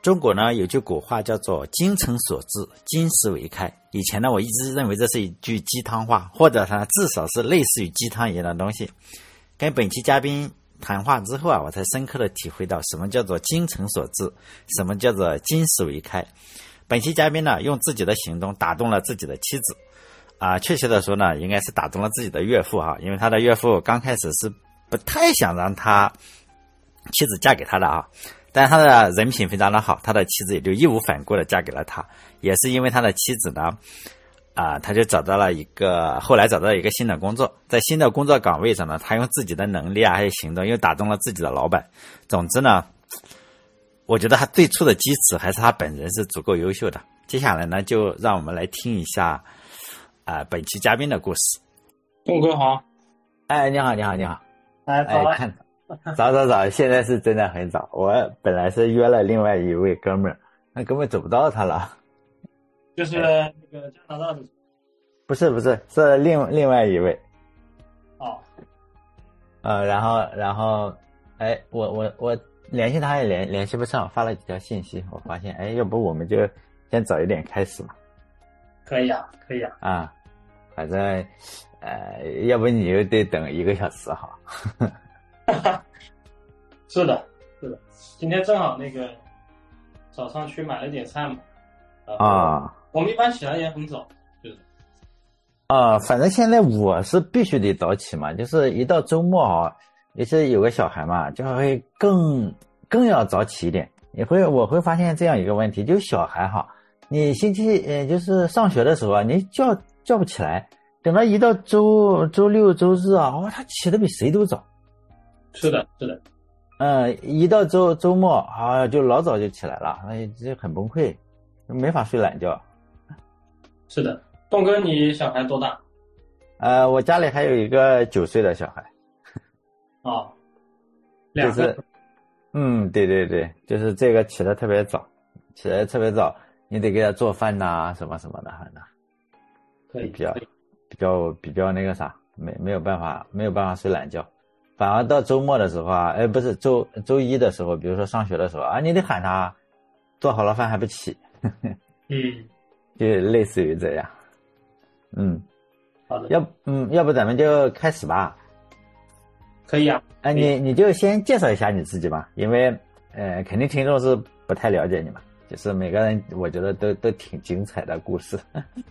中国呢有句古话叫做精诚所至，金石为开。以前呢我一直认为这是一句鸡汤话，或者呢至少是类似于鸡汤一样的东西。跟本期嘉宾谈话之后啊，我才深刻的体会到什么叫做精诚所至，什么叫做金石为开。本期嘉宾呢用自己的行动打动了自己的妻子确切的说呢应该是打动了自己的岳父因为他的岳父刚开始是不太想让他妻子嫁给他的但是他的人品非常的好，他的妻子也就义无反顾的嫁给了他。也是因为他的妻子呢他就后来找到了一个新的工作，在新的工作岗位上呢，他用自己的能力还有行动又打动了自己的老板。总之呢，我觉得他最初的基础还是他本人是足够优秀的。接下来呢，就让我们来听一下本期嘉宾的故事。 栋哥好。 你好。 早看早，现在是真的很早。我本来是约了另外一位哥们儿，那哥们儿找不到他了。 就是那个加拿大的。 不是，是另外一位。然后我联系他也联系不上，发了几条信息，我发现要不我们就先早一点开始嘛。 可以啊。 反正要不你又得等1个小时是的，今天正好那个早上去买了点菜嘛。我们一般起来也很早，就是反正现在我是必须得早起嘛，就是一到周末也是有个小孩嘛，就会更要早起一点。我会发现这样一个问题，就是小孩你星期就是上学的时候你叫不起来，等到一到周六周日他起得比谁都早。 是的。 一到周末就老早就起来了，这很崩溃，没法睡懒觉。 是的。栋哥，你小孩多大？ 我家里还有一个9岁的小孩。 2个。 对，就是这个起得特别早，你得给他做饭什么什么的， 可以比较那个啥，没有办法睡懒觉。反而到周末的时候不是周一的时候，比如说上学的时候你得喊他做好了饭还不起。就类似于这样。 好的。 要不咱们就开始吧。 可以啊。 你就先介绍一下你自己吧，因为肯定听众是不太了解你嘛，就是每个人我觉得都挺精彩的故事。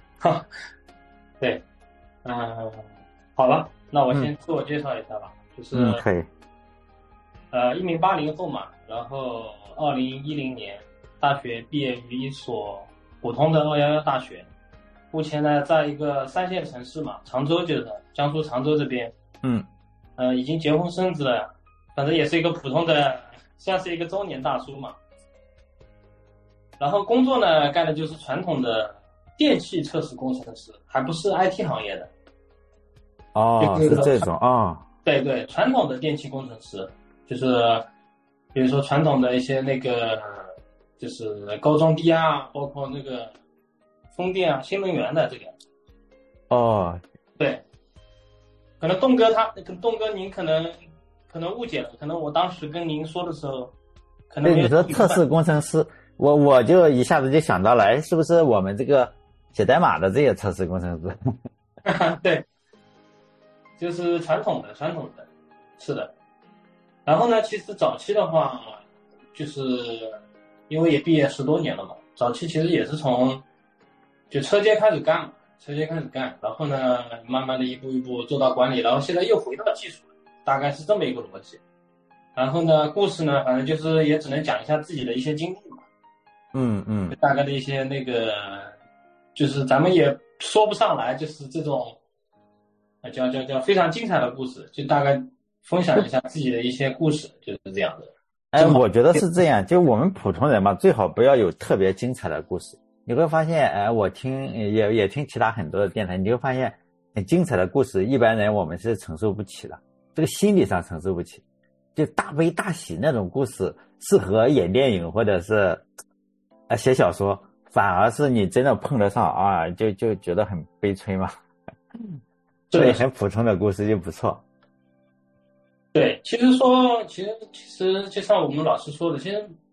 对。好了，那我先自我介绍一下吧。就是可以。 一名80后嘛，然后2010年大学毕业于一所普通的211大学，目前呢在一个3线城市嘛，常州，就是江苏常州这边。已经结婚生子了，反正也是一个普通的，算是一个中年大叔嘛。然后工作呢干的就是传统的电气测试工程师，还不是 IT 行业的。 是这种对，传统的电气工程师，就是比如说传统的一些那个就是高中低压包括那个风电新能源的这个。对。可能栋哥您可能误解了，可能我当时跟您说的时候可能没有。 你说测试工程师，我就一下子就想到了是不是我们这个写代码的这些测试工程师。 对，就是传统的，是的。然后呢，其实早期的话，就是因为也毕业10多年了嘛，早期其实也是从就车间开始干嘛，然后呢，慢慢的一步一步做到管理，然后现在又回到技术了，大概是这么一个逻辑。然后呢，故事呢，反正就是也只能讲一下自己的一些经历嘛。大概的一些那个，就是咱们也说不上来，就是这种叫非常精彩的故事，就大概分享一下自己的一些故事，就是这样的。 我觉得是这样，就我们普通人嘛，最好不要有特别精彩的故事。你会发现我也听其他很多的电台，你会发现很精彩的故事一般人我们是承受不起的，这个心理上承受不起。就大悲大喜那种故事适合演电影或者是写小说，反而是你真的碰得上就觉得很悲催嘛。所以很普通的故事就不错。 对，其实就像我们老师说的，其实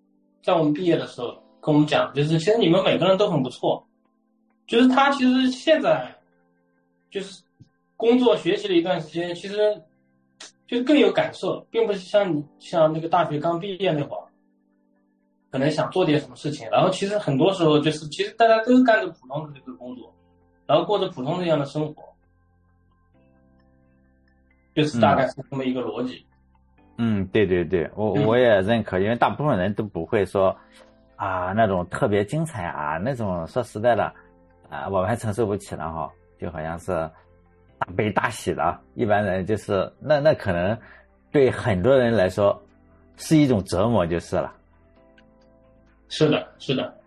在我们毕业的时候跟我们讲，就是其实你们每个人都很不错，就是他其实现在就是工作学习了一段时间，其实就是更有感受，并不是像那个大学刚毕业那会儿，可能想做点什么事情，然后其实很多时候就是其实大家都干着普通的这个工作，然后过着普通这样的生活，就是大概是这么一个逻辑。 对对对，我也认可，因为大部分人都不会说啊那种特别精彩啊那种，说实在的啊我们还承受不起了哈，就好像是大悲大喜的，一般人就是那可能对很多人来说是一种折磨就是了。 是的，是的。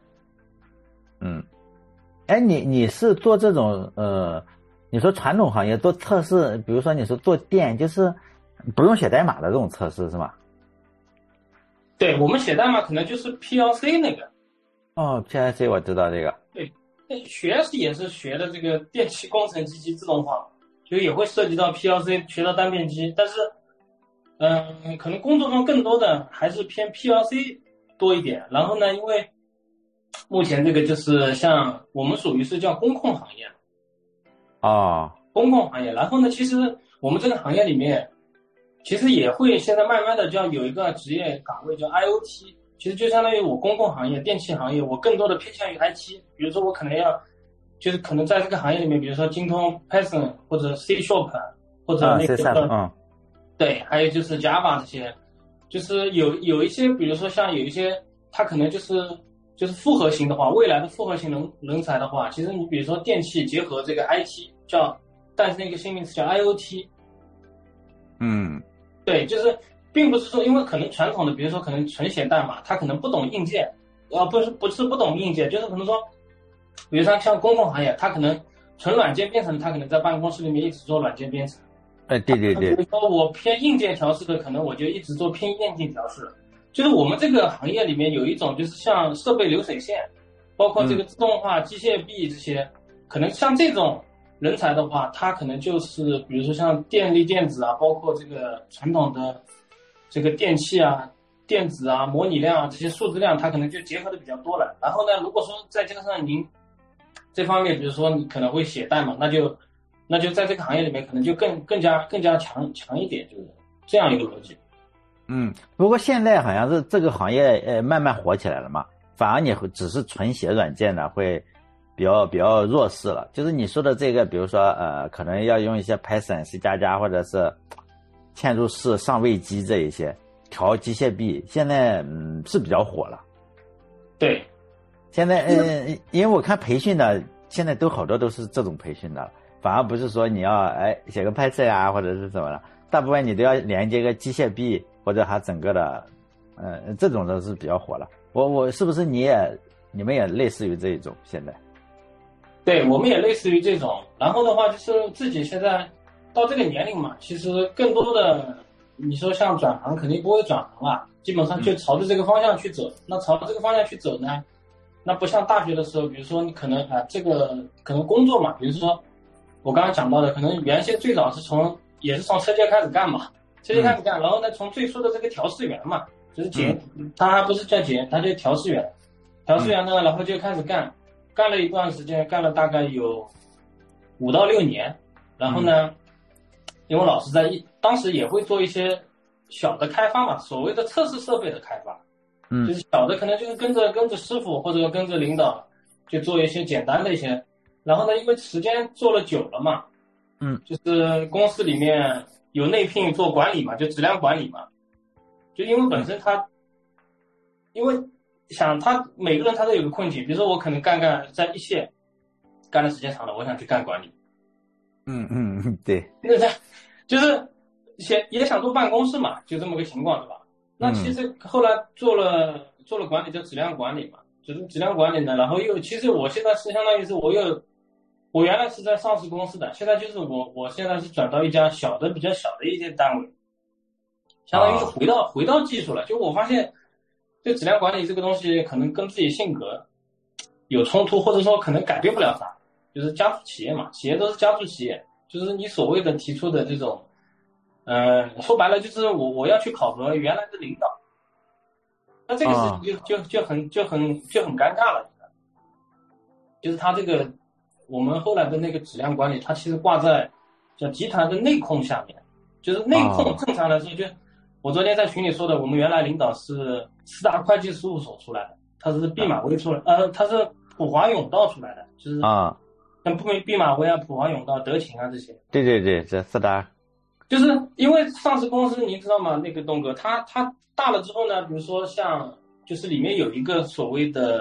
哎，你是做这种你说传统行业做测试，比如说你说做电，就是不用写代码的这种测试是吗？ 对，我们写代码可能就是 PLC 那个。 哦，PLC 我知道这个。 对，也是学的这个电气工程机器自动化，就也会涉及到 PLC， 学到单片机，但是可能工作中更多的还是偏 PLC 多一点。然后呢，因为目前这个就是像我们属于是叫工控行业。 哦， 公共行业。然后呢，其实我们这个行业里面，其实也会现在慢慢的就要有一个职业岗位叫 IoT， 其实就相当于我公共行业、电气行业，我更多的偏向于 IT。比如说我可能要，就是可能在这个行业里面，比如说精通 Python 或者 C Sharp 或者那个对，还有就是 Java 这些，就是有一些，比如说像有一些，它可能就是复合型的话，未来的复合型人才的话，其实你比如说电气结合这个 IT，但是那个新名词叫 IoT。对，就是并不是说，因为可能传统的，比如说可能纯写代码，他可能不懂硬件，不是不懂硬件，就是可能说，比如说像公共行业，他可能纯软件编程，他可能在办公室里面一直做软件编程。 对对对。 比如说我偏硬件调试的，可能我就一直做偏硬件调试。就是我们这个行业里面有一种，就是像设备流水线，包括这个自动化、机械臂这些，可能像这种人才的话，他可能就是比如说像电力电子啊，包括这个传统的这个电器啊、电子啊、模拟量啊这些数字量，它可能就结合的比较多了。然后呢，如果说再加上您这方面，比如说你可能会写代码，那就在这个行业里面可能就更加强一点，就是这样一个逻辑。 不过现在好像是这个行业慢慢火起来了嘛，反而你只是纯写软件的会比较弱势了。就是你说的这个，比如说可能要用一些 Python、C 加加或者是嵌入式上位机这一些调机械臂，现在是比较火了。 对， 现在因为我看培训的现在都好多都是这种培训的，反而不是说你要写个 Python 啊或者是什么的，大部分你都要连接个机械臂或者它整个的这种都是比较火了。我是不是你们也类似于这一种现在？ 对，我们也类似于这种。然后的话就是自己现在到这个年龄嘛，其实更多的你说像转行肯定不会转行了，基本上就朝着这个方向去走。那朝着这个方向去走呢，那不像大学的时候，比如说你可能这个可能工作嘛，比如说我刚刚讲到的，可能原先最早也是从车间开始干嘛，车间开始干，然后呢从最初的这个调试员嘛，就是他还不是叫检，他就调试员，调试员呢，然后就开始干了一段时间，干了大概有5到6年，然后呢，因为老师当时也会做一些小的开发嘛，所谓的测试设备的开发，就是小的可能就是跟着师傅或者跟着领导就做一些简单的一些，然后呢，因为时间做了久了嘛，就是公司里面有内聘做管理嘛，就质量管理嘛，就因为本身因为想他每个人他都有个困境，比如说我可能干在一线干的时间长了，我想去干管理， 对， 就是也想做办公室嘛，就这么个情况，对吧？那其实后来做了管理，叫质量管理嘛，就是质量管理呢，然后其实我现在是相当于是我原来是在上市公司的，现在就是我现在是转到一家比较小的一些单位，相当于是回到技术了。就我发现，就质量管理这个东西，可能跟自己性格有冲突，或者说可能改变不了啥。就是家族企业嘛，企业都是家族企业，就是你所谓的提出的这种，说白了就是我要去考核原来的领导， 那这个事情就很尴尬了。就是他这个我们后来的那个质量管理，它其实挂在叫集团的内控下面。就是内控正常来说，就我昨天在群里说的，我们原来领导是四大会计事务所出来的，他是毕马威出来，他是普华永道出来的，就是像毕马威啊、普华永道、德勤啊这些。 对对对，这四大。 就是因为上市公司，你知道吗？那个东哥，他大了之后呢，比如说像就是里面有一个所谓的，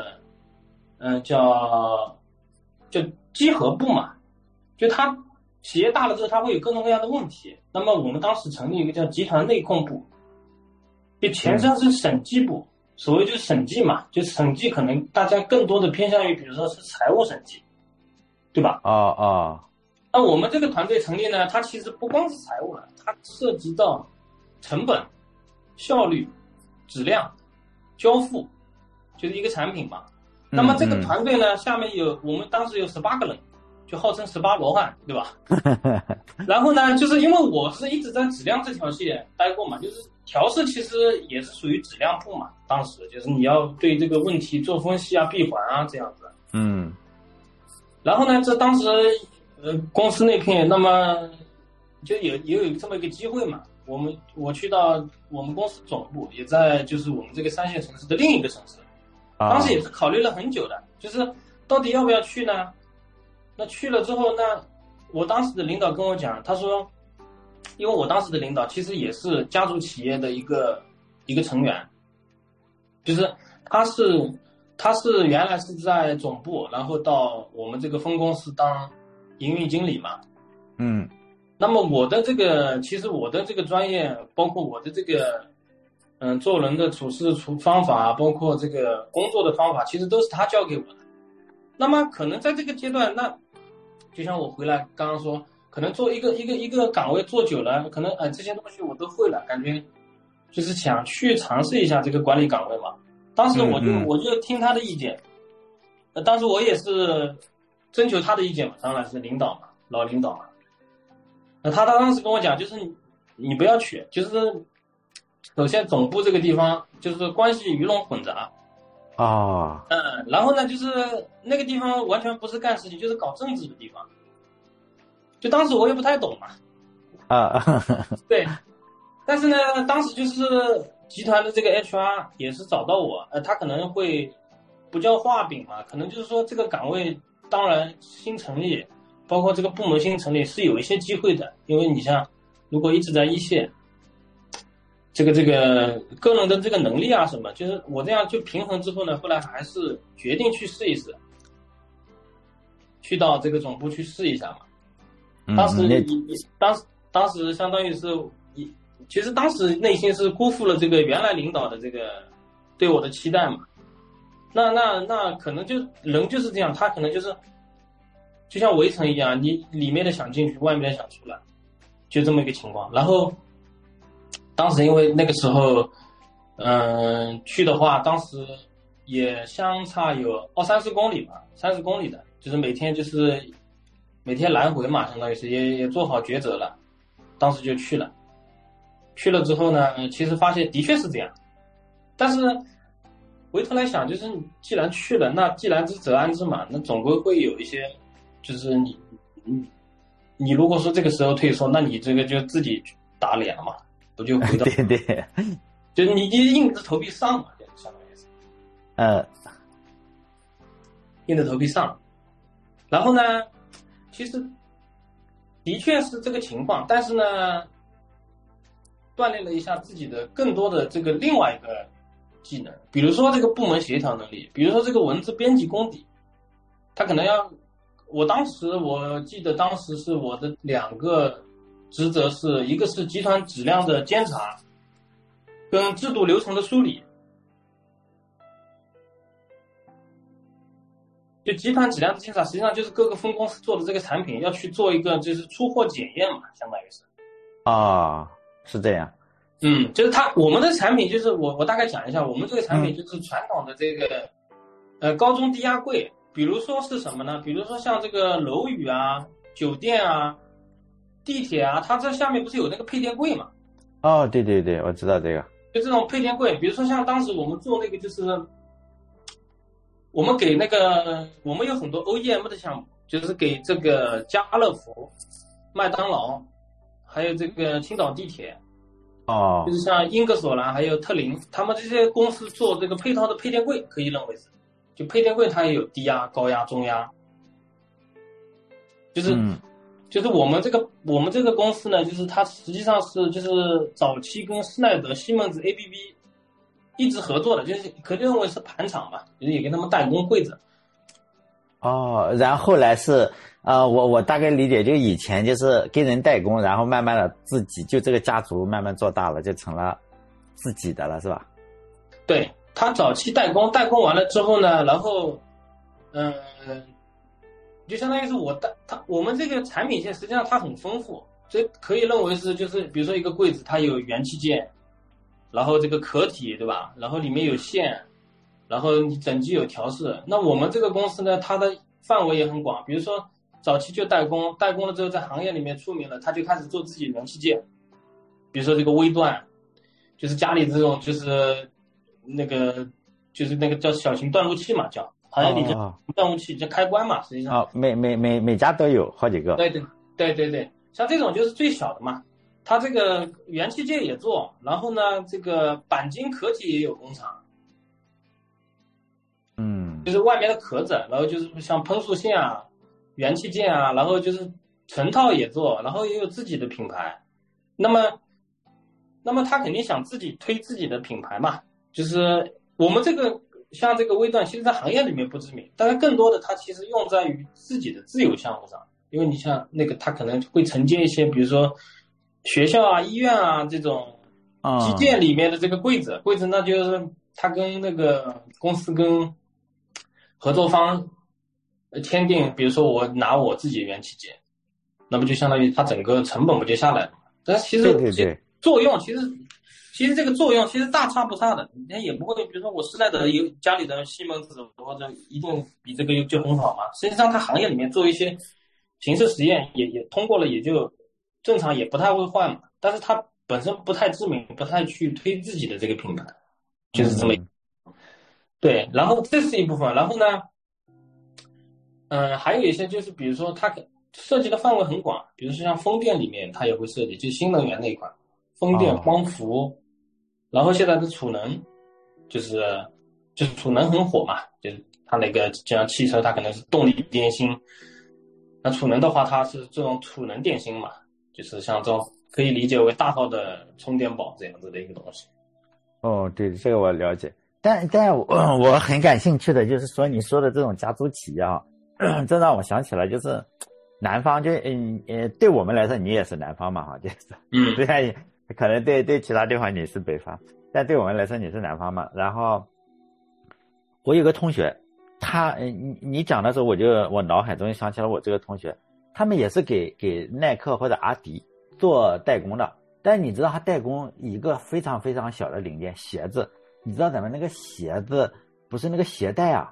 叫稽核部嘛，就他企业大了之后，它会有各种各样的问题。那么我们当时成立一个叫集团内控部，就前身是审计部，所谓就是审计嘛，就审计可能大家更多的偏向于，比如说是财务审计，对吧？那我们这个团队成立呢，它其实不光是财务了，它涉及到成本、效率、质量、交付，就是一个产品嘛。那么这个团队呢，下面我们当时有18个人。就号称18罗汉，对吧？然后呢，就是因为我是一直在质量这条线待过嘛，就是调试其实也是属于质量部嘛。当时就是你要对这个问题做分析啊、闭环啊这样子。然后呢，这当时公司那片，那么就也有这么一个机会嘛。我去到我们公司总部，也在就是我们这个3线城市的另一个城市。当时也是考虑了很久的，就是到底要不要去呢？那去了之后，那我当时的领导跟我讲，他说，因为我当时的领导其实也是家族企业的一个成员，就是他是原来是在总部，然后到我们这个分公司当营运经理嘛。那么其实我的这个专业，包括我的这个做人的处事方法，包括这个工作的方法，其实都是他教给我的。那么可能在这个阶段，那就像我回来刚刚说，可能做一个岗位做久了，可能这些东西我都会了，感觉就是想去尝试一下这个管理岗位嘛。当时我就听他的意见，当时我也是征求他的意见嘛，当然是领导嘛，老领导嘛。那他当时跟我讲，就是你不要去，就是首先总部这个地方就是关系鱼龙混杂。然后呢，就是那个地方完全不是干事情，就是搞政治的地方。就当时我也不太懂嘛。对，但是呢，当时就是集团的这个 HR 也是找到我，他可能会不叫画饼嘛，可能就是说这个岗位当然新成立，包括这个部门新成立是有一些机会的，因为你像如果一直在一线。这个个人的这个能力啊什么，就是我这样就平衡之后呢，后来还是决定去试一试，去到这个总部去试一下嘛。当时相当于是其实当时内心是辜负了这个原来领导的这个对我的期待嘛。那可能就人就是这样，他可能就是就像围城一样，你里面的想进去，外面的想出来，就这么一个情况。然后。当时因为那个时候，去的话，当时也相差有30公里吧，30公里的，就是每天来回嘛，相当于是也做好抉择了，当时就去了。去了之后呢，其实发现的确是这样，但是回头来想，就是既然去了，那既然之则安之嘛，那总归会有一些，就是你如果说这个时候退缩，那你这个就自己打脸了嘛。我就回到对， 就是你硬着头皮上嘛，相当于是，硬着头皮上。然后呢，其实的确是这个情况，但是呢，锻炼了一下自己的更多的这个另外一个技能，比如说这个部门协调能力，比如说这个文字编辑功底，他可能要，我记得当时是我的2个。职责是一个是集团质量的监察，跟制度流程的梳理。就集团质量的监察，实际上就是各个分公司做的这个产品要去做一个就是出货检验嘛，相当于是。 是这样。 就是我们的产品就是我大概讲一下，我们这个产品就是传统的这个高中低压柜，比如说是什么呢？比如说像这个楼宇啊、酒店啊。地铁啊，它这下面不是有那个配电柜嘛？ 对，我知道这个。 就这种配电柜，比如说像当时我们做那个，就是我们给那个我们有很多 OEM 的项目，就是给这个家乐福、麦当劳，还有这个青岛地铁，就是像英格索兰还有特林，他们这些公司做这个配套的配电柜，可以认为是，就配电柜它也有低压、高压、中压，就是我们这个公司呢，就是它实际上是就是早期跟施耐德、西门子、ABB 一直合作的，就是可以认为是盘厂嘛，就是也给他们代工柜子。 然后后来是我大概理解，就以前就是给人代工，然后慢慢的自己就这个家族慢慢做大了，就成了自己的了，是吧？ 对，他早期代工完了之后呢，然后就相当于是我们这个产品线实际上它很丰富，所以可以认为是就是比如说一个柜子它有元器件，然后这个壳体对吧，然后里面有线，然后你整机有调试。那我们这个公司呢，它的范围也很广，比如说早期就代工了之后在行业里面出名了，他就开始做自己元器件，比如说这个微断，就是家里这种就是那个叫小型断路器嘛，叫行业里叫断路器，叫开关嘛，实际上每家都有好几个。 对，像这种就是最小的嘛，它这个元器件也做，然后呢这个钣金壳体也有工厂，就是外面的壳子，然后就是像喷塑线啊、元器件啊，然后就是成套也做，然后也有自己的品牌。那么他肯定想自己推自己的品牌嘛，就是我们这个像这个微断，其实在行业里面不知名，但是更多的它其实用在于自己的自有项目上，因为你像那个它可能会承接一些，比如说学校啊、医院啊这种基建里面的这个柜子，那就是它跟那个公司跟合作方签订，比如说我拿我自己的元器件，那么就相当于它整个成本不就下来了嘛？但其实对作用其实这个作用其实大差不差的，你也不会比如说我施耐德有家里的西门子或者一定比这个就很好嘛。实际上它行业里面做一些形式实验也通过了，也就正常，也不太会换嘛。但是它本身不太知名，不太去推自己的这个品牌，就是这么对。然后这是一部分，然后呢还有一些就是比如说它涉及的范围很广，比如说像风电里面它也会涉及，就新能源那一块，风电、光伏，然后现在的储能，就是储能很火嘛，就是它那个就像汽车它可能是动力电芯，那储能的话它是这种储能电芯嘛，就是像这种可以理解为大号的充电宝这样子的一个东西。 对，这个我了解。但我很感兴趣的就是说你说的这种家族企业啊，这让我想起来就是南方，就对我们来说你也是南方嘛哈，就是虽然可能对其他地方你是北方，但对我们来说你是南方嘛。然后我有个同学，他你讲的时候我脑海中想起了我这个同学，他们也是给耐克或者阿迪做代工的，但你知道他代工一个非常非常小的零件鞋子，你知道咱们那个鞋子不是那个鞋带啊，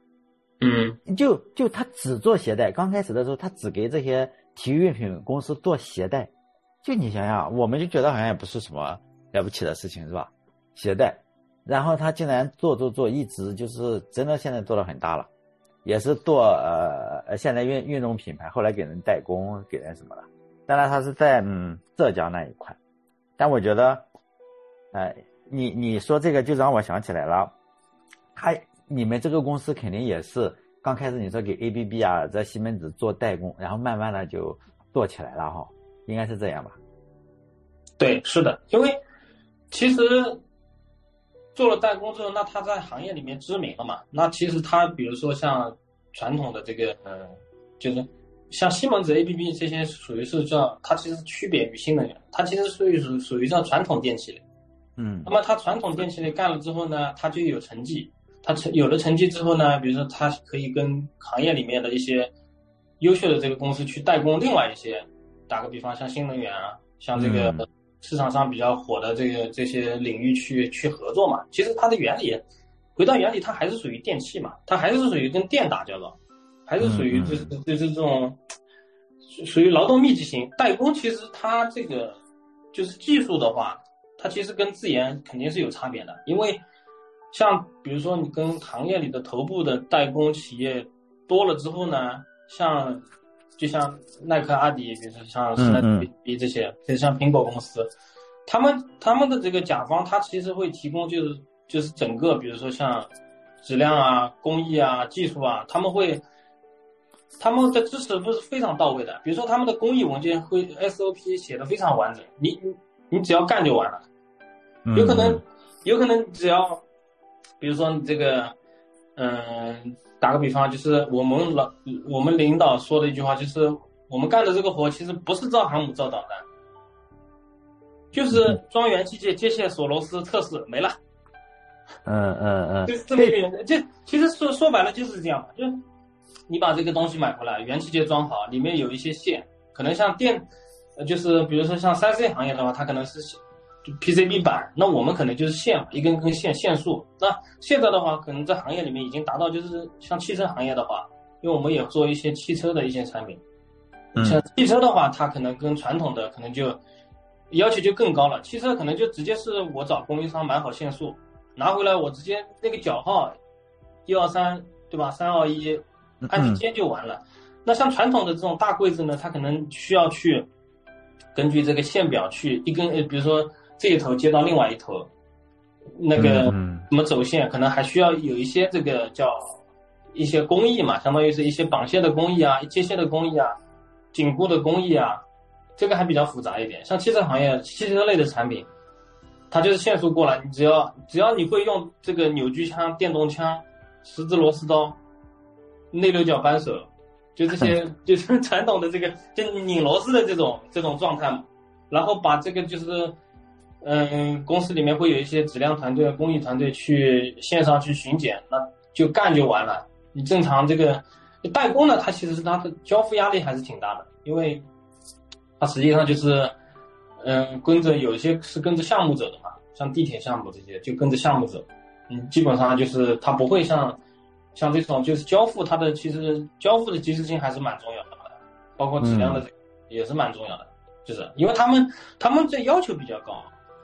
就他只做鞋带，刚开始的时候他只给这些体育用品公司做鞋带，就你想想，我们就觉得好像也不是什么了不起的事情是吧？鞋带，然后他竟然做，一直就是真的现在做得很大了，也是做现在运动品牌，后来给人代工，给人什么了？当然他是在浙江那一块，但我觉得，你说这个就让我想起来了，你们这个公司肯定也是刚开始你说给 ABB 啊在西门子做代工，然后慢慢的就做起来了哈，应该是这样吧？ 对，是的，因为其实做了代工之后，那他在行业里面知名了嘛，那其实他比如说像传统的这个就是像西门子 ABB 这些属于是叫它其实区别于新能源，它其实属于叫传统电器类。那么它传统电器类干了之后呢，它就有成绩，它有了成绩之后呢，比如说它可以跟行业里面的一些优秀的这个公司去代工另外一些，打个比方像新能源啊，像这个市场上比较火的这些领域去合作嘛。其实它的原理回到原理，它还是属于电器嘛，它还是属于跟电打交道，还是属于就是这种属于劳动密集型代工。其实它这个就是技术的话， 它其实跟自研肯定是有差别的，因为像比如说你跟行业里的头部的代工企业多了之后呢，就像耐克、阿迪，比如说像施耐德、B 这些，就像苹果公司，他们的这个甲方，他其实会提供就是整个，比如说像质量啊、工艺啊、技术啊，他们的支持都是非常到位的。比如说他们的工艺文件会 SOP 写的非常完整，你只要干就完了。有可能只要，比如说你这个，打个比方，就是我们领导说的一句话，就是我们干的这个活其实不是造航母造导弹，就是装元器件、接线、锁螺丝、测试没了。就是这么一个原则。就其实说白了就是这样嘛，就你把这个东西买回来，元器件装好，里面有一些线，可能像就是比如说像 3C 行业的话，它可能是PCB 板，那我们可能就是线嘛，一根根线束。那现在的话，可能在行业里面已经达到，就是像汽车行业的话，因为我们也做一些汽车的一些产品，像汽车的话，它可能跟传统的可能就要求就更高了。汽车可能就直接是我找供应商买好线束，拿回来我直接那个角号123对吧，321按去接就完了。那像传统的这种大柜子呢，它可能需要去根据这个线表去一根，比如说这一头接到另外一头，那个怎么走线，可能还需要有一些这个叫一些工艺嘛，相当于是一些绑线的工艺啊、接线的工艺啊、紧固的工艺啊，这个还比较复杂一点。像汽车行业、汽车类的产品，它就是线束过来，你只要你会用这个扭矩枪、电动枪、十字螺丝刀、内六角扳手，就这些就是传统的这个就拧螺丝的这种状态嘛。然后把这个就是公司里面会有一些质量团队、工艺团队去线上去巡检，那就干就完了。你正常这个代工呢，它其实是它的交付压力还是挺大的，因为它实际上就是有一些是跟着项目走的嘛，像地铁项目这些就跟着项目走。基本上就是它不会像这种就是交付，它的其实交付的及时性还是蛮重要的，包括质量的也是蛮重要的，就是因为他们这要求比较高。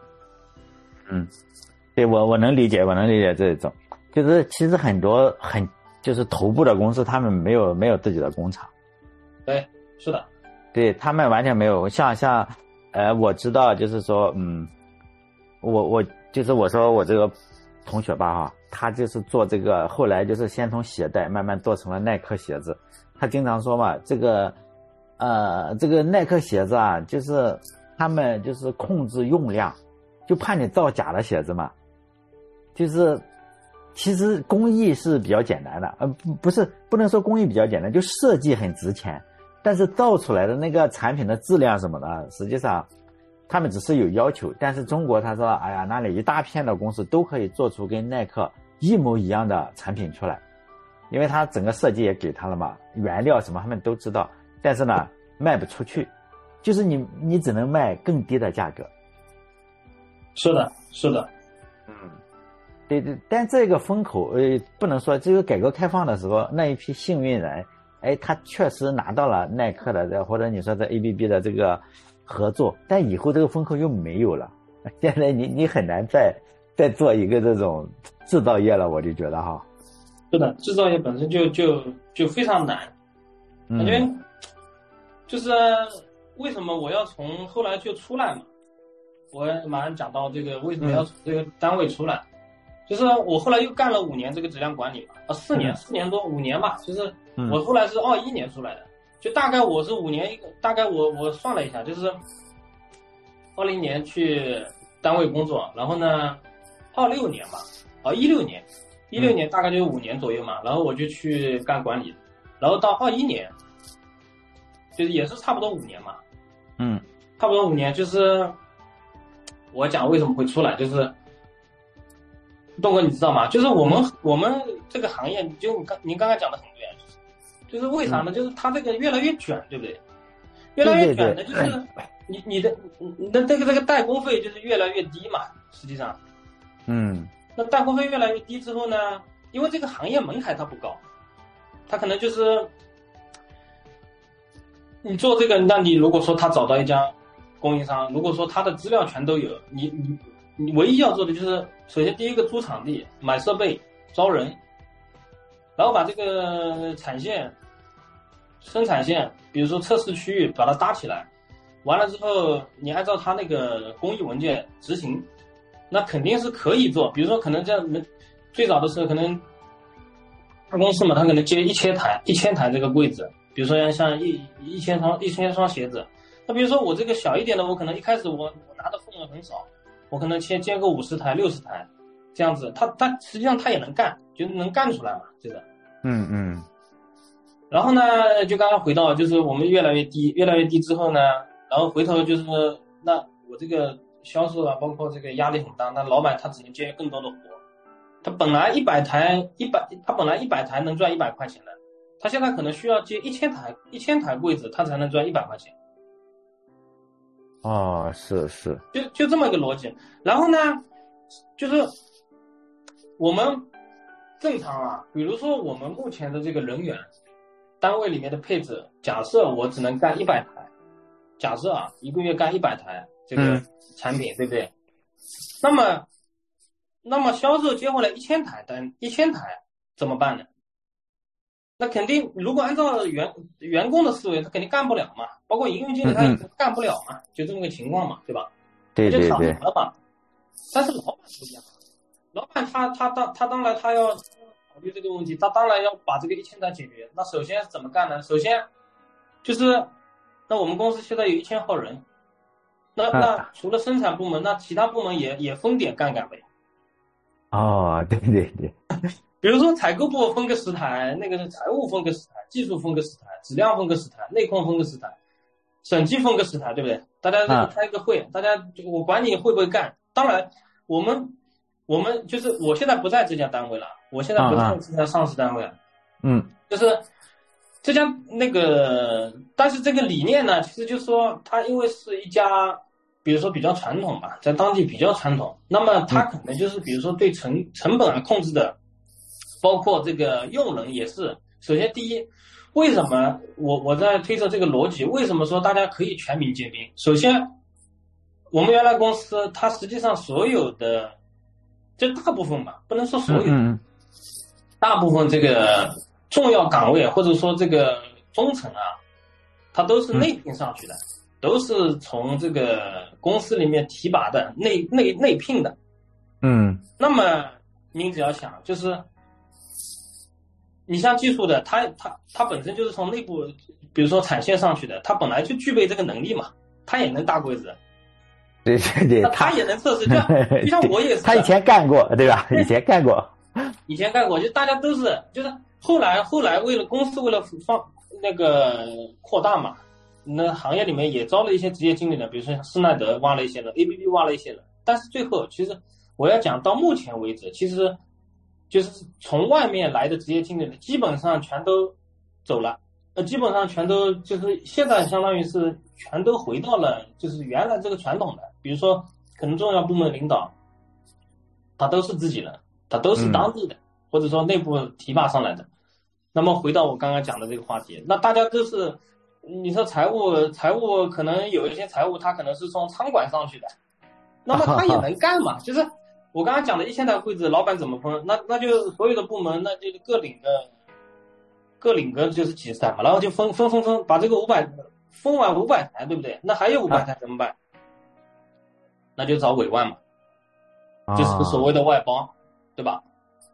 对，我能理解这种，就是其实很多就是头部的公司，他们没有自己的工厂。 对，是的， 对他们完全没有。像我知道，就是说，我就是我说我这个同学吧哈，他就是做这个，后来就是先从鞋带慢慢做成了耐克鞋子。他经常说嘛，这个耐克鞋子啊，就是他们就是控制用量，就怕你造假的鞋子嘛。就是其实工艺是比较简单的，不能说工艺比较简单，就设计很值钱，但是造出来的那个产品的质量什么的，实际上他们只是有要求。但是中国他说，哎呀，那里一大片的公司都可以做出跟耐克一模一样的产品出来，因为他整个设计也给他了嘛，原料什么他们都知道，但是呢卖不出去，就是你只能卖更低的价格。 是的， 对，但这个风口不能说，这个改革开放的时候那一批幸运人，他确实拿到了耐克的或者你说的 ABB 的这个合作，但以后这个风口又没有了。现在你很难再做一个这种制造业了，我就觉得哈。 是的，制造业本身就非常难。因为就是为什么我要从后来就出来嘛，我马上讲到这个为什么要从这个单位出来。就是我后来又干了5年这个质量管理嘛，4年多5年吧，就是我后来是21年出来的，就大概我是5年大概我算了一下，就是20年去单位工作，然后呢26年吧，16年大概就5年左右嘛，然后我就去干管理，然后到21年就是也是差不多5年嘛，差不多5年。就是我讲为什么会出来，就是东哥你知道吗？就是我们这个行业，就您刚才讲的很对，就是为啥呢？就是它这个越来越卷，对不对？越来越卷的就是你的这个代工费就是越来越低嘛，实际上，那代工费越来越低之后呢，因为这个行业门槛它不高，它可能就是你做这个，那你如果说他找到一家供应商，如果说他的资料全都有， 你唯一要做的就是，首先第一个租场地、买设备、招人，然后把这个生产线，比如说测试区域把它搭起来，完了之后你按照他那个工艺文件执行，那肯定是可以做。比如说可能这样，最早的时候可能大公司嘛，他可能接1000台这个柜子，比如说像一千双鞋子。那比如说我这个小一点的，我可能一开始我拿的份额很少，我可能接个50台、60台这样子，他实际上他也能干，就能干出来嘛，这个。然后呢，就刚刚回到就是我们越来越低之后呢，然后回头就是那我这个销售啊，包括这个压力很大，那老板他只能接更多的活。他本来100台能赚100块钱的，他现在可能需要接1000台柜子，他才能赚100块钱。 哦，是， 就这么一个逻辑。然后呢，就是我们正常啊，比如说我们目前的这个人员单位里面的配置，假设我只能干100台，假设啊一个月干100台这个产品，对不对？那么销售接回来1000台怎么办呢？那肯定，如果按照员工的思维，他肯定干不了嘛，包括营运经理他也干不了嘛，就这么个情况嘛，对吧？ 对， 就躺平了嘛。但是老板不一样，老板他当然他要考虑这个问题，他当然要把这个1000台解决。那首先怎么干呢？首先就是，那我们公司现在有1000号人，那除了生产部门，那其他部门也分点干呗。 哦，对， 比如说采购部分个10台，那个财务分个10台，技术分个10台，质量分个10台，内控分个10台，审计分个10台，对不对？大家开个会，大家我管你会不会干。当然，我们就是我现在不在这家单位了，我现在不在这家上市单位了。就是这家那个，但是这个理念呢，其实就是说，它因为是一家，比如说比较传统吧，在当地比较传统，那么它可能就是比如说对成本啊控制的。包括这个用人也是，首先第一，为什么我在推测这个逻辑？为什么说大家可以全民皆兵？首先，我们原来公司它实际上所有的，就大部分吧，不能说所有，大部分这个重要岗位或者说这个中层啊，它都是内聘上去的，都是从这个公司里面提拔的内聘的。那么您只要想就是。你像技术的，他本身就是从内部，比如说产线上去的，他本来就具备这个能力嘛，他也能搭柜子， 对， 他也能测试，就像我也是， 他以前干过，对吧？以前干过， 就大家都是，就是后来为了公司为了那个扩大嘛，那行业里面也招了一些职业经理的，比如说像施耐德挖了一些人 ，ABB 挖了一些人，但是最后其实我要讲到目前为止，其实。就是从外面来的职业经理基本上全都走了，基本上全都就是现在相当于是全都回到了就是原来这个传统的，比如说可能重要部门领导，他都是自己人，他都是当地的，或者说内部提拔上来的。那么回到我刚刚讲的这个话题，那大家都是，你说财务可能有一些财务他可能是从仓管上去的，那么他也能干嘛，就是。我刚刚讲的1000台柜子，老板怎么分？那就所有的部门，那就各领个就是几十台嘛，然后就分，把这个分完500台，对不对？那还有500台怎么办？那就找委外嘛，就是所谓的外包，对吧？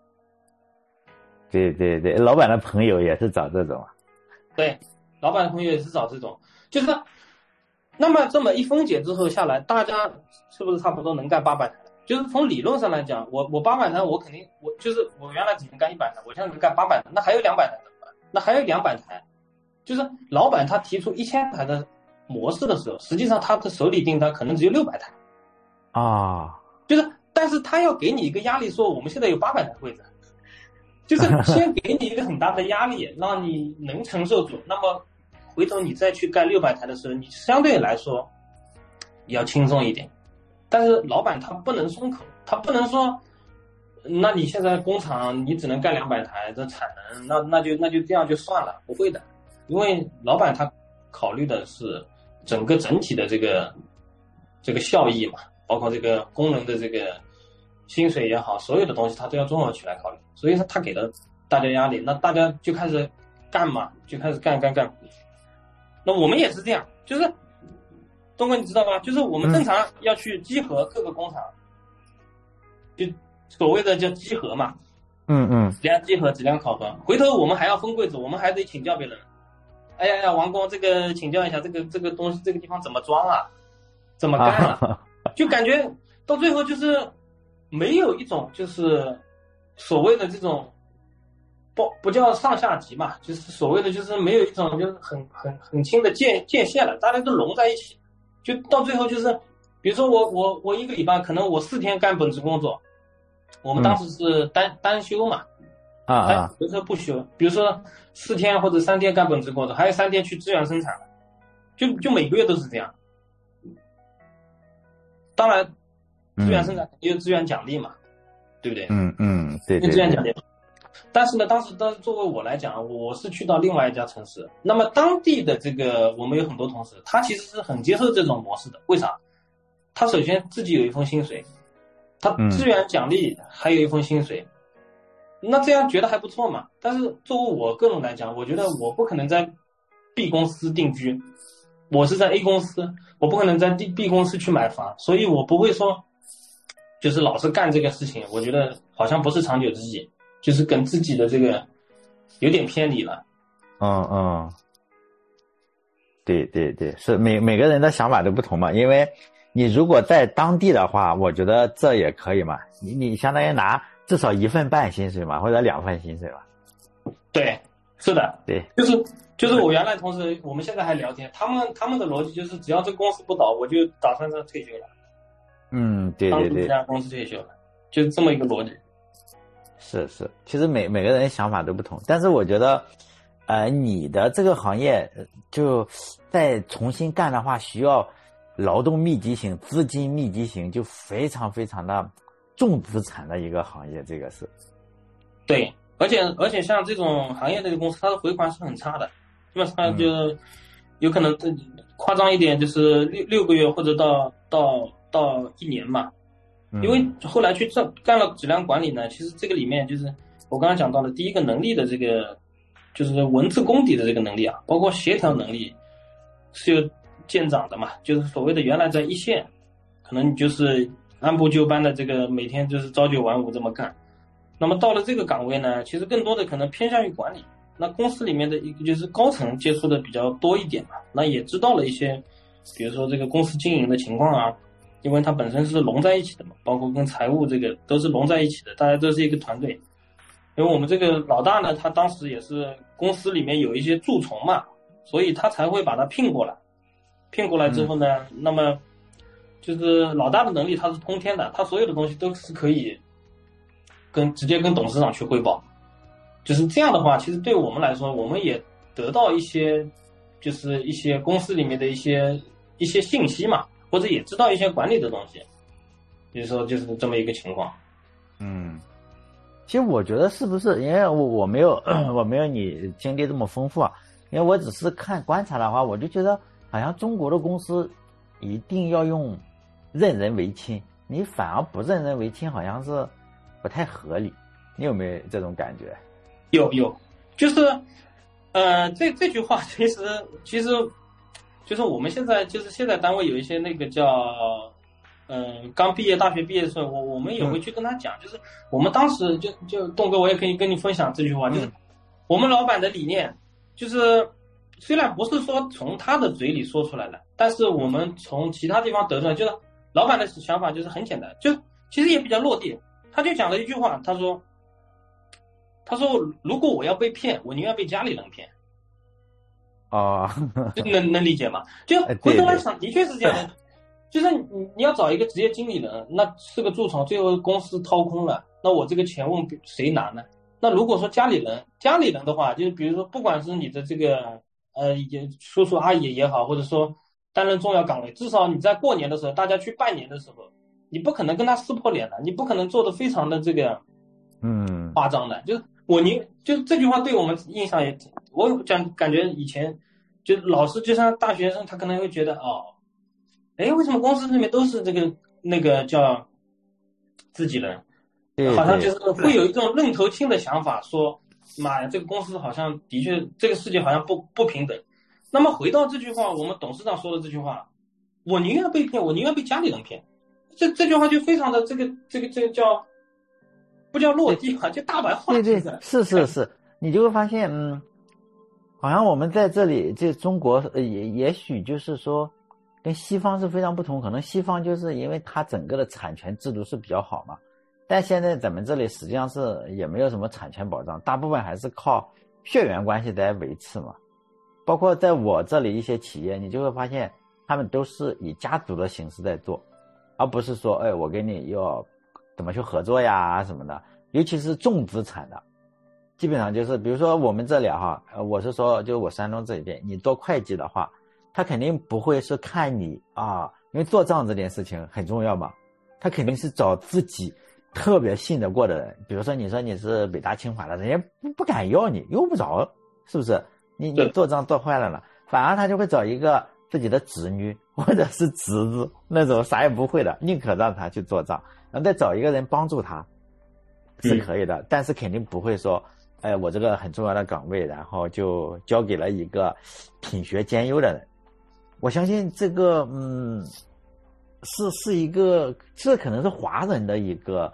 对，老板的朋友也是找这种。 对，老板的朋友也是找这种，就是，那么这么一分解之后下来，大家是不是差不多能干800台？就是从理论上来讲，我800台，我肯定我原来只能干100台，我现在能干800台，那还有200台怎么办？那还有200台，就是老板他提出1000台的模式的时候，实际上他的手里订单可能只有600台啊， 就是但是他要给你一个压力，说我们现在有800台柜子，就是先给你一个很大的压力，让你能承受住，那么回头你再去干600台的时候，你相对来说要轻松一点。但是老板他不能松口，他不能说，那你现在工厂你只能干200台的产能，那就这样就算了，不会的，因为老板他考虑的是整体的这个效益嘛， 包括这个工人的这个薪水也好，所有的东西他都要综合起来考虑，所以他给了大家压力，那大家就开始干嘛，就开始干。那我们也是这样，就是东哥你知道吗？就是我们正常要去集合各个工厂，就所谓的叫集合嘛，质量集合、质量考核，回头我们还要分柜子，我们还得请教别人。哎呀，王工，这个请教一下，这个东西这个地方怎么装啊，怎么干啊？就感觉到最后就是没有一种就是所谓的这种不叫上下级嘛，就是所谓的就是没有一种就是很清的界限了，大家都融在一起，就到最后就是，比如说我一个礼拜可能我4天干本职工作，我们当时是单休嘛。比如说不休，比如说4天或者3天干本职工作，还有3天去支援生产，就每个月都是这样。当然，支援生产也有资源奖励嘛，对不对？ 对。 有资源奖励。但是呢，当时作为我来讲，我是去到另外一家城市，那么当地的这个我们有很多同事，他其实是很接受这种模式的。为啥？他首先自己有一份薪水，他资源奖励还有一份薪水。那这样觉得还不错嘛？但是作为我个人来讲，我觉得我不可能在 B 公司定居，我是在 A 公司，我不可能在 B 公司去买房，所以我不会说就是老是干这个事情，我觉得好像不是长久之计，就是跟自己的这个有点偏离了。 对，是每个人的想法都不同嘛，因为你如果在当地的话，我觉得这也可以嘛，你相当于拿至少1份半薪水嘛，或者2份薪水嘛。 对，是的， 对， 就是我原来同事，我们现在还聊天，他们的逻辑就是只要这公司不倒，我就打算这退休了。 对， 这家公司退休了，就是这么一个逻辑。 是，其实每个人想法都不同，但是我觉得，你的这个行业就再重新干的话，需要劳动密集型、资金密集型，就非常非常的重资产的一个行业，这个是。 对，而且像这种行业类的公司，它的回款是很差的，基本上就有可能夸张一点，就是六个月或者到1年嘛。因为后来去干了质量管理呢，其实这个里面就是我刚刚讲到的第一个能力的这个，就是文字功底的这个能力啊，包括协调能力是有见长的嘛，就是所谓的原来在一线，可能你就是按部就班的这个每天就是朝9晚5这么干，那么到了这个岗位呢，其实更多的可能偏向于管理，那公司里面的一个就是高层接触的比较多一点嘛，那也知道了一些，比如说这个公司经营的情况啊，因为它本身是融在一起的嘛，包括跟财务这个都是融在一起的，大家都是一个团队。因为我们这个老大呢，他当时也是公司里面有一些蛀虫嘛，所以他才会把他聘过来。聘过来之后呢，那么就是老大的能力他是通天的，他所有的东西都是可以直接跟董事长去汇报。就是这样的话，其实对我们来说，我们也得到一些就是一些公司里面的一些信息嘛，或者也知道一些管理的东西。比如说就是这么一个情况。 其实我觉得是不是因为我没有你经历这么丰富啊，因为我只是观察的话，我就觉得好像中国的公司一定要用任人唯亲，你反而不任人唯亲好像是不太合理，你有没有这种感觉？ 有，就是这句话其实就是我们现在单位有一些那个叫刚毕业大学毕业的时候，我们也会去跟他讲，就是我们当时就栋哥，我也可以跟你分享这句话，就是我们老板的理念，就是虽然不是说从他的嘴里说出来的，但是我们从其他地方得出来，就是老板的想法就是很简单，就其实也比较落地。他就讲了一句话，他说如果我要被骗，我宁愿被家里人骗。就能理解吗？就回头来想，的确是这样的。就是你要找一个职业经理人，那是个蛀虫，最后公司掏空了，那我这个钱问谁拿呢？那如果说家里人的话，就是比如说不管是你的这个叔叔阿姨也好，或者说担任重要岗位，至少你在过年的时候，大家去拜年的时候，你不可能跟他撕破脸的，你不可能做的非常的这个夸张的。就是就是这句话对我们印象也，我感觉以前就老师就像大学生，他可能会觉得为什么公司里面都是这个那个叫自己人， 对好像就是会有一种愣头青的想法，说妈呀，这个公司好像的确这个世界好像不平等。那么回到这句话，我们董事长说的这句话，我宁愿被骗，我宁愿被家里人骗。这句话就非常的这个叫不叫落地啊，就大白话。 对，是，你就会发现，好像我们在这里，这中国也许就是说，跟西方是非常不同。可能西方就是因为它整个的产权制度是比较好嘛，但现在咱们这里实际上是也没有什么产权保障，大部分还是靠血缘关系在维持嘛。包括在我这里一些企业，你就会发现他们都是以家族的形式在做，而不是说，我跟你要怎么去合作呀什么的。尤其是重资产的，基本上就是比如说我们这里哈，我是说就我山东这一边，你做会计的话，他肯定不会是看你啊，因为做账这件事情很重要嘛，他肯定是找自己特别信得过的人。比如说你说你是北大清华的，人家不敢要你，用不着，是不是？你做账做坏了呢，反而他就会找一个自己的侄女或者是侄子那种啥也不会的，宁可让他去做账，然后再找一个人帮助他是可以的，但是肯定不会说，我这个很重要的岗位，然后就交给了一个品学兼优的人。我相信这个，是一个，这可能是华人的一个，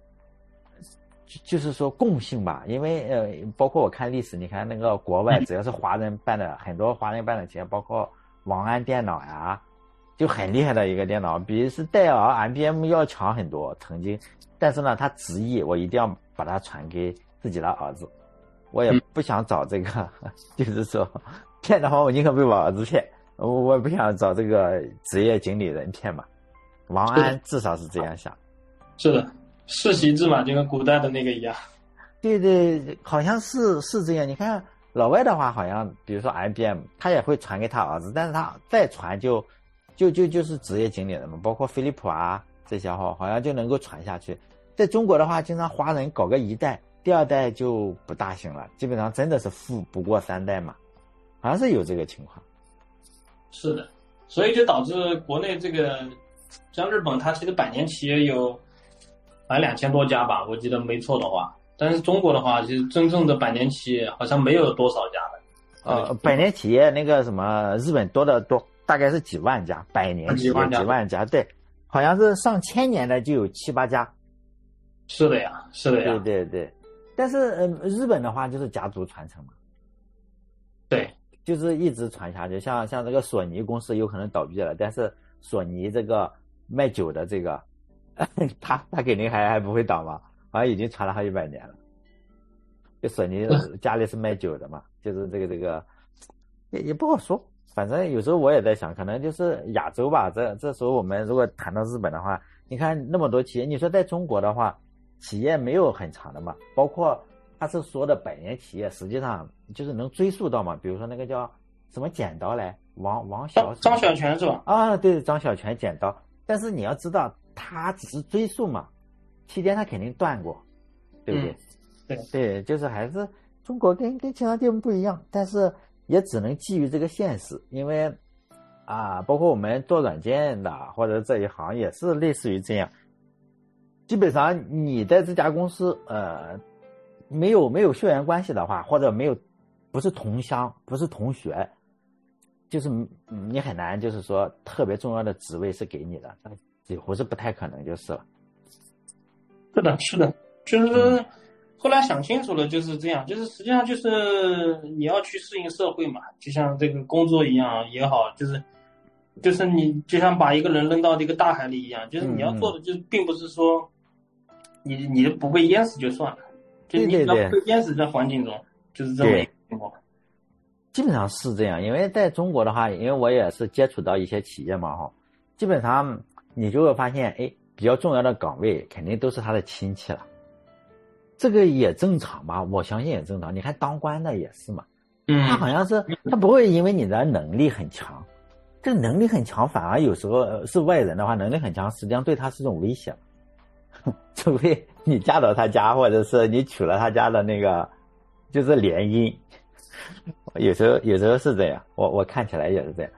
就是说共性吧。因为包括我看历史，你看那个国外只要是华人办的，很多华人办的企业，包括王安电脑呀，就很厉害的一个电脑，比是戴尔、IBM 要强很多，曾经。但是呢，他执意我一定要把它传给自己的儿子，我也不想找这个，就是说骗的话，我宁可被我儿子骗，我也不想找这个职业经理人骗嘛。王安至少是这样想。 是的，世袭制嘛，就跟古代的那个一样。 对，好像是这样。你看老外的话，好像比如说 IBM， 他也会传给他儿子，但是他再传就是职业经理人嘛，包括飞利浦啊这些好像就能够传下去。在中国的话，经常华人搞个一代，第二代就不大行了，基本上真的是富不过三代嘛，好像是有这个情况。 是的，所以就导致国内这个，像日本，它其实百年企业有反正2000多家吧，我记得没错的话。但是中国的话，其实真正的百年企业好像没有多少家的。 百年企业那个什么日本多得多，大概是几万家，百年企业几万家，对，好像是上千年的就有7、8家。 是的呀。 对，但是日本的话就是家族传承嘛， 对， 就是一直传下去。像这个索尼公司有可能倒闭了，但是索尼这个卖酒的这个，他肯定还不会倒嘛，好像已经传了好几百年了。就索尼家里是卖酒的嘛，就是这个也不好说。反正有时候我也在想，可能就是亚洲吧。这时候我们如果谈到日本的话，你看那么多企业，你说在中国的话，企业没有很长的嘛，包括他是说的百年企业，实际上就是能追溯到嘛。比如说那个叫什么剪刀来， 张小泉是吧？ 啊，对，张小泉剪刀。但是你要知道，他只是追溯嘛，期间他肯定断过，对不对？对，就是还是中国跟其他地方不一样，但是也只能基于这个现实，因为包括我们做软件的或者这一行也是类似于这样。基本上你在这家公司没有血缘关系的话，或者不是同乡不是同学，就是你很难就是说特别重要的职位是给你的，几乎是不太可能就是了。 是的，就是后来想清楚了就是这样，就是实际上就是你要去适应社会嘛，就像这个工作一样也好，就是你就像把一个人扔到这个大海里一样，就是你要做的就是并不是说你不被淹死就算了，就你只要不被淹死在环境中，就是这么一个情况。 基本上是这样，因为在中国的话，因为我也是接触到一些企业嘛哈，基本上你就会发现，比较重要的岗位肯定都是他的亲戚了，这个也正常吧，我相信也正常。你看当官的也是嘛，他好像是他不会因为你的能力很强，这个能力很强反而有时候是外人的话，能力很强实际上对他是种威胁，除非你嫁到他家，或者是你娶了他家的那个就是联姻，有时候是这样，我看起来也是这样。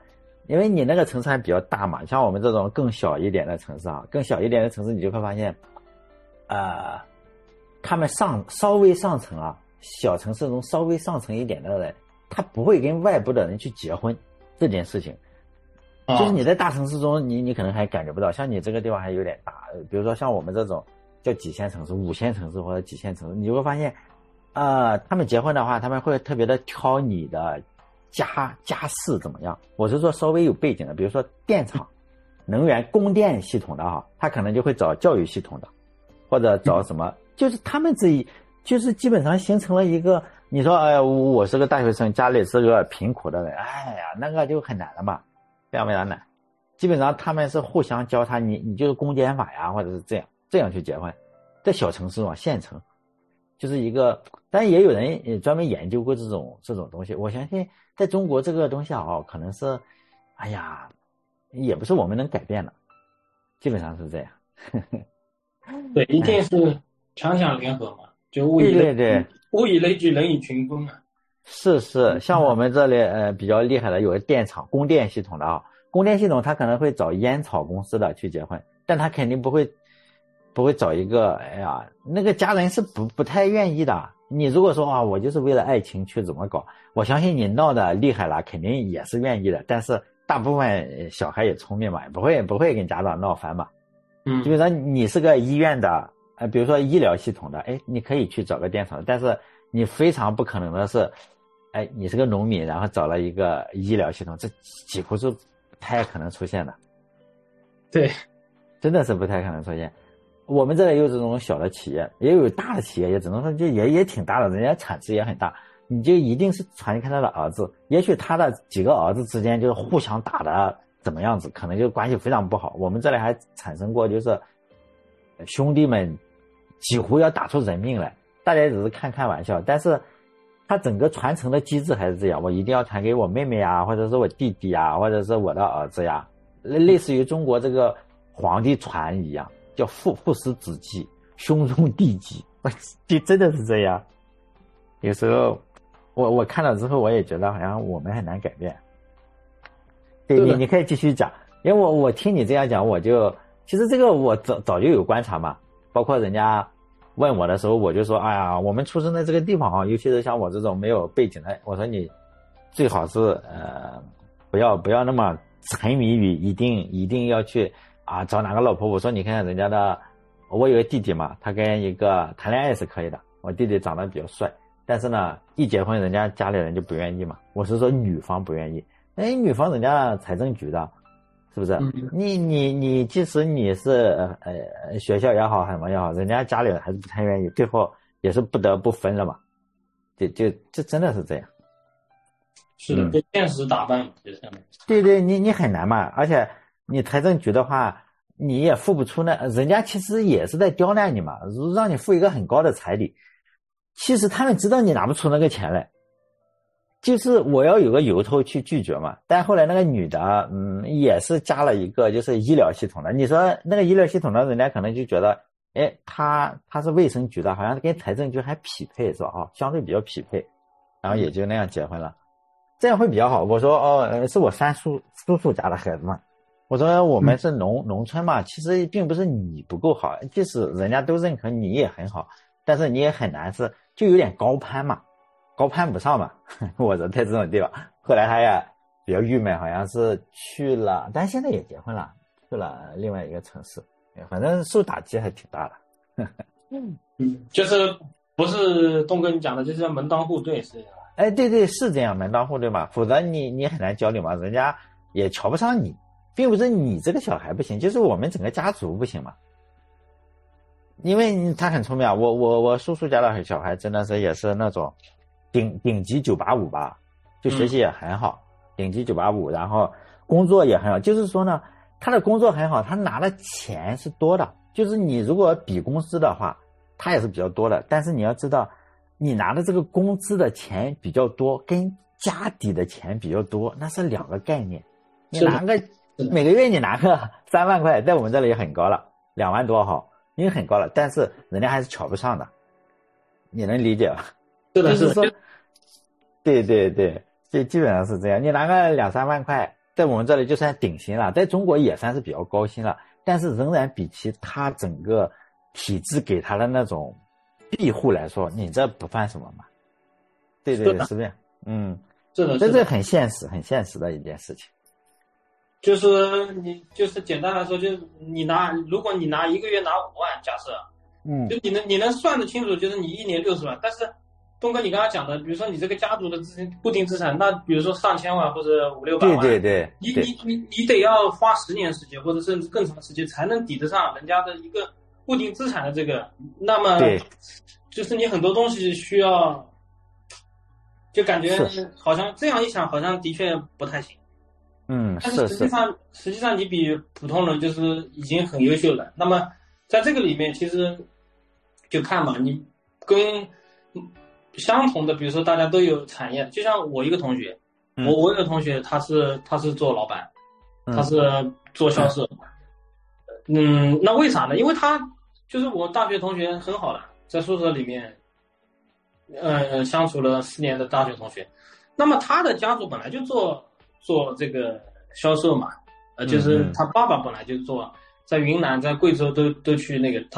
因为你那个城市还比较大嘛，像我们这种更小一点的城市啊，更小一点的城市，你就会发现，他们稍微上层啊，小城市中稍微上层一点的人，他不会跟外部的人去结婚这件事情。就是你在大城市中，你可能还感觉不到，像你这个地方还有点大，比如说像我们这种叫几线城市、5线城市或者几线城市，你会发现，他们结婚的话，他们会特别的挑你的家世怎么样。我是说稍微有背景的，比如说电厂、能源、供电系统的哈，他可能就会找教育系统的，或者找什么，就是他们就是基本上形成了一个，你说我是个大学生，家里是个贫苦的人，哎呀，那个就很难了嘛。非常非常难，基本上他们是互相交叉，你就是公检法呀，或者是这样去结婚，在小城市嘛，县城，就是一个，但也有人也专门研究过这种东西。我相信在中国这个东西啊，可能是，哎呀，也不是我们能改变的，基本上是这样。 对，一定是强强联合嘛，就物以类聚，人以群分啊。 是，像我们这里比较厉害的有个电厂供电系统的啊，供电系统他可能会找烟草公司的去结婚，但他肯定不会找一个，哎呀，那个家人是不太愿意的。你如果说我就是为了爱情去怎么搞，我相信你闹得厉害了，肯定也是愿意的。但是大部分小孩也聪明嘛，不会跟家长闹翻嘛。基本上你是个医院的，比如说医疗系统的，你可以去找个电厂，但是你非常不可能的是，你是个农民，然后找了一个医疗系统，这几乎是不太可能出现的。 对， 真的是不太可能出现。我们这里有这种小的企业，也有大的企业，也只能说就也挺大的，人家产值也很大。你就一定是传给他的儿子，也许他的几个儿子之间就是互相打的怎么样子，可能就关系非常不好。我们这里还产生过就是兄弟们几乎要打出人命来，大家只是开玩笑，但是他整个传承的机制还是这样，我一定要传给我妹妹啊，或者是我弟弟啊，或者是我的儿子呀，类似于中国这个皇帝传一样，叫父死子继，兄终弟及，就真的是这样。有时候我看了之后，我也觉得好像我们很难改变。对，你可以继续讲，因为我听你这样讲，其实这个我早就有观察嘛，包括人家问我的时候，我就说，哎呀，我们出生在这个地方啊，尤其是像我这种没有背景的，我说你最好是不要那么沉迷于一定要去找哪个老婆。我说你看人家的，我有个弟弟嘛，他跟一个谈恋爱是可以的，我弟弟长得比较帅，但是呢一结婚人家家里人就不愿意嘛。我是说女方不愿意，女方人家财政局的，是不是？你即使你是学校也好什么也好，人家家里人还是不太愿意，最后也是不得不分了嘛。这真的是这样。 是的，被现实打败嘛，就这样。 对，你很难嘛，而且你财政局的话，你也付不出人家其实也是在刁难你嘛，让你付一个很高的彩礼，其实他们知道你拿不出那个钱来。就是我要有个由头去拒绝嘛，但后来那个女的，也是加了一个就是医疗系统的。你说那个医疗系统的，人家可能就觉得，他是卫生局的，好像跟财政局还匹配是吧？相对比较匹配，然后也就那样结婚了，这样会比较好。我说是我叔叔家的孩子嘛，我说我们是农村嘛，其实并不是你不够好，即使人家都认可你也很好，但是你也很难是就有点高攀嘛。高攀不上嘛，我说在这种地方，后来他也比较郁闷，好像是去了，但现在也结婚了，去了另外一个城市，反正受打击还挺大的。 就是不是东哥你讲的，就是要门当户对是这样。 对，是这样，门当户对嘛，否则你很难交流嘛，人家也瞧不上你，并不是你这个小孩不行，就是我们整个家族不行嘛。因为他很聪明啊，我叔叔家的小孩真的是也是那种顶级985吧，就学习也很好，顶级985，然后工作也很好。就是说呢，他的工作很好，他拿的钱是多的。就是你如果比工资的话，他也是比较多的。但是你要知道，你拿的这个工资的钱比较多，跟家底的钱比较多，那是两个概念。你拿个每个月你拿个3万块，在我们这里很高了，2万多哈，因为很高了，但是人家还是瞧不上的，你能理解吧？就是说，对，就基本上是这样。你拿个2-3万块， 在我们这里就算顶薪了，在中国也算是比较高薪了，但是仍然比起他整个体制给他的那种庇护来说，你这不算什么嘛？对对对，是这样。 是的， 这很现实，很现实的一件事情。 就是你就是简单来说，就是如果你拿一个月拿5万，假设，就你能算得清楚，就是你一年60万，但是东哥你刚才讲的，比如说你这个家族的固定资产，那比如说上千万或者500-600万， 对， 你得要花10年时间或者甚至更长时间才能抵得上人家的一个固定资产的这个，那么就是你很多东西需要，就感觉好像这样一想，好像的确不太行。但是实际上你比普通人就是已经很优秀了。那么在这个里面，其实就看嘛，你跟相同的，比如说大家都有产业，就像我一个同学，我有个同学他是做老板，他是做销售。那为啥呢？因为他就是我大学同学很好的，在宿舍里面，相处了4年的大学同学。那么他的家族本来就做这个销售嘛，就是他爸爸本来就做，在云南、在贵州都去那个，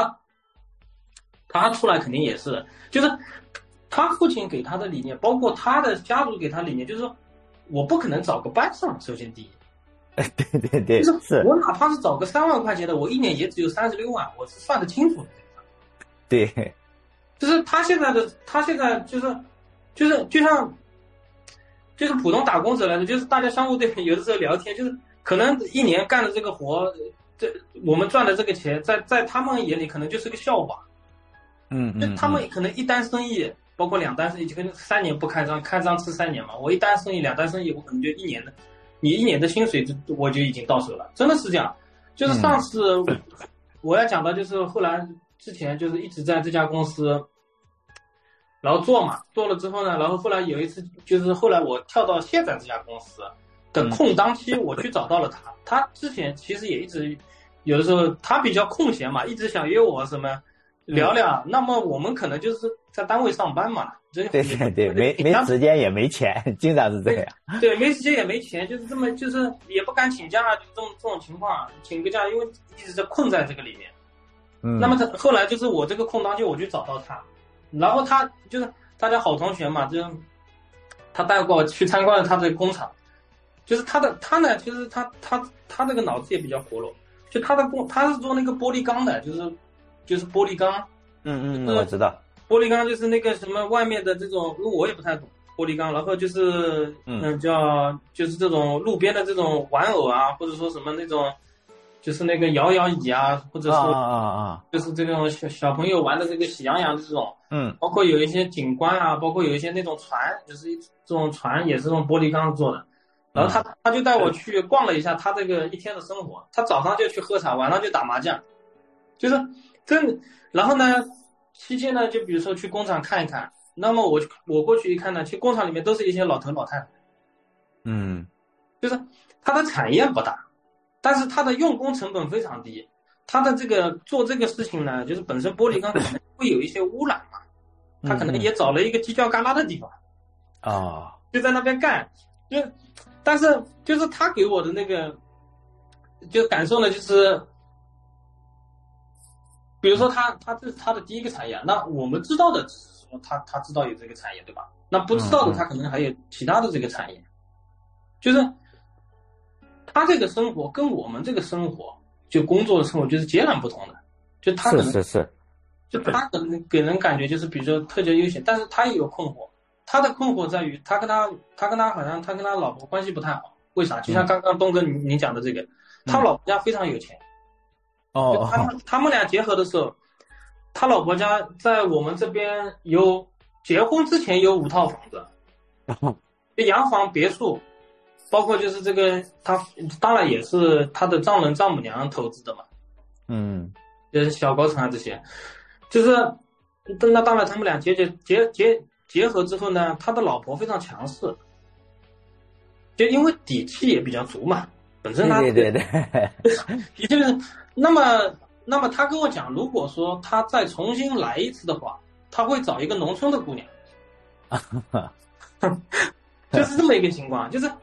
他出来肯定也是，就是他父亲给他的理念，包括他的家族给他理念，就是说我不可能找个班上，首先第一， 对， 就是我哪怕是找个3万块钱的，我一年也只有36万，我是算得清楚的。 对， 就是他现在就是就像。就是普通打工者来说，就是大家相互对比，有的时候聊天，就是可能一年干的这个活，我们赚的这个钱，在他们眼里可能就是个笑话。就他们可能一单生意，包括2单生意，就跟3年不开张，开张吃3年嘛。我1单生意、2单生意，我可能就1年的，你1年的薪水我就已经到手了，真的是这样。就是上次我要讲的，就是后来之前就是一直在这家公司。然后做了之后呢，然后后来有一次，就是后来我跳到现在这家公司的空档期，我去找到了他。他之前其实也一直有的时候他比较空闲嘛，一直想约我什么聊聊。那么我们可能就是在单位上班嘛， 对，没时间也没钱，经常是这样。 对，没时间也没钱，就是这么，就是也不敢请假，就这种情况，请个假，因为一直在困在这个里面。那么他后来就是我这个空档期，我去找到他。然后他就是大家好同学嘛，就他带过我去参观了他的工厂，就是他呢，其实他这个脑子也比较活络，就他是做那个玻璃钢的，就是玻璃钢， 我知道， 玻璃钢就是那个什么外面的这种，我也不太懂玻璃钢，然后就是就是这种路边的这种玩偶啊，或者说什么那种。就是那个摇摇椅啊，或者说就是这种小朋友玩的这个喜羊羊这种，包括有一些景观啊，包括有一些那种船，就是这种船也是用玻璃钢做的。然后他就带我去逛了一下他这个一天的生活，他早上就去喝茶，晚上就打麻将，就是真。然后呢，期间呢，就比如说去工厂看一看，那么我过去一看呢，去工厂里面都是一些老头老太太，就是它的产业不大。但是它的用工成本非常低，它的这个做这个事情呢，就是本身玻璃钢可能会有一些污染嘛，他可能也找了一个犄角旮旯的地方，就在那边干，但是就是他给我的那个，就感受呢，就是比如说这是他的第一个产业，那我们知道的只是说他知道有这个产业，对吧？那不知道的他可能还有其他的这个产业，就是。他这个生活跟我们这个生活，就工作的生活就是截然不同的。就他可能就他可能给人感觉就是比如说特别悠闲，但是他也有困惑。他的困惑在于他跟他好像他跟他老婆关系不太好。为啥？就像刚刚东哥你讲的这个，他老婆家非常有钱。他们俩结合的时候，他老婆家在我们这边结婚之前有5套房子，就洋房别墅。包括就是这个，他当然也是他的丈人丈母娘投资的嘛，就是小高层啊这些，就是那当然他们俩结合之后呢，他的老婆非常强势，就因为底气也比较足嘛，本身他对， 也就是那么他跟我讲，如果说他再重新来一次的话，他会找一个农村的姑娘，就是这么一个情况，就是。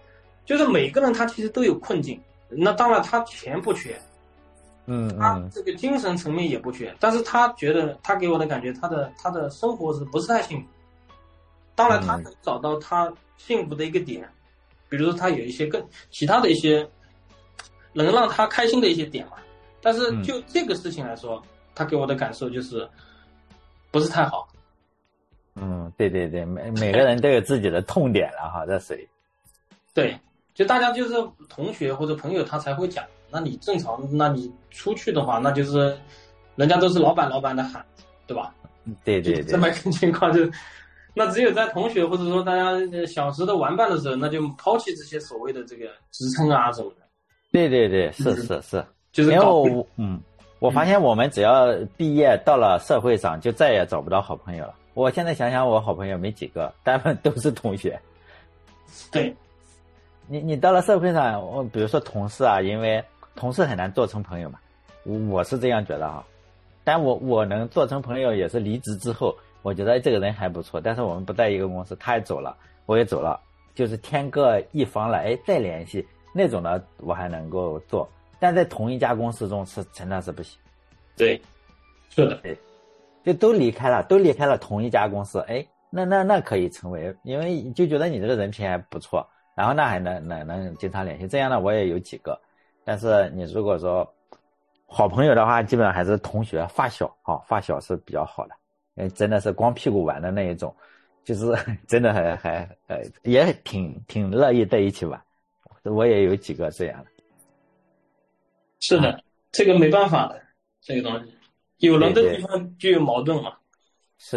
就是每个人他其实都有困境。那当然他钱不缺，他这个精神层面也不缺，但是他觉得他给我的感觉，他的生活是不是太幸福？当然他能找到他幸福的一个点，比如说他有一些更其他的一些能让他开心的一些点嘛。但是就这个事情来说，他给我的感受就是不是太好。 对对对，每个人都有自己的痛点了哈，这属于。 对，就大家就是同学或者朋友他才会讲，那你正常，那你出去的话，那就是人家都是老板的喊，对吧？ 对对对， 这么一个情况就，那只有在同学或者说大家小时的玩伴的时候，那就抛弃这些所谓的这个职称啊什么的。 对对对，是， 就是因为我发现我们只要毕业到了社会上，就再也找不到好朋友了。我现在想想，我好朋友没几个，大部分都是同学。 对， 你到了社会上，比如说同事啊，因为同事很难做成朋友嘛，我是这样觉得哈。但我能做成朋友也是离职之后，我觉得这个人还不错，但是我们不在一个公司，他也走了，我也走了，就是天各一方了，再联系那种的我还能够做，但在同一家公司中是真的是不行。 对，是的， 对，就都离开了同一家公司，那可以成为，因为就觉得你这个人品还不错，然后那还能经常联系，这样的我也有几个。但是你如果说好朋友的话，基本上还是同学发小发小是比较好的，因为真的是光屁股玩的那一种，就是真的还也挺乐意在一起玩。我也有几个这样的。 是的，这个没办法的，这个东西有人的地方就有矛盾嘛。 是，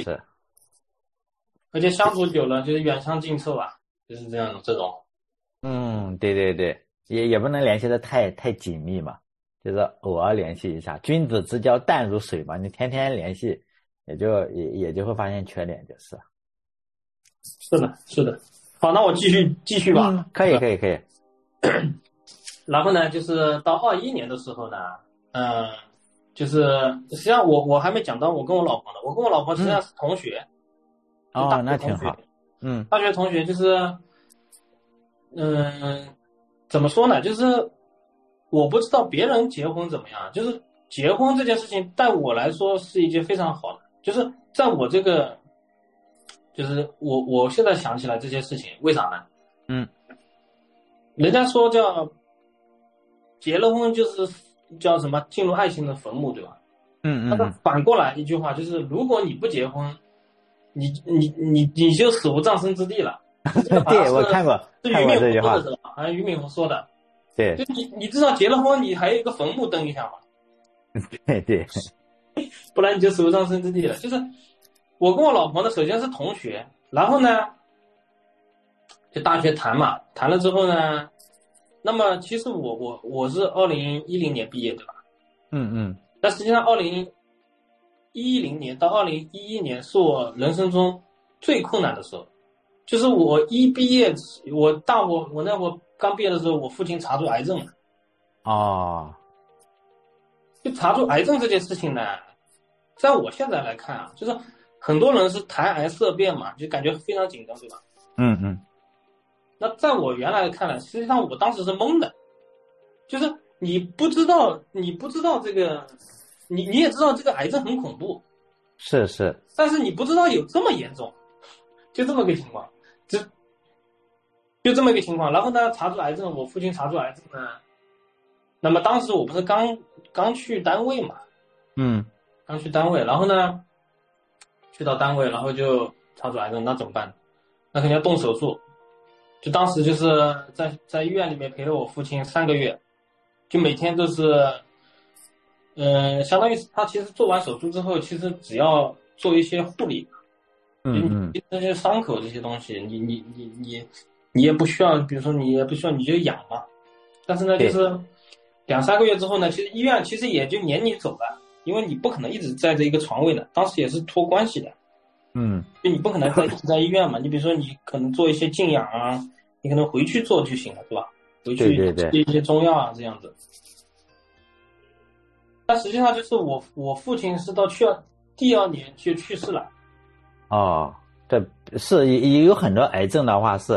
而且相处久了就是远香近臭啊，就是这样的这种。 对对对，也不能联系的太紧密嘛，就是偶尔联系一下，君子之交淡如水嘛，你天天联系，也就会发现缺点，就是。 是的。好，那我继续吧。 可以。 然后呢，就是到21年的时候呢，就是实际上我还没讲到我跟我老婆呢，我跟我老婆实际上是同学。 那挺好。 大学同学就是，怎么说呢？就是我不知道别人结婚怎么样，就是结婚这件事情，在我来说是一件非常好的，就是在我这个，就是我现在想起来这些事情，为啥呢？人家说叫结了婚就是叫什么进入爱情的坟墓，对吧？但是反过来一句话就是，如果你不结婚，你就死无葬身之地了。 对，我看过这句话， 好像俞敏洪说的。 对， 就你至少结了婚，你还有一个坟墓登一下嘛。 对， 不然你就死无葬身之地了。就是我跟我老婆呢，首先是同学，然后呢，就大学谈嘛，谈了之后呢，那么其实我是2010年毕业对吧？但实际上2010年到2011年是我人生中最困难的时候，就是我一毕业，我那会刚毕业的时候，我父亲查出癌症了。就查出癌症这件事情呢，在我现在来看啊，就是很多人是谈癌色变嘛，就感觉非常紧张，对吧？那在我原来看来，实际上我当时是懵的，就是你不知道这个，你也知道这个癌症很恐怖， 是， 但是你不知道有这么严重，就这么个情况，就这么一个情况。然后呢，查出癌症，我父亲查出癌症呢，那么当时我不是刚去单位嘛，刚去单位，然后呢，去到单位，然后就查出癌症，那怎么办？那肯定要动手术。就当时就是在医院里面陪了我父亲3个月，就每天都是，相当于他其实做完手术之后，其实只要做一些护理，这些伤口这些东西，你也不需要，比如说你也不需要你就养嘛，但是呢，就是2-3个月之后呢，其实医院其实也就撵你走了，因为你不可能一直在这一个床位的，当时也是托关系的。就你不可能一直在医院嘛，你比如说你可能做一些静养啊，你可能回去做就行了，是吧？回去吃一些中药啊，这样子。但实际上就是我父亲是到第2年就去世了。 这是也有很多癌症的话是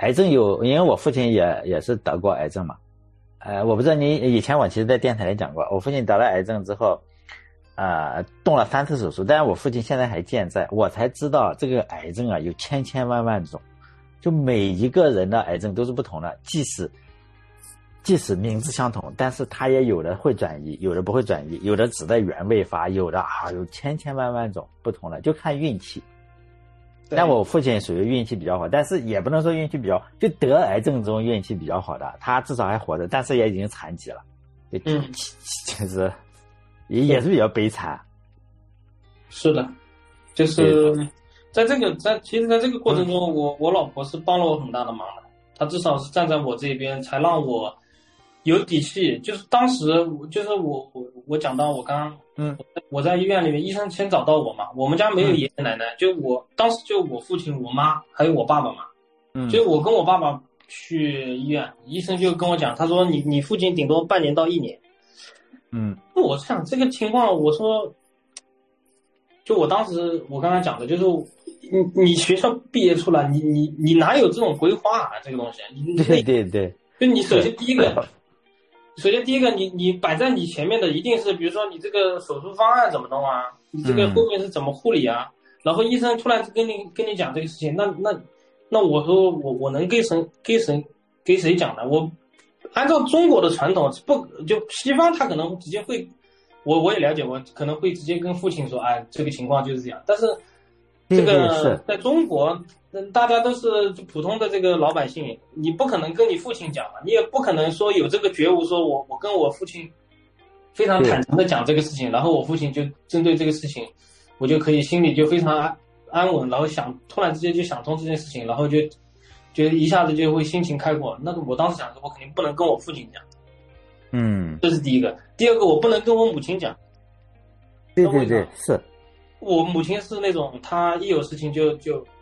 癌症因为我父亲也是得过癌症嘛，我不知道你以前我其实在电台里讲过，我父亲得了癌症之后，动了3次手术，但是我父亲现在还健在，我才知道这个癌症啊有千万种，就每一个人的癌症都是不同的，即使名字相同，但是它也有的会转移，有的不会转移，有的只在原位发，有的有千万种不同的，就看运气。但我父亲属于运气比较好，但是也不能说运气比较，就得癌症中运气比较好的，他至少还活着，但是也已经残疾了，其实也是比较悲惨。 是的，就是其实在这个过程中，我老婆是帮了我很大的忙的，她至少是站在我这边，才让我有底气。就是当时就是我讲到我刚我在医院里面，医生先找到我嘛，我们家没有爷爷奶奶，就我当时就我父亲、我妈还有我爸爸嘛，所以我跟我爸爸去医院，医生就跟我讲，他说你父亲顶多半年到1年。我想这个情况，我说，就我当时我刚才讲的，就是你学校毕业出来，你哪有这种规划啊？这个东西， 对， 就你首先第一个，你摆在你前面的一定是，比如说你这个手术方案怎么弄啊，你这个后面是怎么护理啊，然后医生突然跟你讲这个事情，那我说我能给谁讲呢？我按照中国的传统，就西方他可能直接会，我也了解，我可能会直接跟父亲说，哎，这个情况就是这样，但是这个在中国。大家都是普通的这个老百姓，你不可能跟你父亲讲嘛，你也不可能说有这个觉悟，说我跟我父亲非常坦诚的讲这个事情，然后我父亲就针对这个事情，我就可以心里就非常安稳，然后突然之间就想通这件事情，然后就一下子就会心情开阔。那我当时想说，我肯定不能跟我父亲讲，这是第一个。第二个，我不能跟我母亲讲。 对，是我母亲是那种，她一有事情就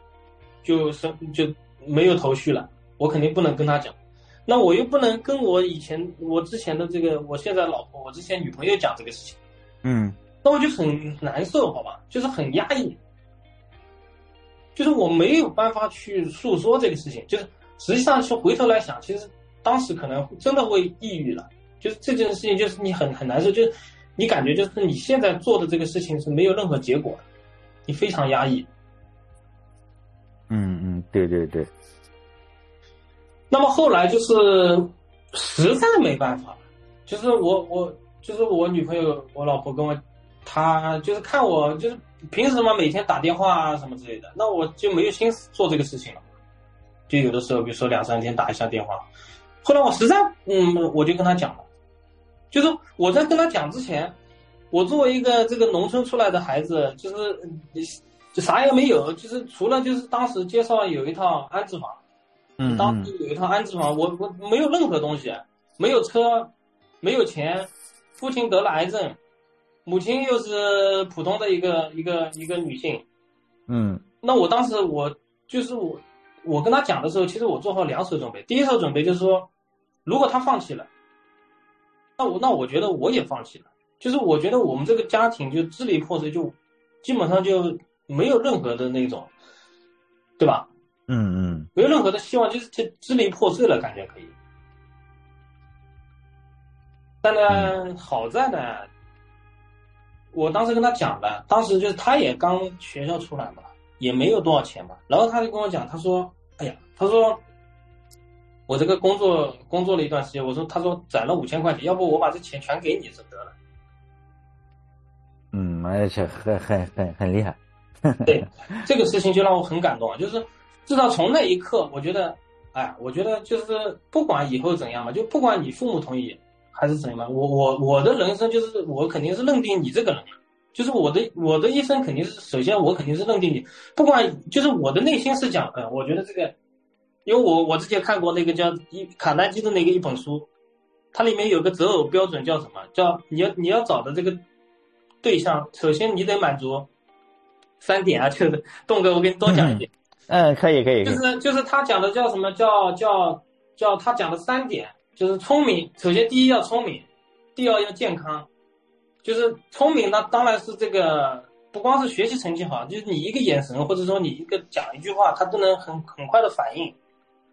没有头绪了，我肯定不能跟他讲。那我又不能跟我之前的这个我现在老婆，我之前女朋友讲这个事情，那我就很难受，好吧，就是很压抑，就是我没有办法去诉说这个事情，就是实际上去回头来想，其实当时可能真的会抑郁了，就是这件事情就是你很难受，就是你感觉就是你现在做的这个事情是没有任何结果的，你非常压抑。 对。 那么后来就是实在没办法了，就是我女朋友，我老婆跟我，她就是看我就是凭什么每天打电话啊什么之类的，那我就没有心思做这个事情了，就有的时候比如说2-3天打一下电话。后来我实在我就跟她讲了，就是我在跟她讲之前，我作为一个这个农村出来的孩子，就啥也没有，就是除了就是当时介绍有一套安置房，当时有一套安置房，我没有任何东西，没有车，没有钱，父亲得了癌症，母亲又是普通的一个女性，那我当时我跟他讲的时候，其实我做好2手准备，第一手准备就是说，如果他放弃了，那我觉得我也放弃了，就是我觉得我们这个家庭就支离破碎，就基本上就没有任何的那种，对吧？没有任何的希望，就是支离破碎了，感觉可以。但呢，好在呢，我当时跟他讲了，当时就是他也刚学校出来嘛，也没有多少钱嘛，然后他就跟我讲，他说，哎呀，他说我这个工作了一段时间，他说攒了5000块钱，要不我把这钱全给你就得了。 而且很厉害。 对，这个事情就让我很感动，就是至少从那一刻，我觉得就是不管以后怎样嘛，就不管你父母同意还是怎样，我的人生就是我肯定是认定你这个人了，就是我的一生肯定是首先我肯定是认定你，不管就是我的内心是讲，我觉得这个，因为我之前看过那个叫卡耐基的那个一本书，它里面有个择偶标准叫什么？叫你要找的这个对象，首先你得满足3点啊，就是栋哥，我给你多讲一点。 可以。 就是他讲的叫什么？叫他讲的3点，就是聪明。首先第一要聪明，第二要健康。就是聪明，那当然是这个不光是学习成绩好，就是你一个眼神或者说你讲一句话，他都能很快的反应。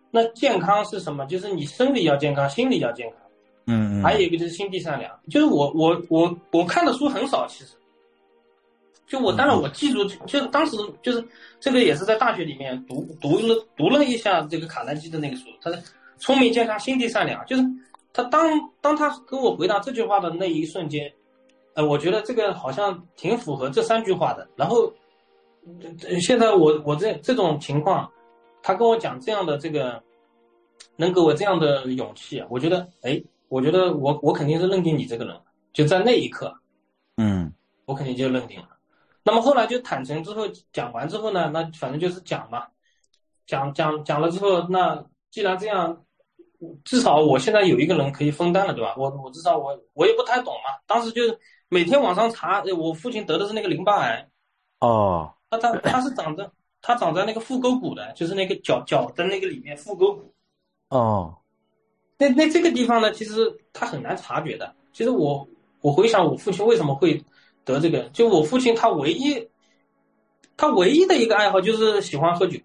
那健康是什么？就是你生理要健康，心理要健康。还有一个就是心地善良。就是我看的书很少，其实。就当然我记住，就是当时就是这个也是在大学里面读了一下这个卡耐基的那个书，他是聪明健康心地善良，就是他当他跟我回答这句话的那一瞬间，我觉得这个好像挺符合这3句话的。然后现在我这种情况，他跟我讲这样的这个，能给我这样的勇气，我觉得我肯定是认定你这个人，就在那一刻，我肯定就认定了。那么后来就坦诚之后，讲完之后呢，那反正就是讲嘛，讲了之后，那既然这样，至少我现在有一个人可以分担了，对吧？我至少我也不太懂嘛，当时就每天网上查，我父亲得的是那个淋巴癌。 哦， 他是长在那个腹沟骨的，就是那个脚的那个里面腹沟骨。 哦， 那这个地方呢，其实他很难察觉的。其实我回想我父亲为什么会得这个，就我父亲他唯一的一个爱好就是喜欢喝酒。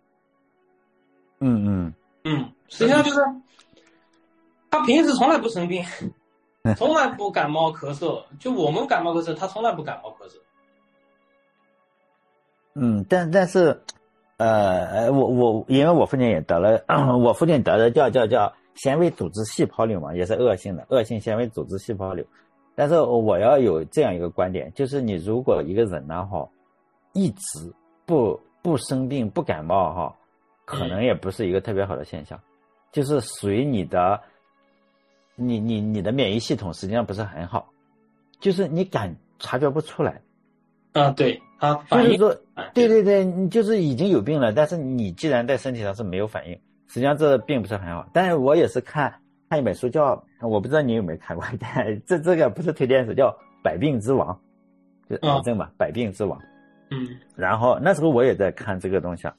实际上就是他平时从来不生病，从来不感冒咳嗽。就我们感冒咳嗽，他从来不感冒咳嗽。 但是，因为我父亲也得了，我父亲得的叫纤维组织细胞瘤嘛，也是恶性纤维组织细胞瘤。但是我要有这样一个观点，就是你如果一个人呢一直不生病不感冒可能也不是一个特别好的现象，就是属于你的免疫系统实际上不是很好，就是你察觉不出来。 对，他反应， 就是说，对，你就是已经有病了，但是你既然在身体上是没有反应，实际上这并不是很好。但是我也是看一本书叫，我不知道你有没有看过，这个不是推荐书，叫《百病之王》，就癌症嘛，百病之王。然后那时候我也在看这个东西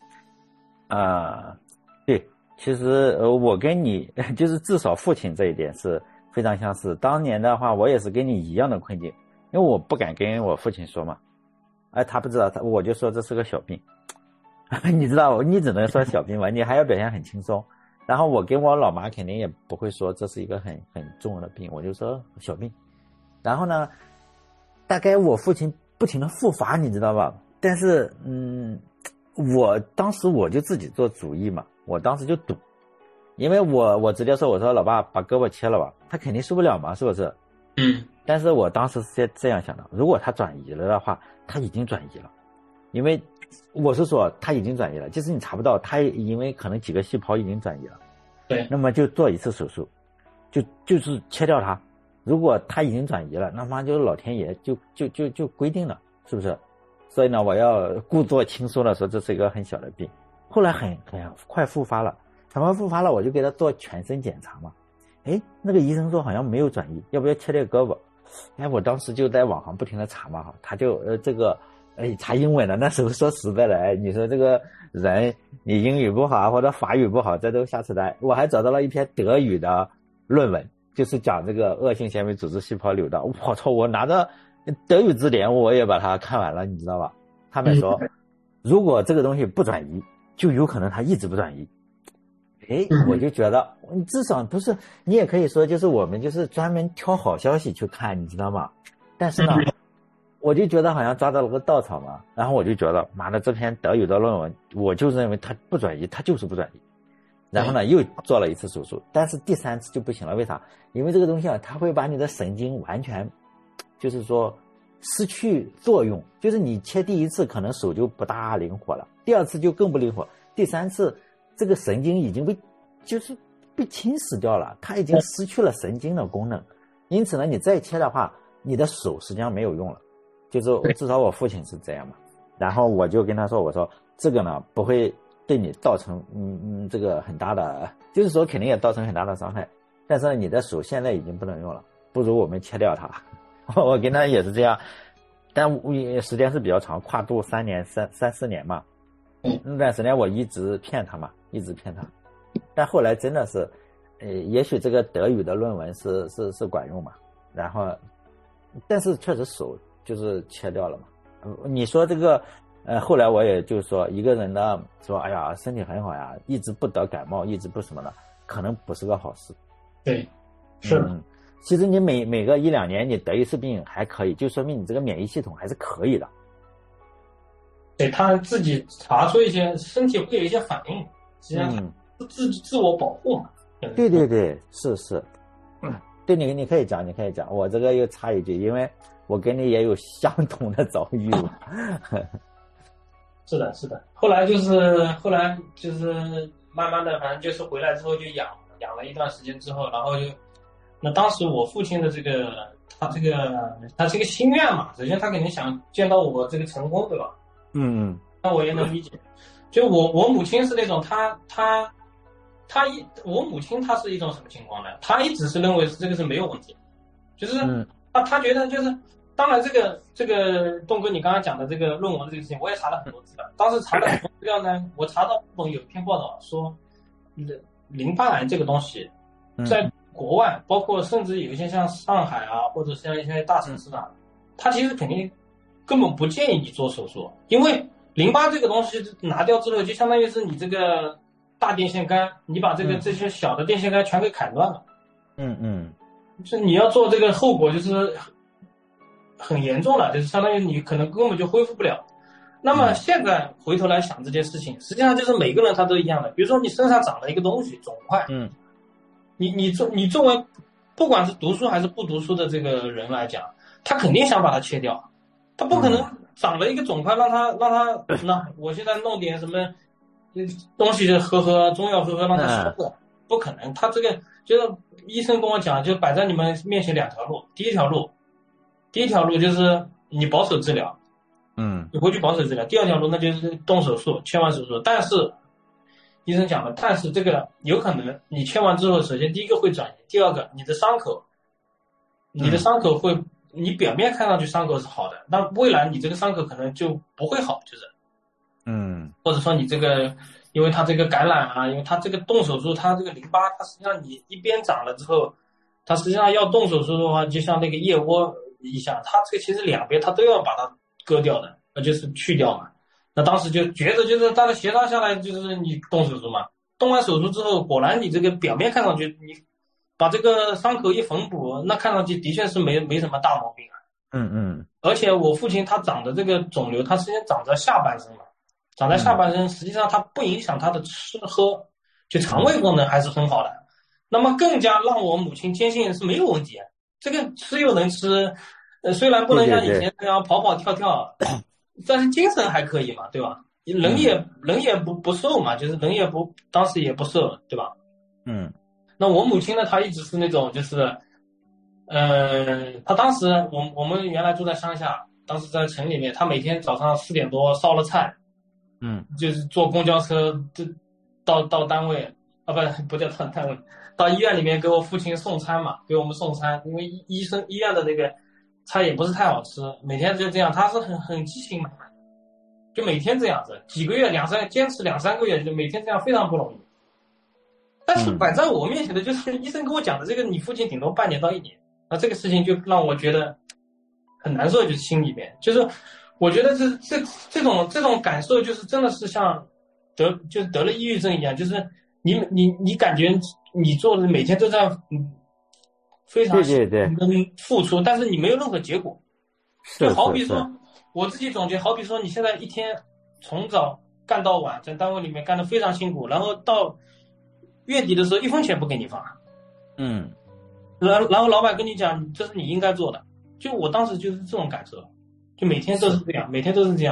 对，其实我跟你就是至少父亲这一点是非常相似。当年的话，我也是跟你一样的困境，因为我不敢跟我父亲说嘛。他不知道，我就说这是个小病，你知道，你只能说小病嘛，你还要表现很轻松。然后我跟我老妈肯定也不会说这是一个很重的病，我就说小病。然后呢，大概我父亲不停的复发，你知道吧？但是我当时我就自己做主意嘛，我当时就赌，因为我直接说，我说老爸把胳膊切了吧，他肯定受不了嘛，是不是？但是我当时是这样想的，如果他转移了的话，他已经转移了，因为我是说他已经转移了，就是你查不到他，因为可能几个细胞已经转移了。 对， 那么就做一次手术，就是切掉它。如果他已经转移了，那么就老天爷就规定了，是不是？所以呢，我要故作轻松的说这是一个很小的病。后来很快复发了，我就给他做全身检查嘛。那个医生说好像没有转移，要不要切这个胳膊？我当时就在网上不停的查嘛，他就这个查英文的，那时候说实在的，你说这个人你英语不好或者法语不好，这都瞎扯淡。我还找到了一篇德语的论文，就是讲这个恶性纤维组织细胞瘤的。我操，我拿着德语字典我也把它看完了，你知道吧？他们说如果这个东西不转移，就有可能它一直不转移。我就觉得至少不是，你也可以说就是我们就是专门挑好消息去看，你知道吗？但是呢我就觉得好像抓到了个稻草嘛，然后我就觉得妈的这篇德语的论文，我就认为它不转移，它就是不转移。然后呢又做了一次手术，但是第3次就不行了，为啥？因为这个东西它会把你的神经完全就是说失去作用，就是你切第1次可能手就不大灵活了，第2次就更不灵活，第3次这个神经已经被侵蚀掉了，它已经失去了神经的功能，因此呢你再切的话，你的手实际上没有用了，就是至少我父亲是这样嘛。然后我就跟他说，我说这个呢不会对你造成这个很大的，就是说肯定也造成很大的伤害，但是呢你的手现在已经不能用了，不如我们切掉它。我跟他也是这样，但时间是比较长，跨度3年3、4年嘛。那段时间我一直骗他，但后来真的是也许这个德语的论文是管用嘛，然后但是确实手就是切掉了嘛。你说这个后来我也就是说，一个人呢说，哎呀，身体很好呀，一直不得感冒，一直不什么的，可能不是个好事。 对，是的。 其实你每个1-2年你得一次病还可以，就说明你这个免疫系统还是可以的。 对，他自己查出一些身体会有一些反应，实际上自我保护嘛。 对对对，是。对，你可以讲，我这个又插一句，因为我跟你也有相同的遭遇嘛。 是的。后来就是慢慢的，反正就是回来之后就养了一段时间之后，然后那当时我父亲的他是一个心愿嘛，首先他肯定想见到我这个成功，对吧？那我也能理解。就我母亲是那种我母亲她是一种什么情况呢？她一直是认为这个是没有问题，就是她觉得就是，当然这个东哥你刚刚讲的这个论文这个事情，我也查了很多资料。当时查了很多资料呢，我查到有一篇报道说，淋巴癌这个东西，在国外，包括甚至有一些像上海啊，或者像一些大城市啊，它其实肯定根本不建议你做手术，因为淋巴这个东西拿掉之后，就相当于是你这个大电线杆，你把这些小的电线杆全给砍断了。就你要做这个后果就是很严重了，就是相当于你可能根本就恢复不了。那么现在回头来想这件事情，实际上就是每个人他都一样的。比如说你身上长了一个东西，肿块，你作为不管是读书还是不读书的这个人来讲，他肯定想把它切掉，他不可能长了一个肿块让他那我现在弄点什么东西喝中药喝让他消掉，不可能。他这个就是医生跟我讲，就摆在你们面前2条路，第一条路就是你保守治疗，你回去保守治疗。第2条路那就是动手术，切完手术。但是医生讲了，但是这个有可能你切完之后，首先第一个会转移，第二个你的伤口会，你表面看上去伤口是好的，但未来你这个伤口可能就不会好，就是或者说你这个，因为它这个感染啊，因为它这个动手术，它这个淋巴，它实际上你一边长了之后，它实际上要动手术的话，就像那个腋窝一下，它这个其实2边它都要把它割掉的，那就是去掉嘛。那当时就觉得就是大家协商下来，就是你动手术嘛。动完手术之后，果然你这个表面看上去，你把这个伤口一缝补，那看上去的确是没什么大毛病啊。而且我父亲他长的这个肿瘤，他实际上长在下半身嘛，长在下半身，实际上它不影响他的吃喝，就肠胃功能还是很好的。那么更加让我母亲坚信是没有问题，这个吃又能吃，虽然不能像以前那样跑跑跳跳，但是精神还可以嘛，对吧？人也不瘦嘛，就是人也不当时也不瘦，对吧？那我母亲呢，她一直是那种就是，她当时我们原来住在乡下，当时在城里面，她每天早上4点多烧了菜，就是坐公交车到单位啊，不叫到单位，到医院里面给我父亲送餐嘛，给我们送餐，因为医院的那个菜也不是太好吃，每天就这样，他是很激情嘛，就每天这样子，几个月坚持2-3个月，就每天这样非常不容易。但是摆在我面前的就是医生跟我讲的这个，你父亲顶多半年到1年，那这个事情就让我觉得很难受，就是心里面，就是我觉得这种感受，就是真的是像得了抑郁症一样，就是你感觉你做的每天都在非常付出，但是你没有任何结果。就好比说我自己总结，好比说你现在一天从早干到晚，在单位里面干得非常辛苦，然后到月底的时候1分钱不给你发，然后老板跟你讲这是你应该做的，就我当时就是这种感受，就每天都是这样，每天都是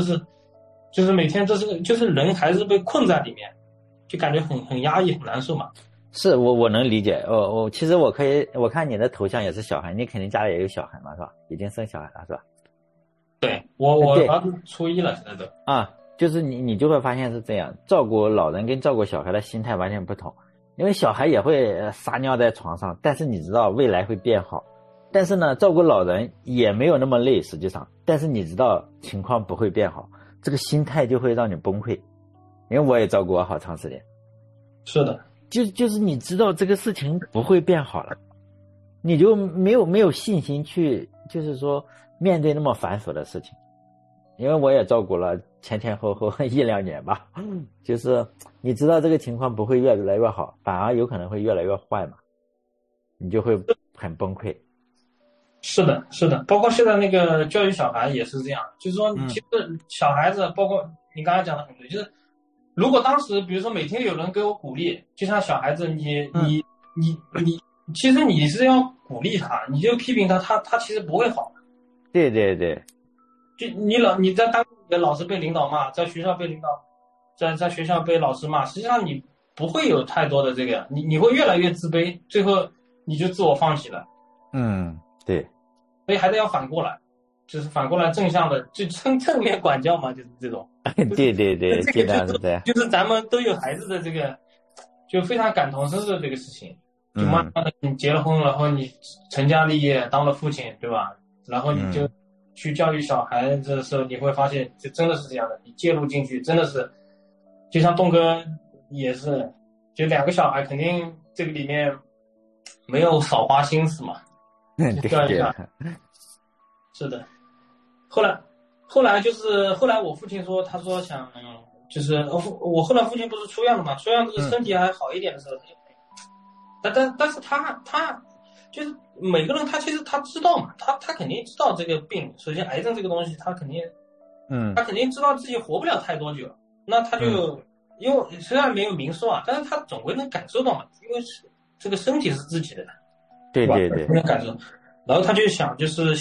就是人还是被困在里面，就感觉很压抑很难受嘛。 是我能理解，其实我看你的头像也是小孩，你肯定家里也有小孩嘛，是吧？已经生小孩了是吧？ 对，我儿子初1了，现在都就是你就会发现是这样，照顾老人跟照顾小孩的心态完全不同。因为小孩也会撒尿在床上，但是你知道未来会变好。但是呢，照顾老人也没有那么累，实际上，但是你知道情况不会变好，这个心态就会让你崩溃。因为我也照顾我好长时间。 是的， 就是你知道这个事情不会变好了，你就没有信心去，就是说面对那么繁琐的事情。 因为我也照顾了前后1-2年吧，就是你知道这个情况不会越来越好，反而有可能会越来越坏嘛，你就会很崩溃。 是的，是的，包括现在那个教育小孩也是这样，就是说，其实小孩子，包括你刚才讲的很对，就是如果当时比如说每天有人给我鼓励，就像小孩子，你，其实你是要鼓励他，你就批评他，他其实不会好。 对对对， 就你在当你的老师被领导骂，在学校被领导，在学校被老师骂，实际上你不会有太多的这个，你会越来越自卑，最后你就自我放弃了。 对， 所以还得要反过来，就是反过来正向的，就正面管教嘛，就是这种。 对对对，尽量是这样。 就是咱们都有孩子的这个，就非常感同身受这个事情。就慢慢的你结了婚，然后你成家立业，当了父亲，对吧？然后你就去教育小孩子的时候，你会发现，就真的是这样的。你介入进去，真的是，就像东哥也是，就2个小孩，肯定这个里面没有少花心思嘛。 对对， 是的。后来就是后来我父亲说，他说想就是我后来父亲不是出院了嘛，出院不是身体还好一点的时候，但是他就是每个人他其实他知道嘛，他肯定知道这个病，首先癌症这个东西他肯定他肯定知道自己活不了太多久，那他就因为虽然没有明说啊，但是他总归能感受到嘛，因为这个身体是自己的。 对对对， 能感受，然后他就想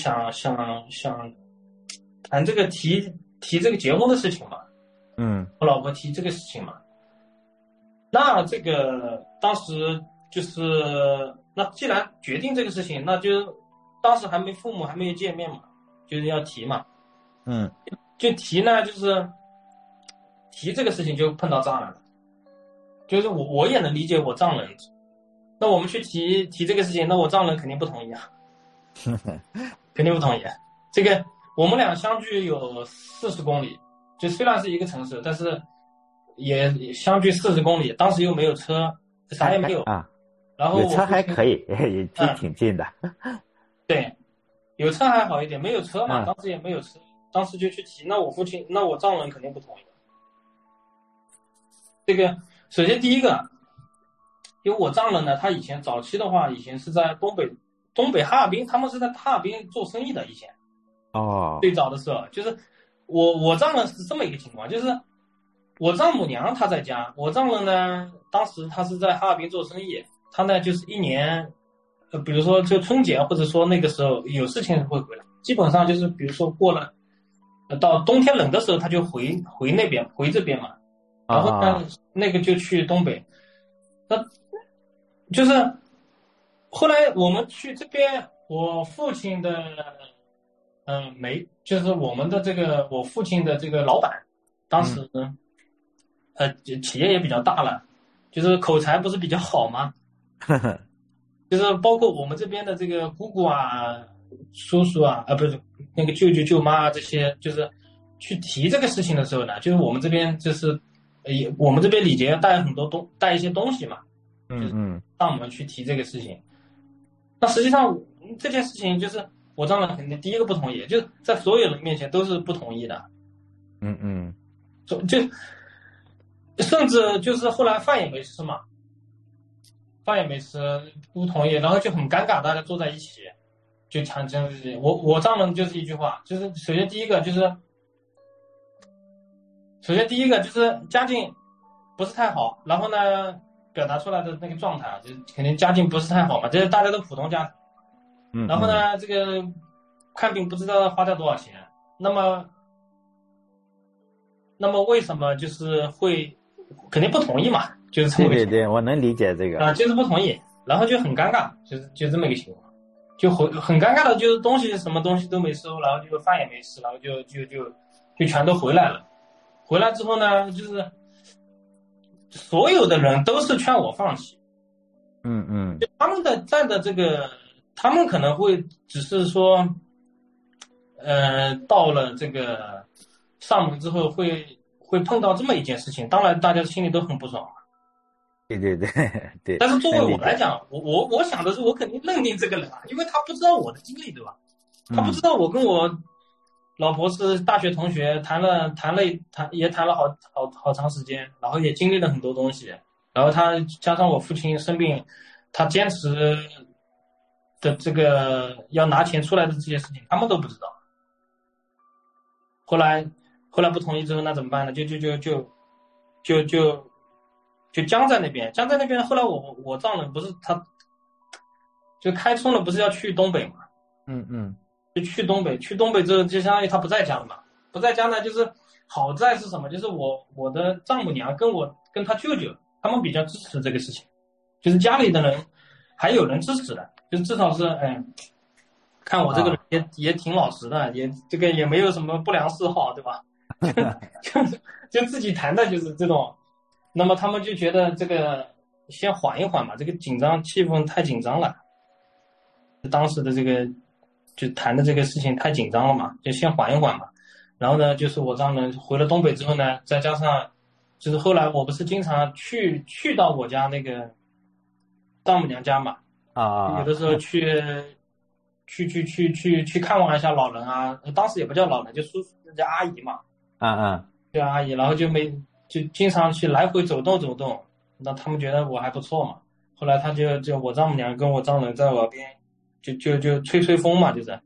谈这个提这个结婚的事情嘛，我老婆提这个事情嘛，那这个当时就是那既然决定这个事情，那就当时父母还没有见面嘛，就是要提嘛，就提呢，就是提这个事情就碰到障碍了，就是我也能理解我丈人。那我们去提这个事情，那我丈人肯定不同意啊，肯定不同意。这个我们俩相距有40公里，就虽然是一个城市，但是也相距40公里。当时又没有车，啥也没有啊。 然后有车还可以，也挺近的。 对，有车还好一点，没有车嘛，当时也没有车，当时就去提。那我丈人肯定不同意。这个首先第一个。因为我丈人呢，他以前早期的话，以前是在东北哈尔滨，他们是在哈尔滨做生意的。以前，最早的时候，就是我丈人是这么一个情况，就是我丈母娘她在家，我丈人呢，当时他是在哈尔滨做生意，他呢就是一年，比如说就春节或者说那个时候有事情会回来，基本上就是比如说过了，到冬天冷的时候他就回这边嘛，然后呢那个就去东北，那。就是后来我们去这边，我父亲的就是我们的这个我父亲的这个老板，当时企业也比较大了，就是口才不是比较好吗？就是包括我们这边的这个姑姑啊、叔叔啊，不是那个舅舅舅妈啊这些，就是去提这个事情的时候呢，就是我们这边就是我们这边礼节要带一些东西嘛。让我们去提这个事情，那实际上这件事情就是我丈人肯定第一个不同意，就在所有人面前都是不同意的。就甚至就是后来饭也没吃嘛，不同意，然后就很尴尬，大家坐在一起就谈这件事情。我丈人就是一句话，就是首先第一个就是家境不是太好，然后呢。表达出来的那个状态啊，就肯定家境不是太好嘛，这是大家都普通家庭。然后呢，这个看病不知道花掉多少钱，那么为什么就是会肯定不同意嘛？就是这么个情况。 对，我能理解这个就是不同意，然后就很尴尬，就这么一个情况，就很尴尬的，就是什么东西都没收，然后就饭也没吃，然后就全都回来了。回来之后呢，就是。所有的人都是劝我放弃，他们的站的这个，他们可能会只是说，到了这个上门之后会碰到这么一件事情，当然大家心里都很不爽。 对。 但是作为我来讲，我想的是，我肯定认定这个人啊，因为他不知道我的经历，对吧？他不知道我跟我老婆是大学同学，谈也谈了好长时间，然后也经历了很多东西，然后他加上我父亲生病，他坚持的这个要拿钱出来的这些事情，他们都不知道。后来不同意之后，那怎么办呢？就僵在那边，僵在那边。后来我丈人不是他，就开春了，不是要去东北嘛？就去东北，去东北之后就相当于他不在家了嘛。不在家呢，就是好在是什么？就是我的丈母娘跟他舅舅他们比较支持这个事情，就是家里的人还有人支持的，就至少是看我这个人也挺老实的，也这个也没有什么不良嗜好，对吧？就自己谈的就是这种。那么他们就觉得这个先缓一缓嘛，这个紧张气氛太紧张了，当时的这个就谈的这个事情太紧张了嘛，就先缓一缓嘛。然后呢，就是我丈人回了东北之后呢，再加上就是后来我不是经常去到我家那个丈母娘家嘛，有的时候去看望一下老人啊，当时也不叫老人，就叔叔叫阿姨嘛，叫阿姨，然后就经常去来回走动，那他们觉得我还不错嘛。后来他就我丈母娘跟我丈人在我耳边就吹风嘛，就是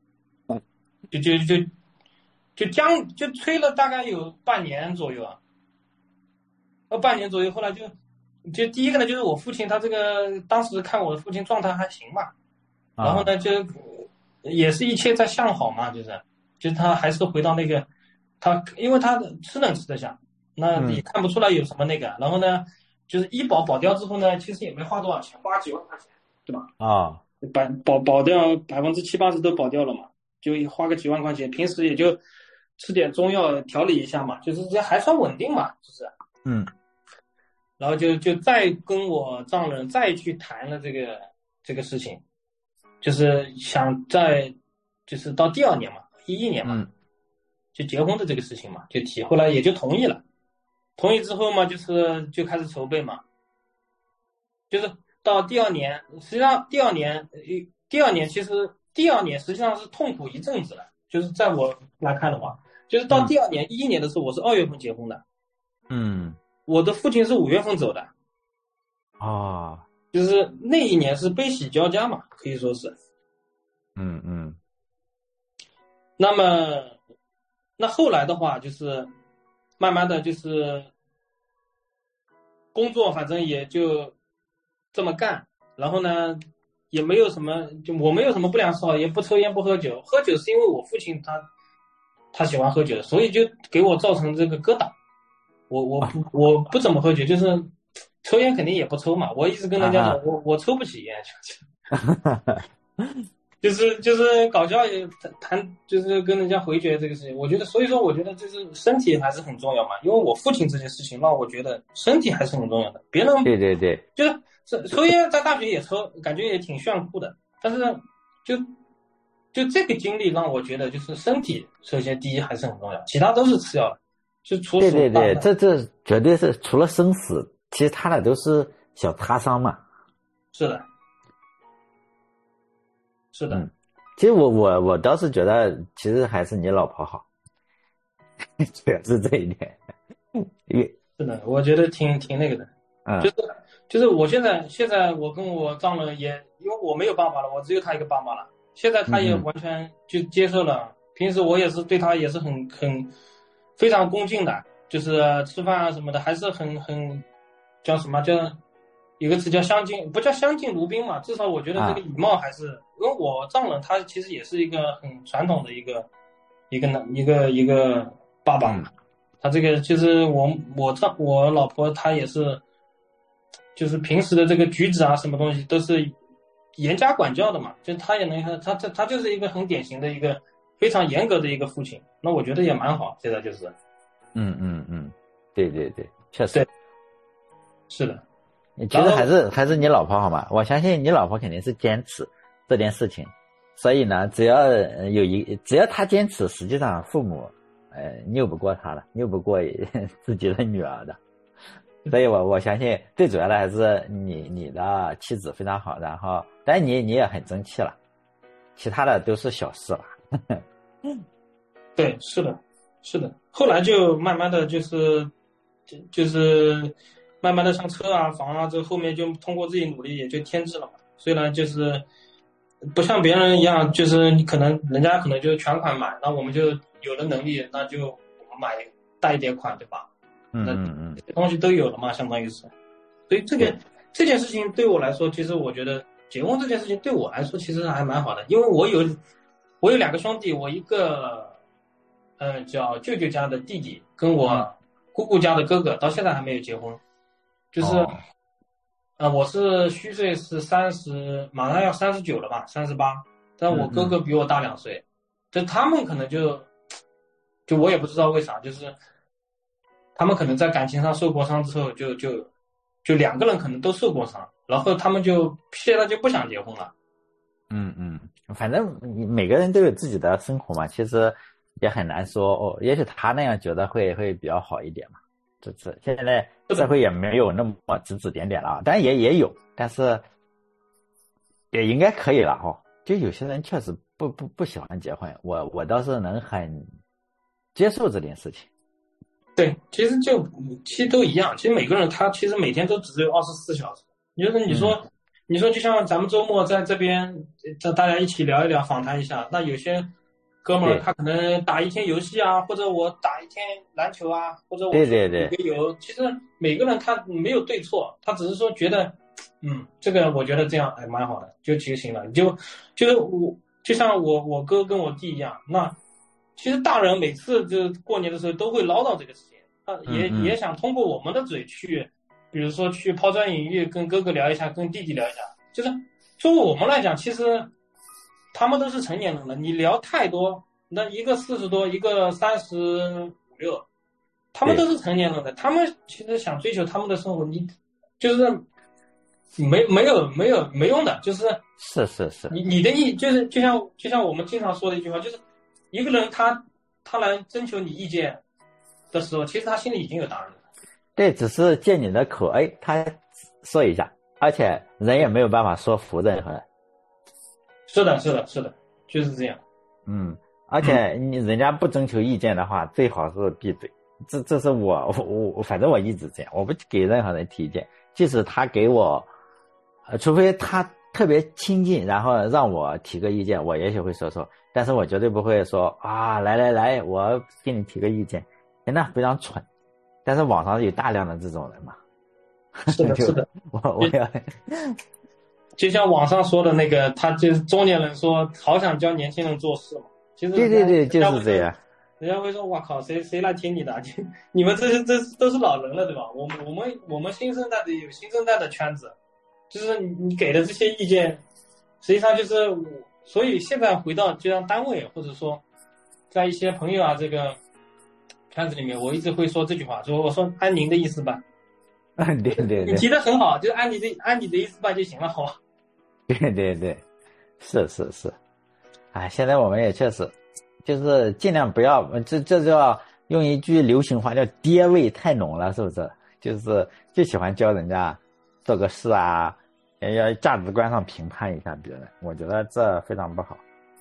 就吹了大概有半年左右啊，半年左右，后来就第一个呢，就是我父亲他这个当时看我的父亲状态还行嘛，然后呢就也是一切在向好嘛，就是他还是回到那个他，因为他吃能吃得下，那也看不出来有什么那个，然后呢就是医保保掉之后呢，其实也没花多少钱，花几万块钱，对吧？保掉70%-80%都保掉了嘛，就花个几万块钱，平时也就吃点中药调理一下嘛，就是这还算稳定嘛，就是然后就再跟我丈人再去谈了这个事情，就是想就是到第二年嘛，11年嘛，就结婚的这个事情嘛，就提，后来也就同意了。同意之后嘛，就开始筹备嘛，就是到第二年，实际上第二年实际上是痛苦一阵子了，就是在我来看的话，就是到第二年11年的时候，我是2月份结婚的，我的父亲是5月份走的，就是那一年是悲喜交加嘛，可以说是，那么那后来的话，就是慢慢的就是工作，反正也就这么干，然后呢也没有什么，就我没有什么不良嗜好，也不抽烟不喝酒，喝酒是因为我父亲他喜欢喝酒，所以就给我造成这个疙瘩。我不怎么喝酒，就是抽烟肯定也不抽嘛。我一直跟人家说，我抽不起烟，就是搞笑也谈，就是跟人家回绝这个事情。我觉得，所以说我觉得就是身体还是很重要嘛。因为我父亲这件事情让我觉得身体还是很重要的。别人对， 就是抽烟，在大学也抽，感觉也挺炫酷的。但是就这个经历让我觉得，就是身体首先第一还是很重要，其他都是次要的。就除对，这绝对是除了生死，其他的都是小擦伤嘛。 是的。 其实我倒是觉得，其实还是你老婆好，主要是这一点。 是的，我觉得挺那个的。就是我现在我跟我丈人也，因为我没有爸爸了，我只有他一个爸妈了。现在他也完全就接受了。平时我也是对他也是很非常恭敬的，就是吃饭啊什么的，还是很叫什么叫有个词叫相敬，不叫相敬如宾嘛，至少我觉得这个礼貌还是，因为我丈人他其实也是一个很传统的一个爸爸嘛，他这个就是我老婆她也是，就是平时的这个举止啊什么东西都是严加管教的嘛，就他也能他就是一个很典型的一个非常严格的一个父亲，那我觉得也蛮好，现在就是对，确实， 是的。 其实还是你老婆好吗？我相信你老婆肯定是坚持这件事情，所以呢，只要她坚持，实际上父母拗不过她了，拗不过自己的女儿的。所以我相信最主要的还是你的妻子非常好，然后但你也很争气了，其他的都是小事了。 对，是的，是的。后来就慢慢的就是慢慢的像车啊、房啊，这后面就通过自己努力也就添置了嘛。虽然就是不像别人一样，就是你可能人家可能就全款买，那我们就有了能力，那就我们买贷一点款，对吧？那这些东西都有了嘛，相当于是。所以这件事情对我来说，其实我觉得结婚这件事情对我来说其实还蛮好的，因为我有两个兄弟，我一个叫舅舅家的弟弟，跟我姑姑家的哥哥，到现在还没有结婚。就是我是虚岁是30，马上要39了吧，38，但我哥哥比我大2岁，就他们可能就我也不知道为啥，就是他们可能在感情上受过伤之后，就两个人可能都受过伤，然后他们就现在就不想结婚了。 反正每个人都有自己的生活嘛，其实也很难说哦，也许他那样觉得会比较好一点嘛。现在社会也没有那么指指点点了，当然也有，但是也应该可以了哦。就有些人确实不喜欢结婚，我倒是能很接受这件事情。 对，其实都一样，其实每个人他其实每天都只有24小时。你说就像咱们周末在这边，大家一起聊一聊，访谈一下，那有些哥们儿他可能打一天游戏啊，或者我打一天篮球啊，或者我去旅个游，其实每个人他没有对错，他只是说觉得，这个我觉得这样还蛮好的，就行了。就像我哥跟我弟一样，那其实大人每次就过年的时候都会唠叨这个事情，也想通过我们的嘴去，比如说去抛砖引玉，跟哥哥聊一下，跟弟弟聊一下。就是作为我们来讲，其实他们都是成年人了，你聊太多，那一个40多，一个35、6，他们都是成年人的，他们其实想追求他们的生活，你就是没用的，就是你的意就是就像我们经常说的一句话，就是一个人他来征求你意见的时候，其实他心里已经有答案了。 对，只是借你的口，他说一下，而且人也没有办法说服任何人。 是的，就是这样。 而且人家不征求意见的话，最好是闭嘴。这是我反正我一直这样，我不给任何人提意见，即使他给我，除非他特别亲近，然后让我提个意见，我也许会说，但是我绝对不会说啊，来，我给你提个意见，那非常蠢。但是网上有大量的这种人嘛。 是的， 我要就像网上说的那个，他就是中年人说好想教年轻人做事嘛。其实对，就是这样。 人家会说，哇靠，谁来听你的？你们这都是老人了，对吧？我们新生代的有新生代的圈子，就是你给的这些意见，实际上就是所以现在回到就像单位或者说在一些朋友啊这个圈子里面，我一直会说这句话，我说按您的意思办。 对， 你提的很好，就按你的意思办就行了，好吧？ 对，是。现在我们也确实就是尽量不要，这就要用一句流行话叫爹味太浓了，是不是？就是就喜欢教人家做个事啊，要价值观上评判一下别人，我觉得这非常不好。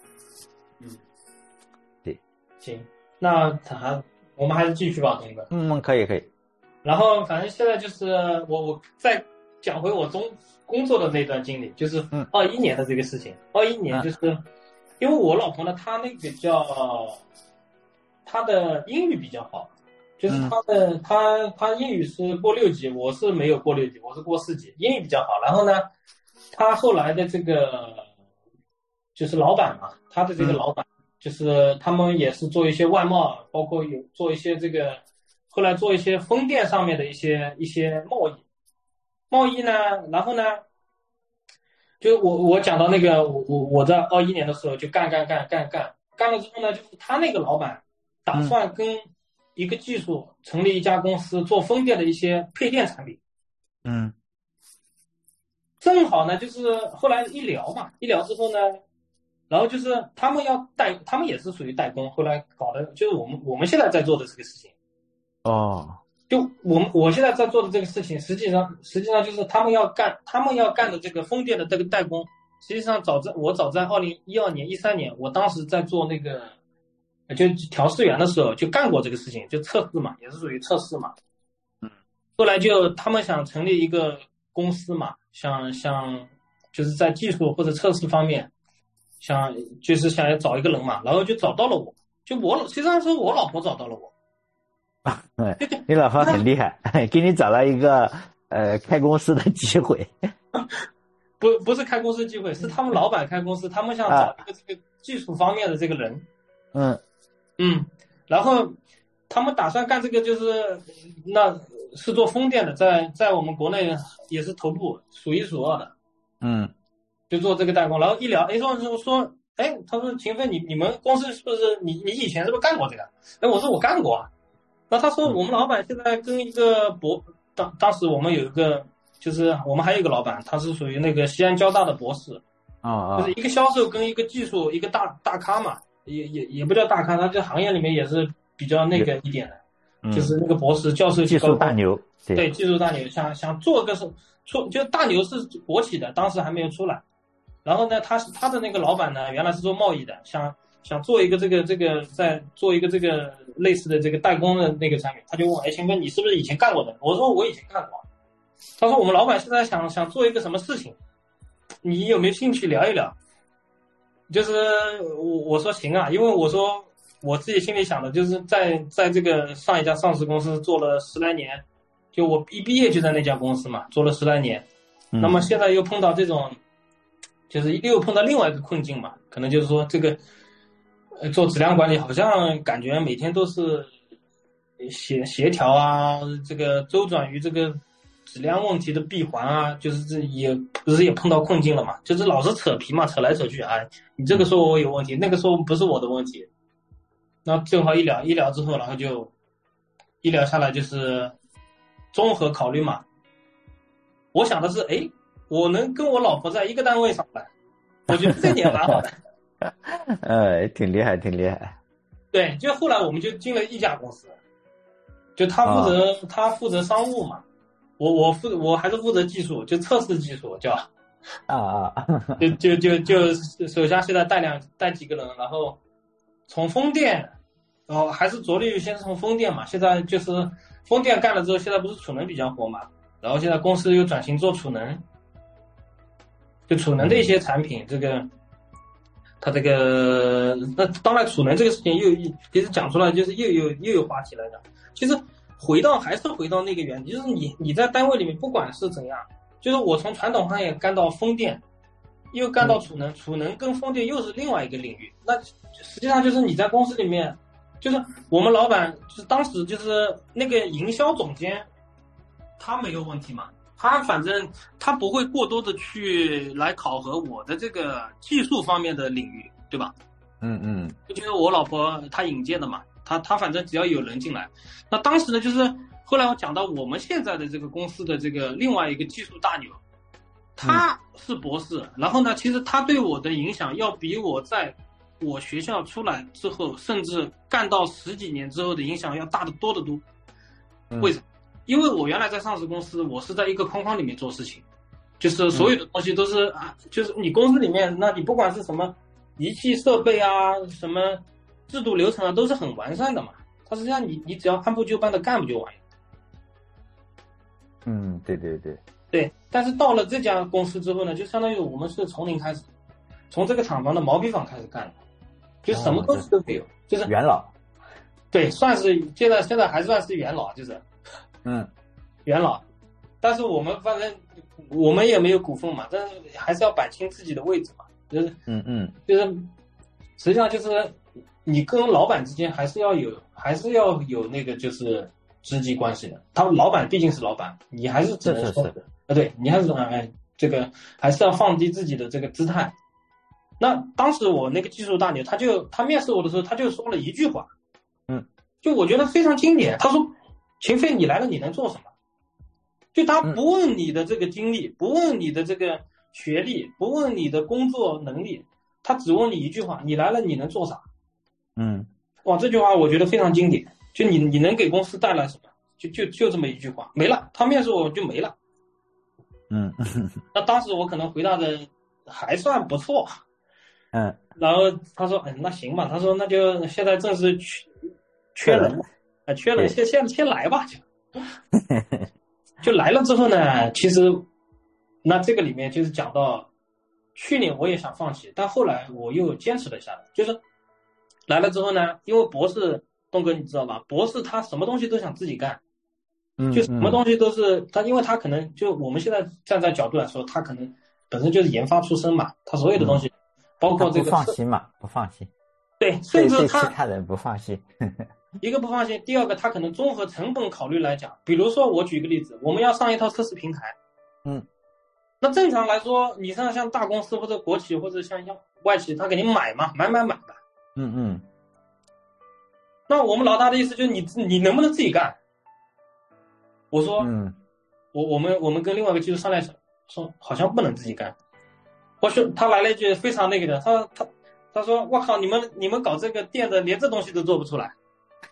对， 行，那我们还是继续吧，东哥。 可以。 然后反正现在就是我再讲回我工作的那段经历，就是21年的这个事情。21年就是因为我老婆呢，她那个她的英语比较好，就是她英语是过6级，我是没有过6级，我是过4级，英语比较好。然后呢，她后来的这个就是老板嘛，她的这个老板就是他们也是做一些外贸，包括有做一些这个。后来做一些风电上面的一些贸易呢，然后呢，就我讲到那个我在21年的时候就干了之后呢，就是他那个老板打算跟一个技术成立一家公司做风电的一些配电产品。正好呢，就是后来一聊之后呢，然后就是他们也是属于代工，后来搞的就是我们现在在做的这个事情。就我现在在做的这个事情，实际上就是他们要干的这个风电的这个代工。实际上早在2012年、13年，我当时在做那个就调试员的时候就干过这个事情，就测试嘛，也是属于测试嘛。后来就他们想成立一个公司嘛，想就是在技术或者测试方面，就是想要找一个人嘛，然后就找到了我，实际上是我老婆找到了我。 你老婆很厉害，给你找了一个开公司的机会。 不是开公司机会，是他们老板开公司，他们想找一个这个技术方面的这个人。然后他们打算干这个，就是那是做风电的，在我们国内也是头部数一数二的。就做这个代工，然后一聊，说，他说秦飞，你们公司是不是你以前是不是干过这个？我说我干过啊。那他说我们老板现在跟一个当时我们有一个，就是我们还有一个老板，他是属于那个西安交大的博士，就是一个销售跟一个技术一个大咖嘛，也不叫大咖，他这行业里面也是比较那个一点的，就是那个博士教授技术大牛， 对技术大牛，想做个就大牛是国企的，当时还没有出来。然后呢，他的那个老板呢，原来是做贸易的，想做一个这个在做一个这个类似的这个代工的那个产品，他就问秦飞，你是不是以前干过的？我说我以前干过。他说我们老板现在想做一个什么事情，你有没有兴趣聊一聊？就是我说行啊，因为我说我自己心里想的就是在这个上一家上市公司做了10来年，就我一毕业就在那家公司嘛，做了10来年，那么现在又碰到这种。就是又碰到另外一个困境嘛，可能就是说这个，做质量管理好像感觉每天都是协调啊，这个周转于这个质量问题的闭环啊，就是也碰到困境了嘛，就是老是扯皮嘛，扯来扯去啊，你这个说我有问题，那个说不是我的问题，那正好一聊之后，然后就一聊下来就是综合考虑嘛，我想的是我能跟我老婆在一个单位上班，我觉得这点蛮好的。 挺厉害，挺厉害。 对，就后来我们就进了一家公司，就他负责商务嘛，我还是负责技术，就测试技术叫。就手下现在带几个人，然后从风电，然后还是着力于先从风电嘛，现在就是风电干了之后，现在不是储能比较火嘛，然后现在公司又转型做储能。就储能的一些产品，它这个那当然储能这个事情其实讲出来就是又有话题来的。其实还是回到那个原理，就是你在单位里面不管是怎样，就是我从传统行业干到风电，又干到储能，储能跟风电又是另外一个领域。那实际上就是你在公司里面，就是我们老板就是当时就是那个营销总监，他没有问题嘛。反正他不会过多的去来考核我的这个技术方面的领域，对吧？就是我老婆她引荐的嘛，她反正只要有人进来。那当时呢，就是后来我讲到我们现在的这个公司的这个另外一个技术大牛，他是博士，然后呢，其实他对我的影响要比我在我学校出来之后，甚至干到10几年之后的影响要大得多得多。为什么？因为我原来在上市公司，我是在一个框框里面做事情，就是所有的东西都是就是你公司里面，那你不管是什么仪器设备啊，什么制度流程啊，都是很完善的嘛。它实际上你只要按部就班的干不就完了。对。但是到了这家公司之后呢，就相当于我们是从零开始，从这个厂房的毛坯房开始干的，就什么东西都没有，就是元老。 对，算是现在还算是元老，就是元老。但是我们反正我们也没有股份嘛，但是还是要摆清自己的位置嘛，就是就是实际上就是你跟老板之间还是要有那个就是知己关系的。他老板毕竟是老板，你还是只能说对，你还是这个还是要放低自己的这个姿态。那当时我那个技术大牛，他面试我的时候，他就说了一句话，就我觉得非常经典。他说：“秦飞，你来了，你能做什么？”就他不问你的这个经历，不问你的这个学历，不问你的工作能力，他只问你一句话：“你来了，你能做啥？”哇，这句话我觉得非常经典。就你能给公司带来什么？就这么一句话，没了。他面试我就没了。那当时我可能回答的还算不错。 然后他说，那行吧，他说那就现在正是缺人，缺人，先来吧，就来了之后呢，其实那这个里面就是讲到，去年我也想放弃，但后来我又坚持了下来，就是来了之后呢，因为博士东哥你知道吧，博士他什么东西都想自己干。就什么东西都是他，因为他可能就我们现在站在角度来说，他可能本身就是研发出身嘛，他所有的东西，包括这个不放心嘛，不放心。 对，甚至对其他人不放心。 一个不放心，第二个他可能综合成本考虑来讲，比如说我举个例子，我们要上一套测试平台，那正常来说，你像大公司或者国企或者像外企，他给你买嘛，买嘛。那我们老大的意思就是你能不能自己干？我说，我们跟另外一个技术商量说好像不能自己干。他来了一句非常那个的，他说我靠，你们搞这个电的连这东西都做不出来。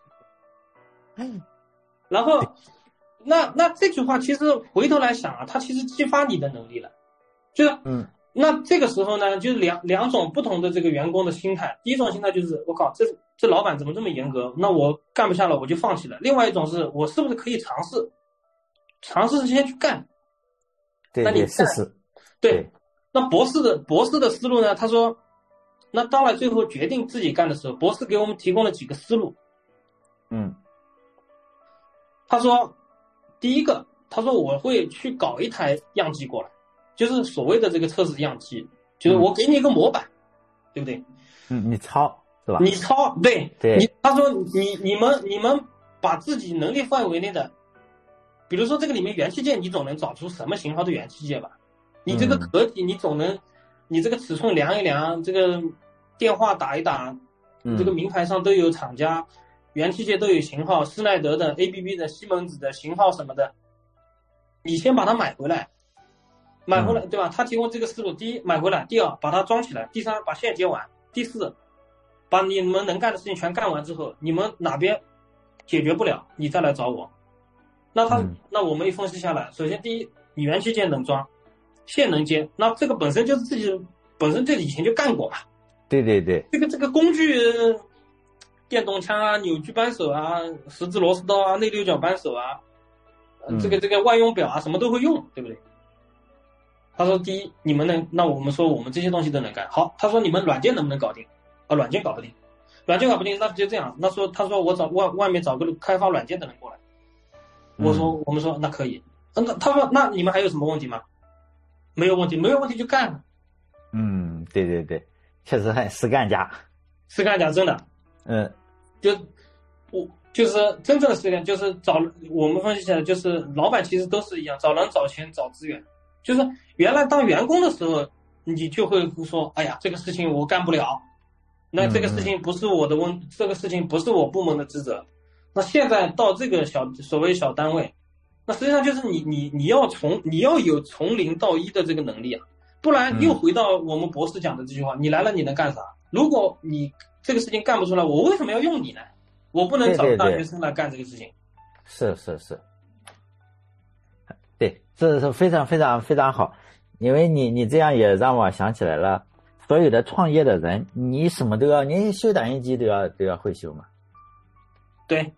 然后那这句话其实回头来想啊，它其实激发你的能力了，就是那这个时候呢，就是两种不同的这个员工的心态。第一种心态就是我靠，这老板怎么这么严格？那我干不下了我就放弃了。另外一种是我是不是可以尝试先去干？ 对， 那你试试。 对，那博士的思路呢？他说，那当然最后决定自己干的时候，博士给我们提供了几个思路。他说，第一个，他说我会去搞一台样机过来，就是所谓的这个测试样机，就是我给你一个模板，对不对？ 你抄是吧？ 你抄，对。 对。 他说你们把自己能力范围内的，比如说这个里面元器件，你总能找出什么型号的元器件吧？你这个壳体，你总能，你这个尺寸量一量，这个电话打一打，这个名牌上都有厂家。元器件都有型号，施耐德的、ABB 的、西门子的型号什么的，你先把它买回来，对吧？他提供这个思路：第一，买回来；第二，把它装起来；第三，把线接完；第四，把你们能干的事情全干完之后，你们哪边解决不了，你再来找我。那我们一分析下来，首先第一，你元器件能装，线能接，那这个本身就是自己本身这以前就干过嘛。 对， 这个工具。电动枪啊，扭矩扳手啊，十字螺丝刀啊，内六角扳手啊，这个万用表啊，什么都会用，对不对？他说第一，你们能，那我们说我们这些东西都能干。好，他说你们软件能不能搞定？软件搞不定，那就这样。他说我找外面找个开发软件的人过来。我们说那可以。他说那你们还有什么问题吗？没有问题就干。 对，确实很实干家， 真的。就是真正的实干，就是我们分析起来，就是老板其实都是一样，找人、找钱、找资源。就是原来当员工的时候，你就会说，哎呀，这个事情我干不了，那这个事情不是我的这个事情不是我部门的职责。那现在到这个所谓小单位，那实际上就是你要有从零到一的这个能力啊，不然又回到我们博士讲的这句话，你来了你能干啥？如果你这个事情干不出来，我为什么要用你呢？我不能找大学生来干这个事情。 是，对，这是非常非常非常好，因为你这样也让我想起来了，所有的创业的人，你什么都要，你修打印机都要会修嘛。 对，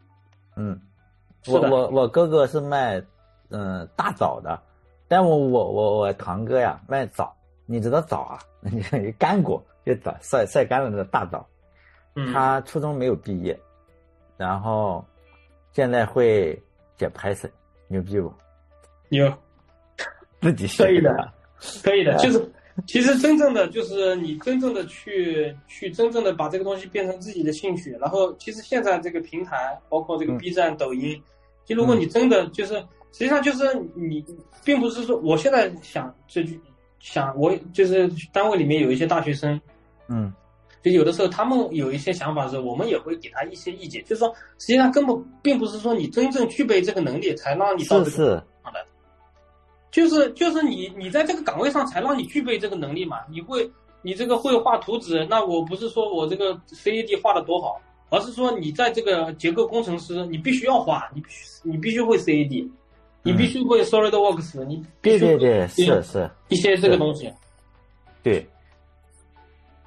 我哥哥是卖大枣的，但我堂哥呀卖枣，你知道枣啊？干果就枣晒干了的大枣。他初中没有毕业，然后现在会写 Python， 牛逼不？ 牛， 自己学可以的，就是其实真正的就是你真正的去真正的把这个东西变成自己的兴趣，然后其实现在这个平台包括这个 B 站、抖音，就如果你真的就是实际上就是你并不是说我现在我就是单位里面有一些大学生，就有的时候他们有一些想法的时候，我们也会给他一些意见，就是说实际上根本并不是说你真正具备这个能力才让你到这个好的，就是你在这个岗位上才让你具备这个能力嘛。你这个会画图纸，那我不是说我这个 CAD 画的多好，而是说你在这个结构工程师，你必须要画，你必须会 CAD，你必须会 SolidWorks，你必须对，是一些这个东西， 对。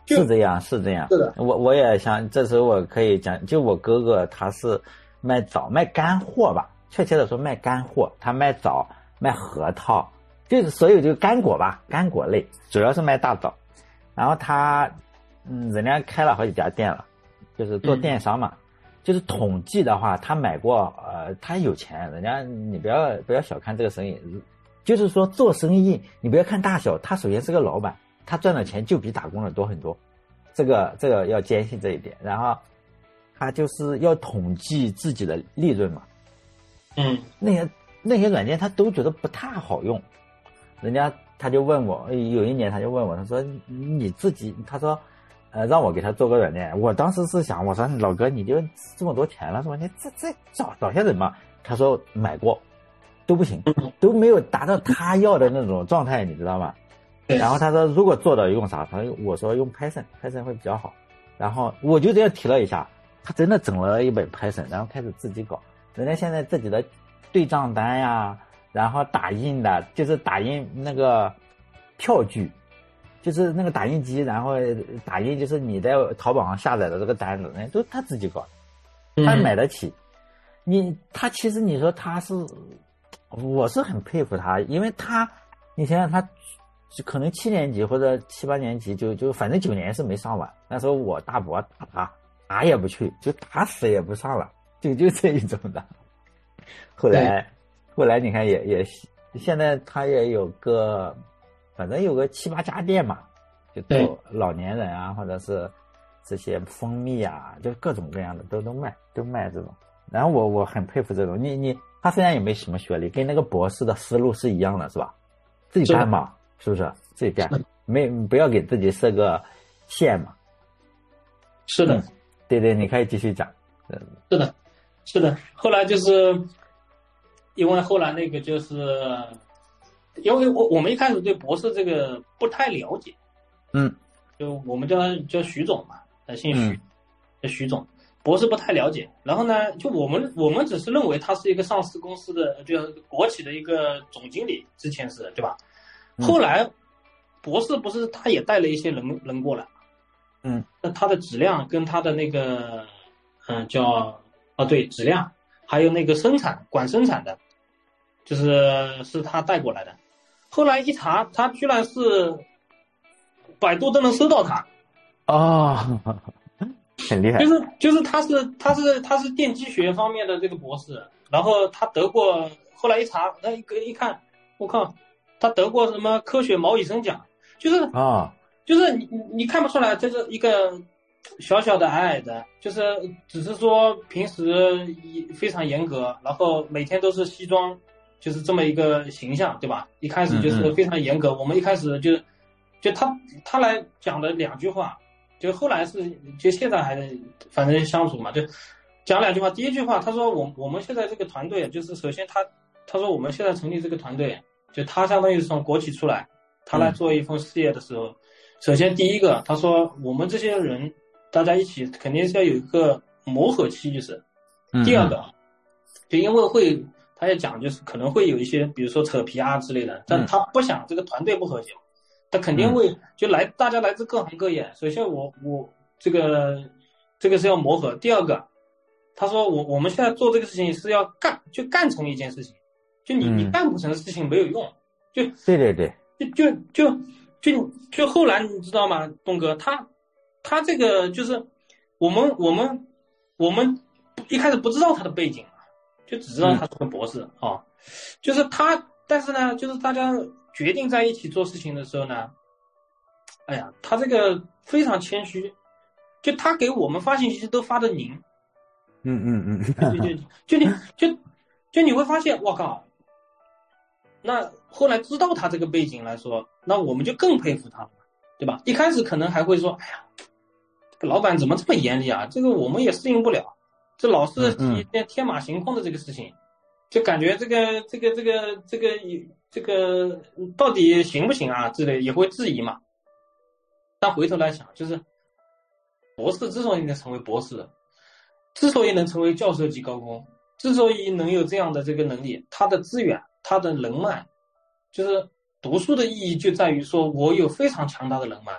是这样，是这样。 是的， 我也想，这时候我可以讲，就我哥哥他是卖枣，卖干货吧，确切的说卖干货，他卖枣，卖核桃，就是所有就干果吧，干果类，主要是卖大枣。然后他，人家开了好几家店了，就是做电商嘛。就是统计的话，他买过，他有钱，人家你不要小看这个生意，就是说做生意，你不要看大小，他首先是个老板，他赚的钱就比打工的多很多，这个要坚信这一点。然后他就是要统计自己的利润嘛，那些软件他都觉得不太好用，人家他就问我，有一年他就问我，他说你自己，他说。让我给他做个软件，我当时是想，我说老哥你就这么多钱了是吧？你这找些人嘛。他说买过，都不行，都没有达到他要的那种状态，你知道吗？然后他说如果做到用啥？我说用 Python 会比较好。然后我就这样提了一下，他真的整了一本 Python， 然后开始自己搞。人家现在自己的对账单呀，然后打印的，就是打印那个票据。就是那个打印机，然后打印就是你在淘宝上下载的这个单子，都他自己搞，他买得起。他其实你说他是，我是很佩服他，因为你想想他可能7年级或者7、8年级就反正9年是没上完。那时候我大伯打也不去，就打死也不上了，就这一种的。后来你看也现在他也有个。反正有个7、8家店嘛，就做老年人啊，或者是这些蜂蜜啊，就各种各样的都卖这种。然后我很佩服这种，他虽然也没什么学历，跟那个博士的思路是一样的，是吧？自己干嘛，是不是？自己干，不要给自己设个线嘛。 是的， 对，你可以继续讲。 是的。后来就是因为后来那个就是。因为我们一开始对博士这个不太了解，就我们叫徐总嘛，姓徐，叫徐总，博士不太了解。然后呢，就我们只是认为他是一个上市公司的，就国企的一个总经理，之前是对吧？后来博士不是他也带了一些人过来，那他的质量跟他的那个质量，还有那个管生产的，是他带过来的。后来一查，他居然是百度都能搜到他。 很厉害。 就是他是电机学方面的这个博士，然后他得过，后来一查，一看，我靠，他得过什么科学毛以生奖，就是你看不出来，这是一个小小的矮的，就是只是说平时非常严格，然后每天都是西装。就是这么一个形象，对吧？一开始就是非常严格。我们一开始就他来讲的2句话，就后来就现在还反正相处嘛，就讲2句话。第一句话，他说我们现在这个团队，就是首先他说我们现在成立这个团队，就他相当于是从国企出来，他来做一份事业的时候，首先第一个，他说我们这些人大家一起肯定是要有一个磨合期，就是。第二个，就因为他也讲，就是可能会有一些，比如说扯皮啊之类的，但他不想这个团队不和谐，他肯定会就大家来自各行各业。首先我这个是要磨合。第二个，他说我们现在做这个事情是要干成一件事情，就你干不成事情没有用，就对， 就后来你知道吗，东哥，他这个就是我们一开始不知道他的背景。就只知道他是个博士就是他，但是呢，就是大家决定在一起做事情的时候呢，哎呀，他这个非常谦虚，就他给我们发信息都发的您，就你会发现，我靠，那后来知道他这个背景来说，那我们就更佩服他了，对吧？一开始可能还会说，哎呀，这个老板怎么这么严厉啊？这个我们也适应不了。这老是提天马行空的这个事情，就感觉这个到底行不行啊之类也会质疑嘛。但回头来想，就是博士之所以能成为博士，之所以能成为教授级高工，之所以能有这样的这个能力，他的资源，他的人脉，就是读书的意义就在于说我有非常强大的人脉，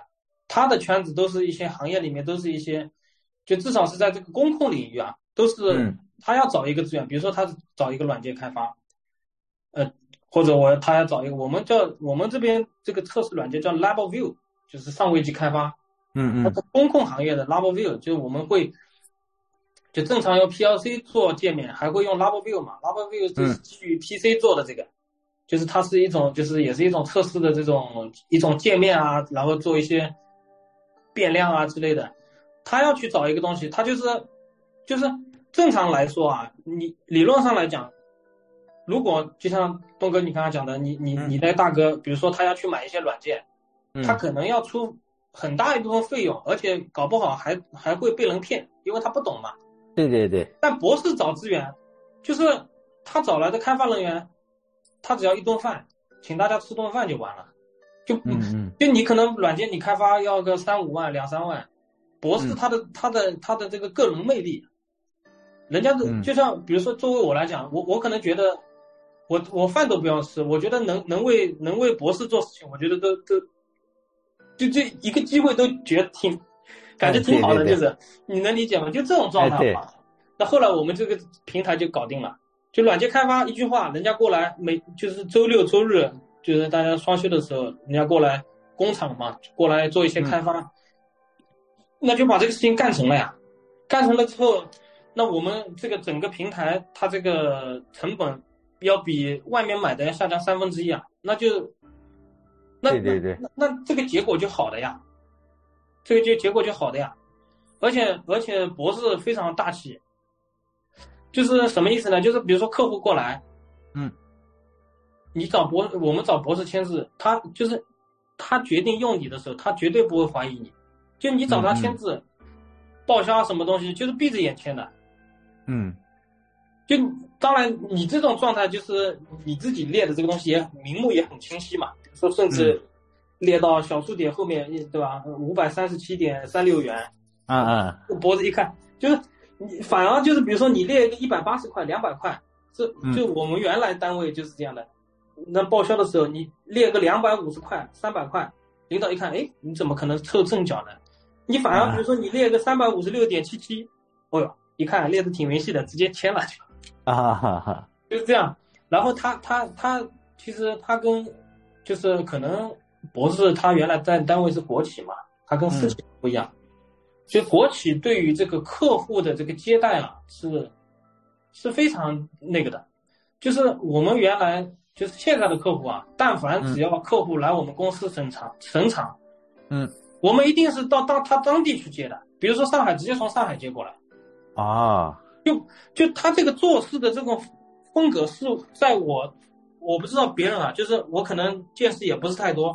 他的圈子都是一些行业里面都是一些，就至少是在这个工控领域啊，都是他要找一个资源，比如说他找一个软件开发，或者他要找一个我们这边这个测试软件叫 Level View， 就是上位机开发。工控行业的 Level View 就是我们会就正常用 PLC 做界面，还会用 Level View 嘛。Level View 就是基于 PC 做的这个，就是它是一种就是也是一种测试的一种界面啊，然后做一些变量啊之类的。他要去找一个东西，他就是正常来说啊，你理论上来讲，如果就像东哥你刚刚讲的，你那大哥，比如说他要去买一些软件，他可能要出很大一部分费用，而且搞不好还会被人骗，因为他不懂嘛。 对对对。 但博士找资源，就是他找来的开发人员，他只要一顿饭，请大家吃顿饭就完了。就你可能软件你开发要个3-5万、2-3万，博士他的这个个人魅力，人家就像比如说作为我来讲，我可能觉得我饭都不要吃，我觉得能为博士做事情，我觉得都就这一个机会都觉得感觉挺好的，就是你能理解吗？就这种状态嘛。那后来我们这个平台就搞定了，就软件开发一句话，人家过来就是周六周日，就是大家双休的时候，人家过来工厂嘛，过来做一些开发，那就把这个事情干成了呀。干成了之后，那我们这个整个平台它这个成本要比外面买的要下降1/3啊，那这个结果就好的呀，结果就好的呀，而且博士非常大气，就是什么意思呢？就是比如说客户过来，我们找博士签字，他决定用你的时候，他绝对不会怀疑你，就你找他签字，报销什么东西，就是闭着眼签的，就当然你这种状态就是你自己列的这个东西名目也很清晰嘛，比如说甚至列到小数点后面，对吧？537.36元，博士一看，就是你反而就是比如说你列一个180块、200块，就我们原来单位就是这样的。那报销的时候，你列个250块、300块，领导一看，哎，你怎么可能凑正角呢？你反而比如说你列个356.77，哦哟，一看列的挺明细的，直接签了就，就是这样。然后他其实他跟就是可能博士他原来在单位是国企嘛，他跟私企不一样，就国企对于这个客户的这个接待啊是非常那个的，就是我们原来就是现在的客户啊，但凡只要客户来我们公司审厂，我们一定是到他当地去接的，比如说上海直接从上海接过来就他这个做事的这种风格是在我不知道别人啊，就是我可能见识也不是太多，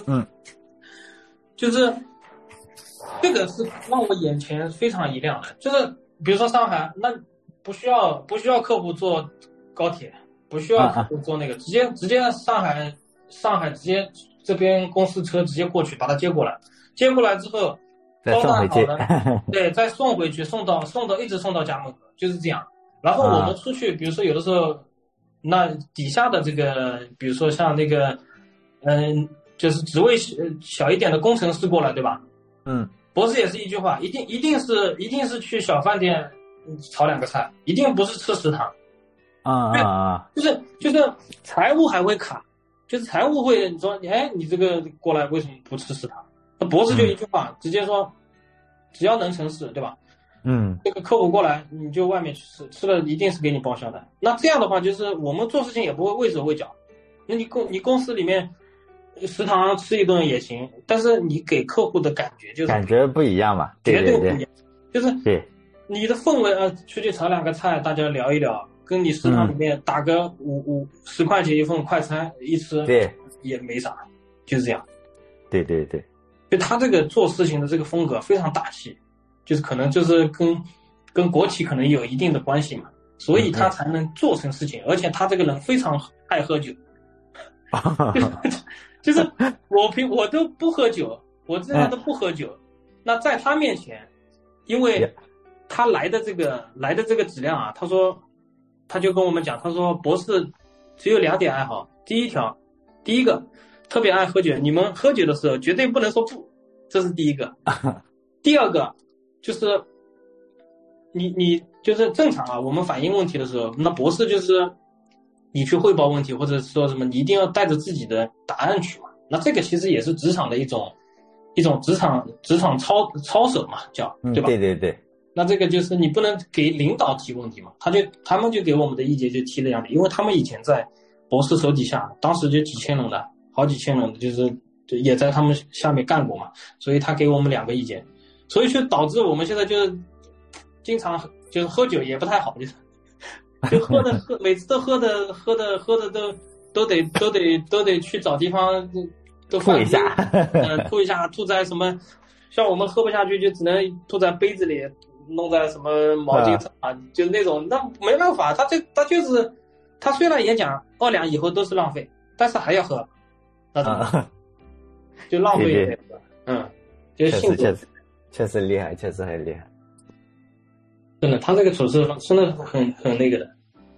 就是这个是让我眼前非常一亮的，就是比如说上海，那不需要客户坐高铁，不需要客户坐那个，直接上海直接这边公司车直接过去把他接过来之后包办好了，对，再送回去，一直送到家门口，就是这样。然后我们出去，比如说有的时候，那底下的这个，比如说像那个，就是职位小一点的工程师过来，对吧？博士也是一句话，一定是去小饭店炒2个菜，一定不是吃食堂。就是财务还会卡，就是财务会说，哎，你这个过来为什么不吃食堂？那博士就一句话，直接说，只要能成事，对吧？这个客户过来，你就外面去吃了一定是给你报销的。那这样的话，就是我们做事情也不会畏手畏脚。那你公司里面食堂吃一顿也行，但是你给客户的感觉就是感觉不一样嘛， 绝对不一样。就是对你的氛围出去炒2个菜，大家聊一聊，跟你食堂里面打个10块钱一份快餐一吃， 对， 也没啥，就是这样。 对， 就他这个做事情的这个风格非常大气，就是可能就是跟国企可能有一定的关系嘛，所以他才能做成事情。而且他这个人非常爱喝酒，就是我都不喝酒，我这样都不喝酒。那在他面前，因为他来的这个质量啊，他就跟我们讲，他说博士只有2点爱好，第一个特别爱喝酒，你们喝酒的时候绝对不能说不， 这是第一个。第二个就是你就是正常啊，我们反映问题的时候，那博士就是你去汇报问题，或者说什么，你一定要带着自己的答案去嘛。那这个其实也是职场的一种职场操守嘛，叫对吧？ 对对对。 那这个就是你不能给领导提问题嘛，他们就给我们的意见就提了2点，因为他们以前在博士手底下，当时就几千人的，好几千人的，就是也在他们下面干过嘛，所以他给我们2个意见，所以就导致我们现在就是经常就是喝酒也不太好，就每次都喝的都得去找地方都吐一下， 吐一下，吐在什么，像我们喝不下去就只能吐在杯子里，弄在什么毛巾上啊，就那种，那没办法，他就是他虽然也讲2两以后都是浪费，但是还要喝，那怎么就浪费， 对就是性格确实厉害，确实很厉害。 真的，他这个处事真的很那个的。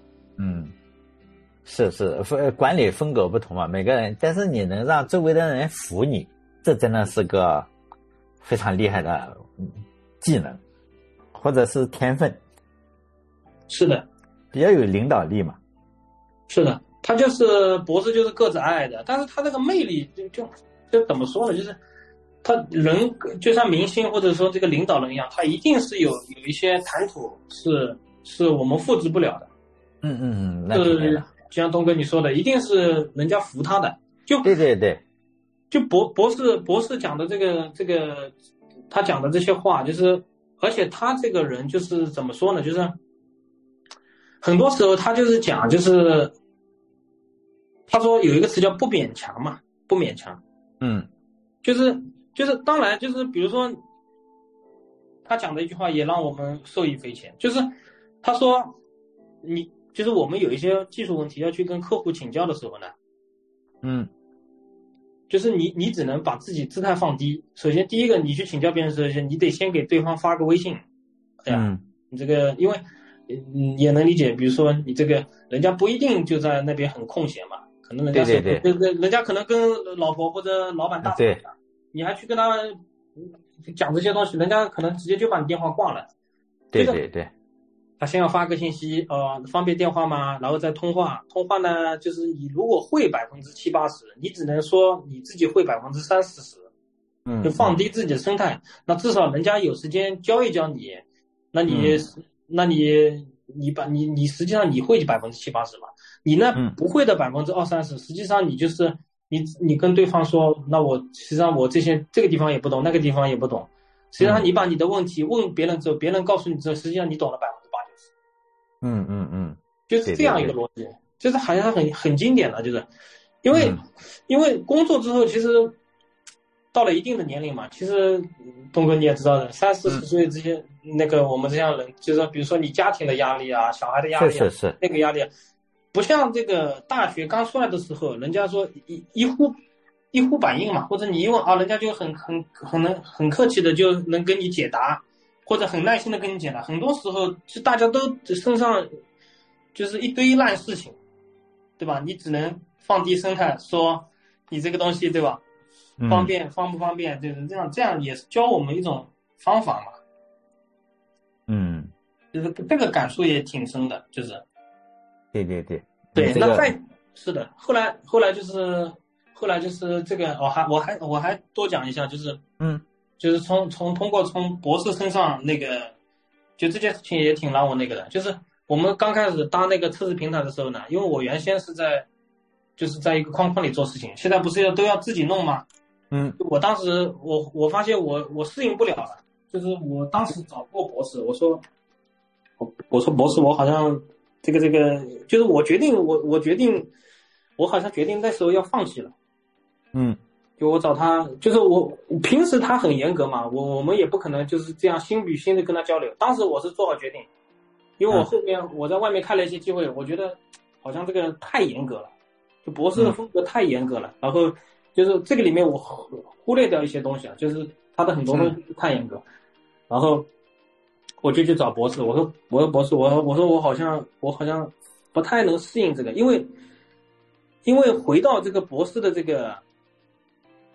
是管理风格不同嘛，每个人，但是你能让周围的人服你，这真的是个非常厉害的技能，或者是天分。 是的， 比较有领导力嘛。 是的，他就是博士，就是个子矮矮的，但是他这个魅力就怎么说呢？就是他人就像明星或者说这个领导人一样，他一定是有一些谈吐是我们复制不了的。 那肯定的。 就像东哥你说的，一定是人家服他的。 对， 就博士讲的这个他讲的这些话，就是而且他这个人就是怎么说呢？就是很多时候他就是讲，就是他说有一个词叫不勉强嘛，不勉强。就是当然就是比如说他讲的一句话也让我们受益匪浅，就是他说就是我们有一些技术问题要去跟客户请教的时候呢，就是你只能把自己姿态放低。首先第一个，你去请教别人的时候，你得先给对方发个微信。你这个因为也能理解，比如说你这个人家不一定就在那边很空闲嘛，可能人家人家可能跟老婆或者老板大吵一架，你还去跟他讲这些东西，人家可能直接就把你电话挂了。 对， 他先要发个信息，方便电话吗？然后再通话。通话呢，就是你如果会70%-80%，你只能说你自己会30-40%，就放低自己的生态。那至少人家有时间教一教你，那你实际上你会70%-80%嘛？你呢不会的20-30%，实际上你就是你跟对方说，那我实际上我这个地方也不懂，那个地方也不懂。实际上你把你的问题问别人之后，别人告诉你之后，实际上你懂了80%-90%。就是这样一个逻辑，就是好像很经典的，就是因为工作之后，其实到了一定的年龄嘛，其实东哥你也知道的，30-40岁这些那个我们这样人，就是比如说你家庭的压力啊，小孩的压力啊， 是那个压力，不像这个大学刚出来的时候，人家说一呼百应嘛，或者你一问啊，人家就很客气的就能跟你解答。或者很耐心的跟你讲了，很多时候是大家都身上就是一堆烂事情，对吧？你只能放低生态说你这个东西，对吧？方不方便？就是这样也是教我们一种方法嘛。就是这个感触也挺深的，就是。 对。 那是的，后来就是这个，我还多讲一下，就是就是通过从博士身上那个，就这件事情也挺让我那个的。就是我们刚开始搭那个测试平台的时候呢，因为我原先是就是在一个框框里做事情，现在不是都要自己弄吗？我当时我发现我适应不了了，就是我当时找过博士，我说博士，我好像这个就是我决定我好像决定那时候要放弃了。就我找他，就是我平时他很严格嘛，我们也不可能就是这样心比心的跟他交流。当时我是做好决定，因为我后面我在外面看了一些机会，我觉得好像这个太严格了，就博士的风格太严格了。然后就是这个里面我忽略掉一些东西啊，就是他的很多东西太严格。然后我就去找博士，我说博士，我说我好像不太能适应这个，因为回到这个博士的这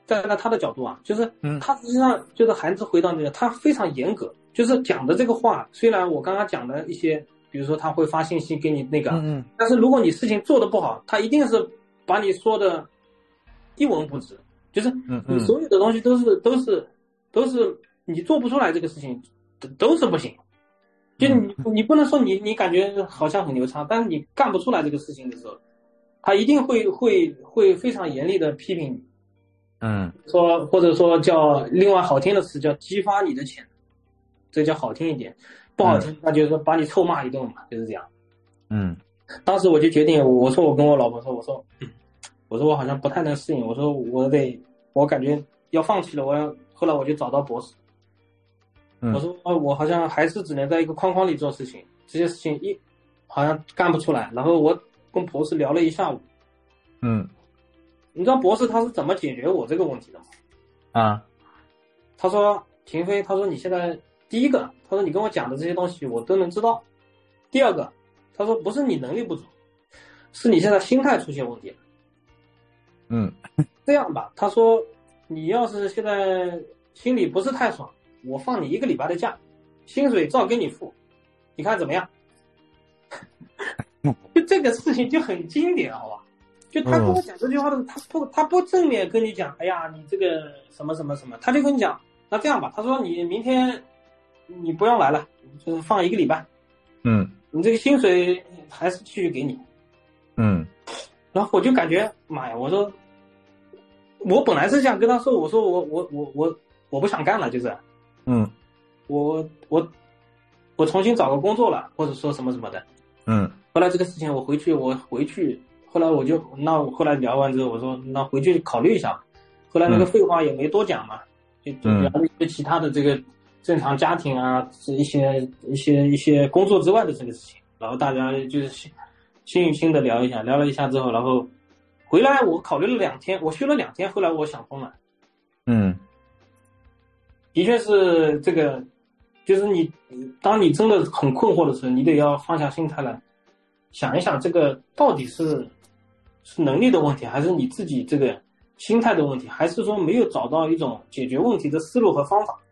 站在他的角度啊，就是嗯他实际上就是还是回到那个，他非常严格，就是讲的这个话，虽然我刚刚讲的一些，比如说他会发信息给你那个， 嗯但是如果你事情做的不好，他一定是把你说的一文不值，就是你所有的东西都是你做不出来这个事情，都是不行。就是你不能说你感觉好像很流畅，但是你干不出来这个事情的时候，他一定会非常严厉的批评你。说或者说叫另外好听的词叫激发你的潜能，这叫好听一点，不好听那就是说把你臭骂一顿嘛，就是这样。当时我就决定，我说我跟我老婆说，我说我好像不太能适应，我说我感觉要放弃了，后来我就找到博士。我说我好像还是只能在一个框框里做事情，这些事情好像干不出来。然后我跟博士聊了一下午。你知道博士他是怎么解决我这个问题的吗？他说秦飞，他说你现在第一个，他说你跟我讲的这些东西我都能知道。第二个，他说不是你能力不足，是你现在心态出现问题了。这样吧，他说你要是现在心里不是太爽，我放你1个礼拜的假，薪水照给你付，你看怎么样？就这个事情就很经典，好吧？就他跟我讲这句话的，他不正面跟你讲，哎呀，你这个什么什么什么，他就跟你讲，那这样吧，他说你明天你不用来了，就是放1个礼拜，你这个薪水还是继续给你，然后我就感觉妈呀，我说我本来是想跟他说，我说我不想干了，就是，我重新找个工作了，或者说什么什么的，后来这个事情我回去。后来我后来聊完之后，我说那回去考虑一下。后来那个废话也没多讲嘛，就聊了一些其他的这个正常家庭啊，是一些工作之外的这个事情。然后大家就是心与心的聊一下，聊了一下之后，然后回来我考虑了2天，我休了2天，后来我想通了。的确是这个，就是当你真的很困惑的时候，你得要放下心态来想一想，这个到底是能力的问题，还是你自己这个心态的问题，还是说没有找到一种解决问题的思路和方法？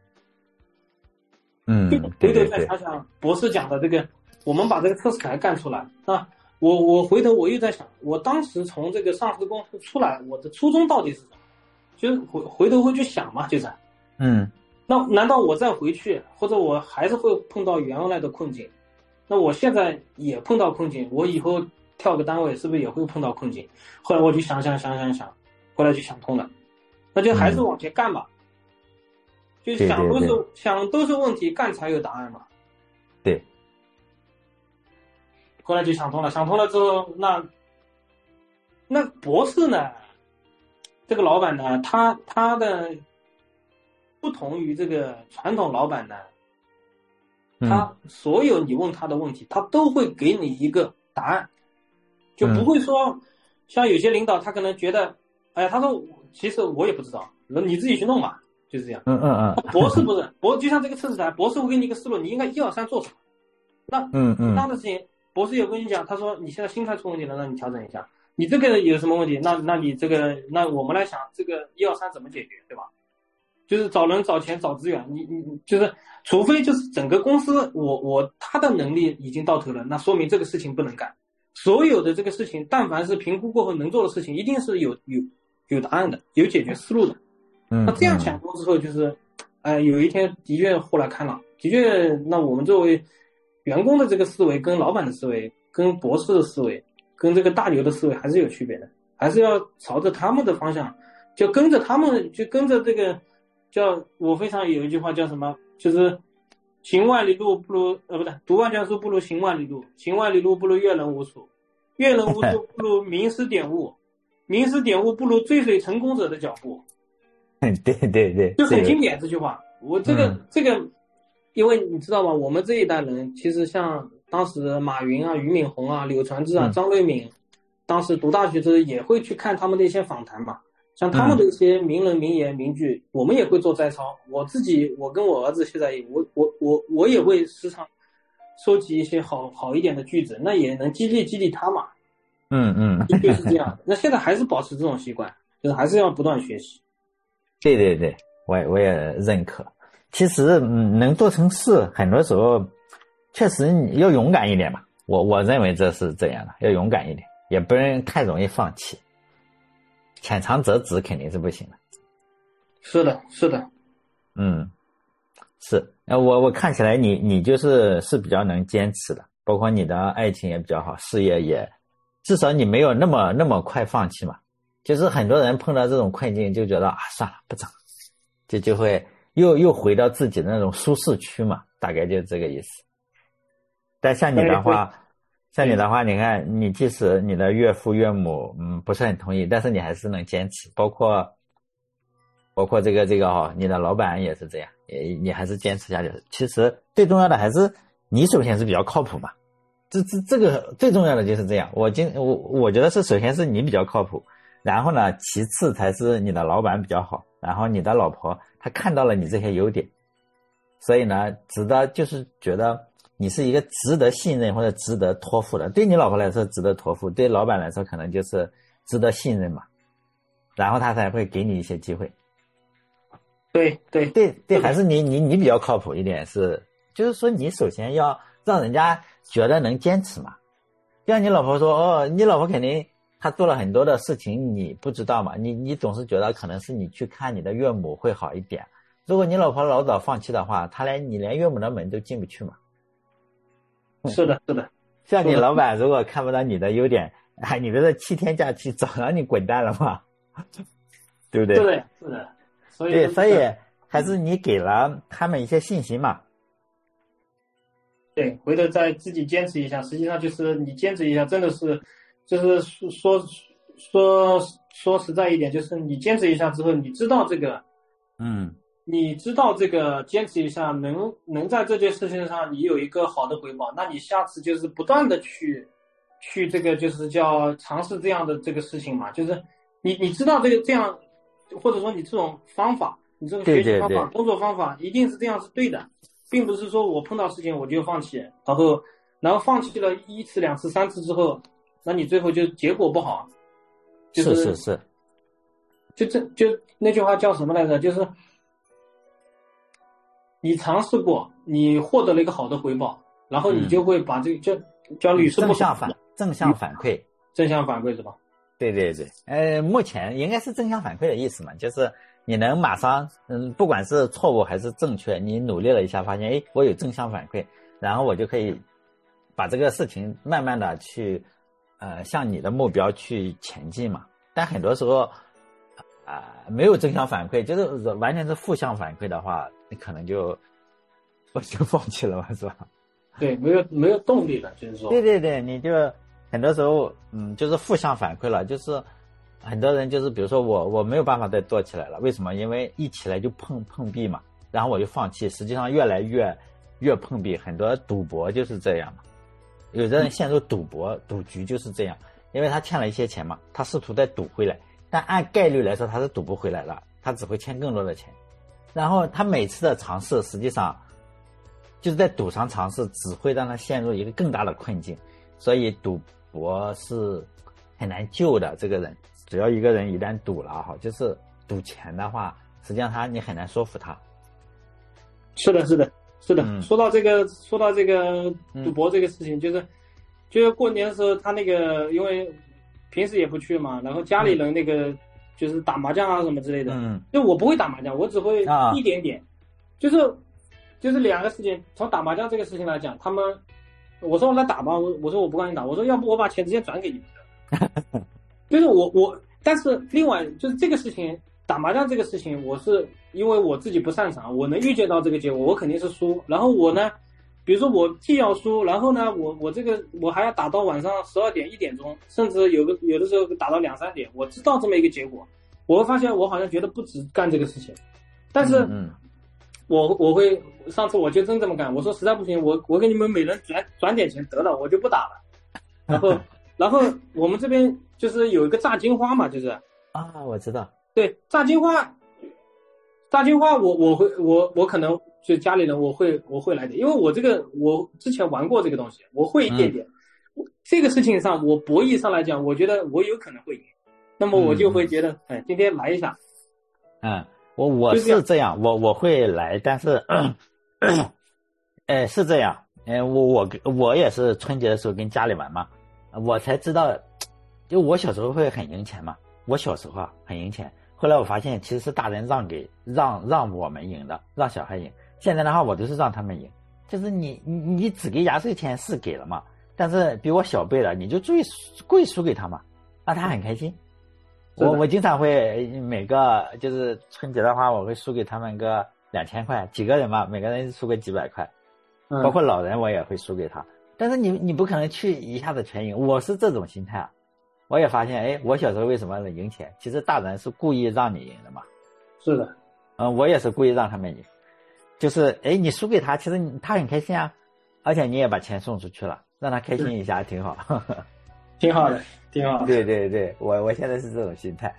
回头再想想博士讲的这个，我们把这个测试台干出来啊，我回头我又在想，我当时从这个上市公司出来，我的初衷到底是什么？就是回头会去想嘛，就是，那难道我再回去，或者我还是会碰到原来的困境？那我现在也碰到困境，我以后跳个单位是不是也会碰到困境？后来我就想，后来就想通了，那就还是往前干吧。就想都是问题，干才有答案嘛。 对。 后来就想通了之后，那博士呢？这个老板呢，他的不同于这个传统老板呢。他所有你问他的问题，他都会给你一个答案，就不会说像有些领导他可能觉得，哎呀，他说其实我也不知道，你自己去弄嘛，就是这样。博士不是，就像这个测试台，博士会给你一个思路，你应该1、2、3做什么。那他的事情，博士也跟你讲，他说你现在心态出问题了，那你调整一下。你这个有什么问题？那你这个，那我们来想这个1、2、3怎么解决，对吧？就是找人、找钱、找资源，你就是，除非就是整个公司他的能力已经到头了，那说明这个事情不能干。所有的这个事情，但凡是评估过后能做的事情，一定是有答案的，有解决思路的。那这样想过之后，就是，有一天的确后来看了，的确，那我们作为员工的这个思维，跟老板的思维，跟博士的思维，跟这个大牛的思维还是有区别的，还是要朝着他们的方向，就跟着他们，就跟着这个。我非常有一句话叫什么？就是行万里路不如不对，读万卷书不如行万里路，行万里路不如阅人无数，阅人无数不如名师点悟，名师点悟不如追随成功者的脚步。 对， 就很经典这句话。我这个，因为你知道吗？我们这一代人其实像当时马云啊、俞敏洪啊、柳传志啊、张瑞敏，当时读大学时也会去看他们的一些访谈嘛。像他们的一些名人名言名句，我们也会做摘抄。我跟我儿子现在我也会时常收集一些好一点的句子，那也能激励他嘛。就是这样。那现在还是保持这种习惯，就是还是要不断学习。 对对对，我也认可。其实能做成事，很多时候确实你要勇敢一点嘛。我认为这是这样的，要勇敢一点，也不能太容易放弃。浅尝辄止肯定是不行的。 是的，是的。 是。我看起来你是比较能坚持的，包括你的爱情也比较好，事业也，至少你没有那么快放弃嘛。就是很多人碰到这种困境就觉得算了不整，就会又回到自己的那种舒适区嘛，大概就这个意思。但像你的话，你看你即使你的岳父岳母不是很同意，但是你还是能坚持，包括这个你的老板也是这样，你还是坚持下去。其实最重要的还是你首先是比较靠谱嘛，这个最重要的就是这样。我觉得是首先是你比较靠谱，然后呢其次才是你的老板比较好，然后你的老婆她看到了你这些优点，所以呢值得，就是觉得你是一个值得信任或者值得托付的。对你老婆来说值得托付，对老板来说可能就是值得信任嘛，然后他才会给你一些机会。对，还是你比较靠谱一点，就是说你首先要让人家觉得能坚持嘛。就像你老婆说你老婆肯定她做了很多的事情你不知道嘛，你总是觉得可能是你去看你的岳母会好一点。如果你老婆老早放弃的话，你连岳母的门都进不去嘛。 是的，是的。 像你老板如果看不到你的优点，你的这7天假期早让你滚蛋了嘛，对不对？ 对，是的。所以还是你给了他们一些信息嘛。 对，回头再自己坚持一下，实际上就是你坚持一下，真的是就是说实在一点，就是你坚持一下之后，你知道这个你知道这个坚持一下能在这件事情上你有一个好的回报，那你下次就是不断的去这个就是叫尝试这样的这个事情嘛，就是你知道这样，或者说你这种方法，你这个学习方法、工作方法一定是这样是对的，并不是说我碰到事情我就放弃，然后放弃了1次、2次、3次之后，那你最后就结果不好。 是， 就那句话叫什么来着？就是你尝试过，你获得了一个好的回报，然后你就会把这个叫屡试不爽， 正向反馈是吧？ 对，目前应该是正向反馈的意思嘛，就是你能马上不管是错误还是正确，你努力了一下发现我有正向反馈，然后我就可以把这个事情慢慢的去向你的目标去前进嘛。但很多时候没有正向反馈，就是完全是负向反馈的话，你可能就放弃了嘛，是吧？ 对，没有动力了，就是说。 对，你就很多时候就是负向反馈了，就是很多人就是比如说我没有办法再做起来了，为什么？因为一起来就碰壁嘛，然后我就放弃，实际上越来越碰壁。很多赌博就是这样嘛，有的人陷入赌局就是这样，因为他欠了一些钱嘛，他试图再赌回来，但按概率来说他是赌不回来了，他只会欠更多的钱。然后他每次的尝试实际上就是在赌上尝试，只会让他陷入一个更大的困境。所以赌博是很难救的，这个人只要一个人一旦赌了就是赌钱的话，实际上你很难说服他。 是的。说到这个赌博这个事情，就是过年的时候他那个，因为平时也不去嘛，然后家里人那个就是打麻将什么之类的，就我不会打麻将，我只会一点点，就是两个事情。从打麻将这个事情来讲，我说我来打吧，我说我不让你打，我说要不我把钱直接转给你们。就是但是另外就是这个事情，打麻将这个事情，我是因为我自己不擅长，我能预见到这个结果，我肯定是输。然后我呢，比如说我既要输，然后呢，我还要打到晚上12点1点钟，甚至有的时候打到2、3点，我知道这么一个结果，我会发现我好像觉得不值干这个事情，但是我会上次我就真这么干，我说实在不行，我给你们每人转点钱得了，我就不打了。然后我们这边就是有一个炸金花嘛，就是我知道。 对，炸金花我可能就家里人我会来点，因为我之前玩过这个东西，我会一点点。这个事情上我博弈上来讲，我觉得我有可能会赢，那么我就会觉得今天来一下。 我是这样，我会来，但是是这样，我也是春节的时候跟家里玩嘛，我才知道，就我小时候会很赢钱嘛，我小时候很赢钱，后来我发现其实是大人让我们赢的，让小孩赢。现在的话我都是让他们赢，就是你只给压岁钱是给了嘛，但是比我小辈的你就故意输给他嘛，让他很开心。我经常会每个就是春节的话，我会输给他们个2000块，几个人嘛，每个人输个几百块，包括老人我也会输给他。但是你不可能去一下子全赢，我是这种心态啊。我也发现，我小时候为什么能赢钱？其实大人是故意让你赢的嘛。 是的， 我也是故意让他们赢，就是你输给他，其实他很开心啊，而且你也把钱送出去了，让他开心一下挺好。 挺好的，挺好的。 对对对，我现在是这种心态。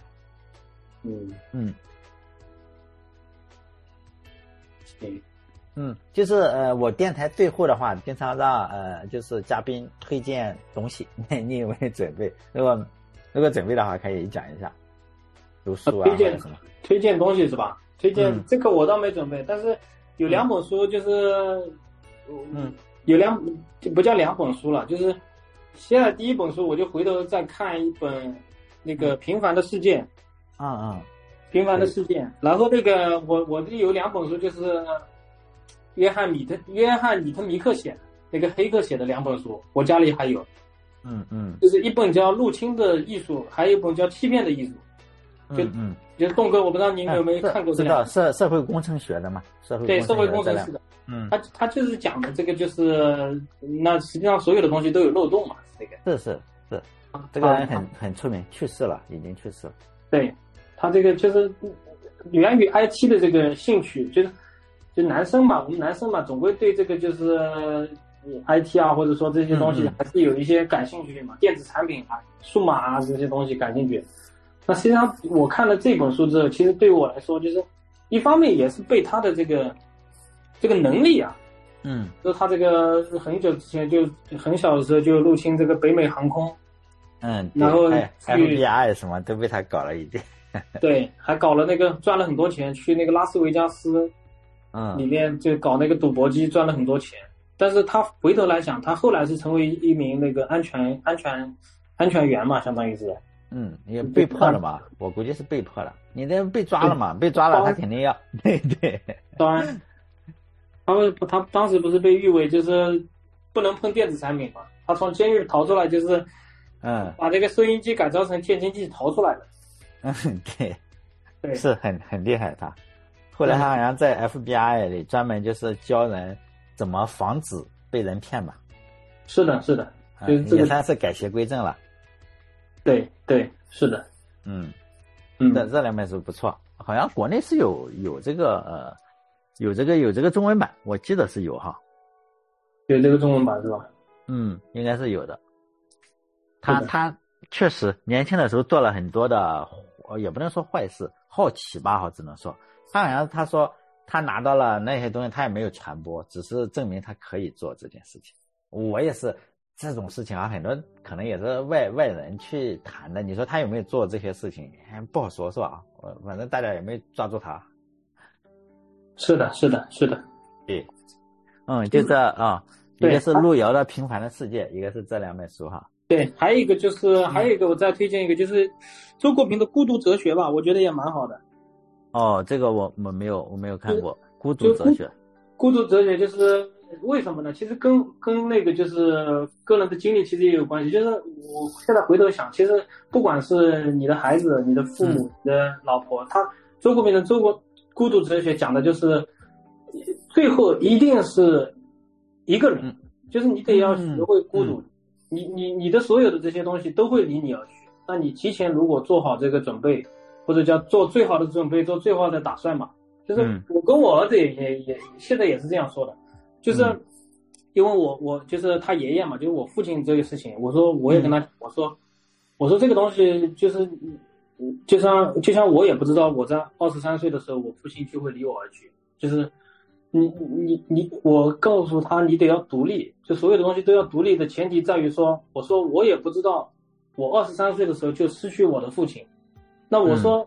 就是我电台最后的话，经常让就是嘉宾推荐东西，你有没有准备？如果准备的话，可以讲一下。读书啊， 推荐什么？推荐东西是吧？推荐这个我倒没准备，但是有2本书，就是有就不叫2本书了，就是现在第一本书我就回头再看一本那个《平凡的世界》。平凡的世界。然后那个我这有2本书，就是约翰尼特米克写的那个黑客写的2本书，我家里还有。就是一本叫《入侵的艺术》，还有一本叫《欺骗的艺术》。就是栋哥，我不知道您有没有看过这两个。社会工程学的嘛，社会工程师的。他就是讲的这个，就是那实际上所有的东西都有漏洞嘛，这个。 是，这个人很出名，去世了，已经去世了。 对，他这个就是源于 IT 的这个兴趣，就男生嘛，我们男生嘛，总归对这个就是 IT 啊，或者说这些东西还是有一些感兴趣嘛，电子产品啊、数码啊这些东西感兴趣。那实际上我看了这本书之后，其实对我来说，就是一方面也是被他的这个能力啊，就他这个很久之前就很小的时候就入侵这个北美航空，然后 FBI 什么都被他搞了一遍。 对，还搞了那个赚了很多钱，去那个拉斯维加斯，里面就搞那个赌博机赚了很多钱。但是他回头来想，他后来是成为一名那个安全员嘛，相当于是。 也被迫了嘛，我估计是被迫了。你这被抓了嘛，被抓了他肯定要。对。 当然，他当时不是被誉为就是不能碰电子产品嘛？他从监狱逃出来就是，把这个收音机改造成天津机逃出来的。 对，是很厉害他。后来他好像在 FBI 里专门就是教人怎么防止被人骗嘛。 是的，就是这个也算是改邪归正了。 对，是的。 这2本书不错，好像国内是有这个有这个中文版，我记得是有哈。 有这个中文版是吧？ 应该是有的。他确实年轻的时候做了很多的，也不能说坏事，好奇吧，只能说他好像他说他拿到了那些东西，他也没有传播，只是证明他可以做这件事情。我也是。这种事情啊，很多可能也是外人去谈的。你说他有没有做这些事情，不好说，是吧？反正大家也没抓住他。 是的。 对，就这啊，一个是路遥的《平凡的世界》，一个是这2本书哈。 对，还有一个我再推荐一个，就是周国平的《孤独哲学》吧，我觉得也蛮好的。 这个我没有看过《孤独哲学》。 孤独哲学就是为什么呢？其实跟那个就是个人的经历其实也有关系。就是我现在回头想，其实不管是你的孩子、你的父母、你的老婆，周国平的孤独哲学讲的就是最后一定是一个人，就是你得要学会孤独。你的所有的这些东西都会离你而去。那你提前如果做好这个准备，或者叫做最好的准备，做最好的打算嘛。就是我跟我儿子也现在也是这样说的。就是因为我就是他爷爷嘛，就是我父亲这个事情，我说我也跟他我说这个东西就是就像我也不知道我在23岁的时候我父亲就会离我而去，就是我告诉他你得要独立，就所有的东西都要独立的前提在于说，我说我也不知道我23岁的时候就失去我的父亲，那我说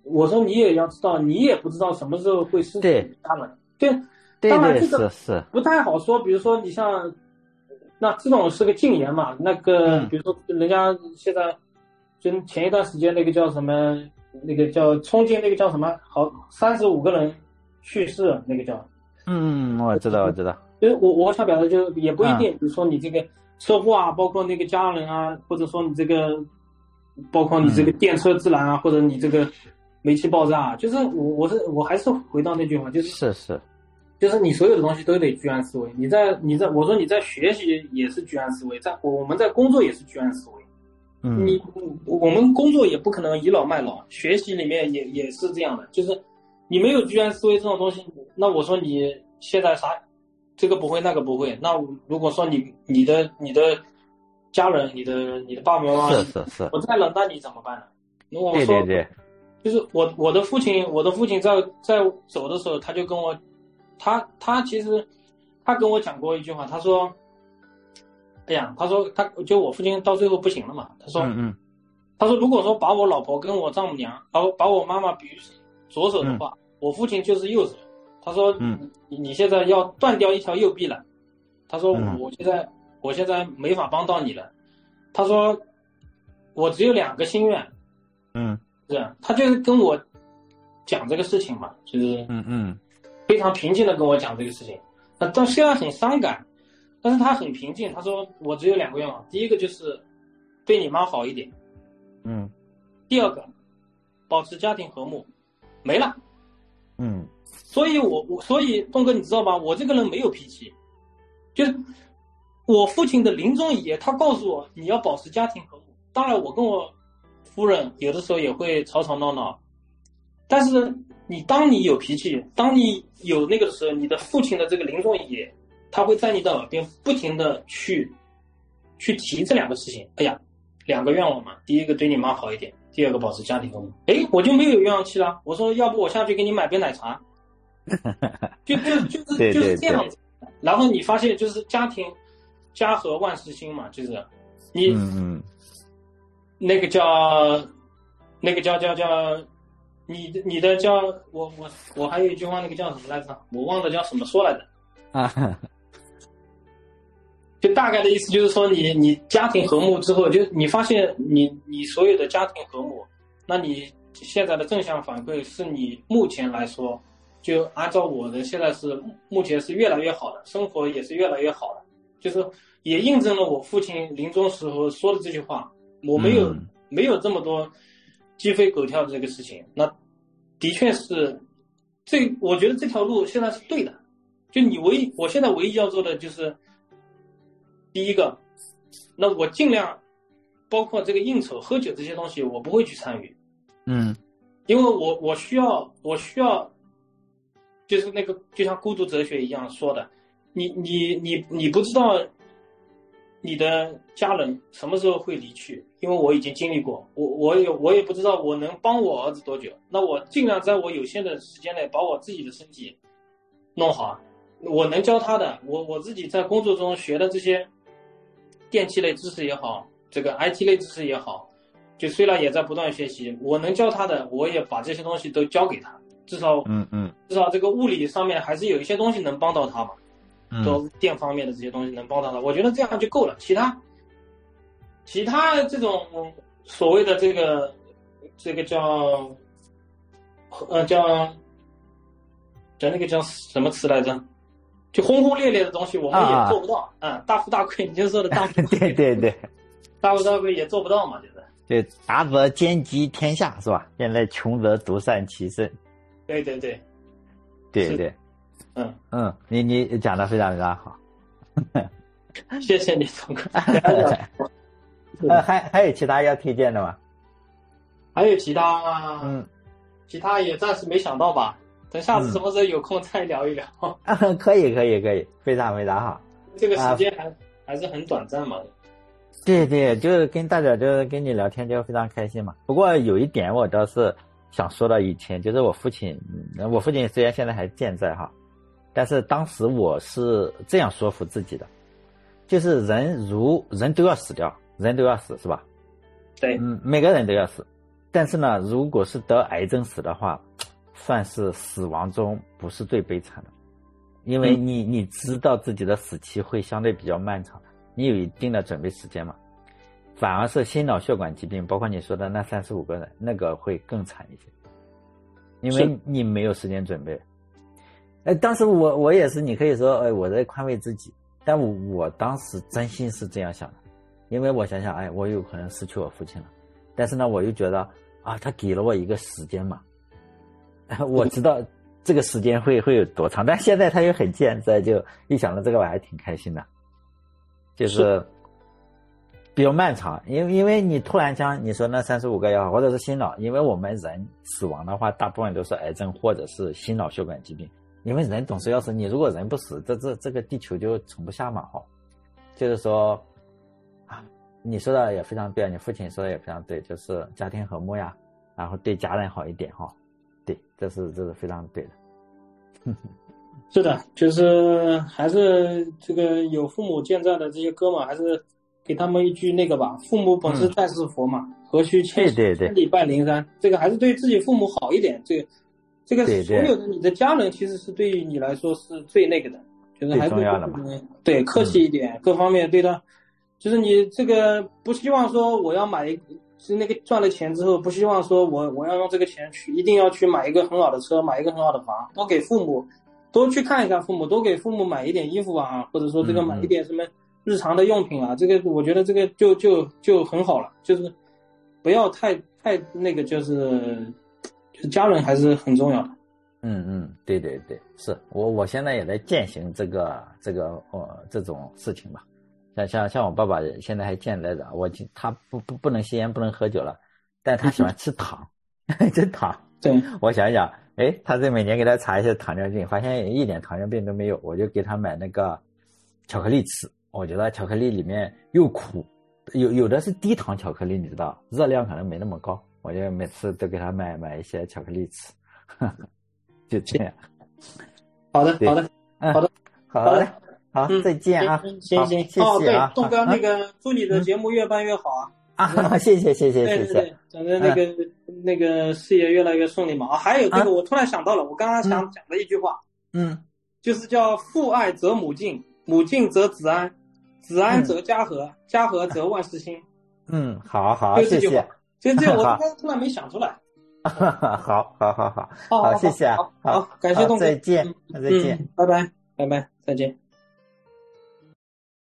我说你也要知道，你也不知道什么时候会失对去他们。对， 对对当然这个是， 不太好说。比如说你像，那这种是个禁言嘛，那个比如说人家现在就前一段时间那个叫什么，那个叫冲进那个叫什么，好35个人去世，那个叫。 我知道。 就是我想表达就是也不一定，比如说你这个车祸啊，包括那个家人啊，或者说你这个，包括你这个电车自燃啊，或者你这个煤气爆炸啊，就是我还是回到那句话，就是你所有的东西都得居安思危。我说你在学习也是居安思危，我们在工作也是居安思危。我们工作也不可能倚老卖老，学习里面也是这样的，就是你没有居安思危这种东西，那我说你现在啥这个不会那个不会，那如果说你的家人，你的爸爸妈妈是不在了，那你怎么办呢？如果我说对， 就是我的父亲在走的时候，他就跟我，他其实他跟我讲过一句话，他说，哎呀，他说我父亲到最后不行了嘛，他说如果说把我老婆跟我丈母娘，把我妈妈比喻成左手的话，我父亲就是右手。他说，你现在要断掉一条右臂了。他说我现在没法帮到你了。他说我只有2个心愿。这样，他就是跟我讲这个事情嘛，就是非常平静的跟我讲这个事情。但虽然很伤感，但是他很平静。他说我只有2个愿望，第一个就是对你妈好一点，第二个保持家庭和睦，没了。所以东哥你知道吧？我这个人没有脾气，就是我父亲的临终遗言，他告诉我你要保持家庭和睦。当然，我跟我夫人有的时候也会吵吵闹闹，但是当你有脾气，当你有那个的时候，你的父亲的这个临终遗言，他会在你的耳边不停的去提这2个事情。哎呀，2个愿望嘛，第一个对你妈好一点，第二个保持家庭和睦。我就没有愿望气了。我说要不我下去给你买杯奶茶。就是这样子。然后你发现就是家和万事兴嘛，就是你那个叫你的叫我还有一句话，那个叫什么来着？我忘了叫什么说来着。就大概的意思就是说你家庭和睦之后，就你发现你所有的家庭和睦，那你现在的正向反馈是你目前来说，就按照我的现在是目前是越来越好的，生活也是越来越好的，就是也印证了我父亲临终时候说的这句话。我没有这么多鸡飞狗跳的这个事情，那的确是我觉得这条路现在是对的。就我现在唯一要做的就是第一个，那我尽量包括这个应酬喝酒这些东西我不会去参与。因为我需要就是那个就像孤独哲学一样说的，你不知道你的家人什么时候会离去，因为我已经经历过，我也不知道我能帮我儿子多久，那我尽量在我有限的时间内把我自己的身体弄好。我能教他的，我自己在工作中学的这些电气类知识也好，这个 IT 类知识也好，就虽然也在不断学习，我能教他的我也把这些东西都教给他，至少这个物理上面还是有一些东西能帮到他嘛。都电方面的这些东西能帮到他，我觉得这样就够了。其他这种所谓的这个叫那个叫什么词来着？就轰轰烈烈的东西，我们也做不到。大富大贵，你就说的大富大贵。 对， 大富大贵也做不到嘛，就是。 对，达则兼济天下，是吧？现在穷则独善其身。 对。 对。你讲的非常非常好。 谢谢你，总哥。 还有其他要推荐的吗？ 还有其他其他也暂时没想到吧。等下次什么时候有空再聊一聊。 可以，非常非常好。 这个时间还是很短暂嘛。 对，就是跟大家就是跟你聊天就非常开心嘛。不过有一点我倒是想说到以前，就是我父亲虽然现在还健在哈，但是当时我是这样说服自己的，就是人都要死掉，人都要死是吧？ 对， 每个人都要死。 但是呢，如果是得癌症死的话，算是死亡中不是最悲惨的，因为你知道自己的死期会相对比较漫长，你有一定的准备时间嘛。反而是心脑血管疾病，包括你说的那35个人，那个会更惨一些，因为你没有时间准备。当时我也是，你可以说，我在宽慰自己，但我当时真心是这样想的，因为我想想，我有可能失去我父亲了，但是呢，我又觉得啊，他给了我一个时间嘛，我知道这个时间会有多长，但现在他又很健在，就一想到这个我还挺开心的，就是比较漫长，因为你突然间你说那35个也好，或者是心脑，因为我们人死亡的话，大部分都是癌症或者是心脑血管疾病。因为人总是要死，你如果人不死，这个地球就盛不下嘛，哈。就是说，啊，你说的也非常对，你父亲说的也非常对，就是家庭和睦呀，然后对家人好一点哈。对，这是非常对的。 是的，就是还是这个有父母健在的这些哥们，还是给他们一句那个吧，父母本是在世佛嘛，何须千里拜灵山，这个还是对自己父母好一点，这个所有的你的家人其实是对于你来说是最那个的，就是还是最重要的嘛。 对，客气一点，各方面对他，就是你这个不希望说我要买是那个赚了钱之后，不希望说我要用这个钱一定要去买一个很好的车，买一个很好的房，多给父母，多去看一看父母，多给父母买一点衣服啊，或者说这个买一点什么日常的用品啊，这个我觉得这个就很好了，就是不要太那个就是家人还是很重要的。 对，是我现在也在践行这种事情吧。像我爸爸现在还健在着，他不能吸烟，不能喝酒了，但他喜欢吃糖，吃糖。 对， 我想想，他这每年给他查一些糖尿病，发现一点糖尿病都没有，我就给他买那个巧克力吃。我觉得巧克力里面又苦，有的是低糖巧克力，你知道，热量可能没那么高，我就每次都给他买一些巧克力吃。就这样。 好的， 好，再见啊！ 行， 谢谢啊！ 对，东哥，那个祝你的节目越办越好啊！谢谢。 对，整个那个事业越来越顺利嘛。还有这个，我突然想到了，我刚刚想讲的一句话，就是叫父爱则母敬，母敬则子安，子安则家和，家和则万事兴。 好，谢谢。 就这我刚刚突然没想出来。 好，谢谢啊！ 好，感谢东哥， 再见， 拜拜，再见。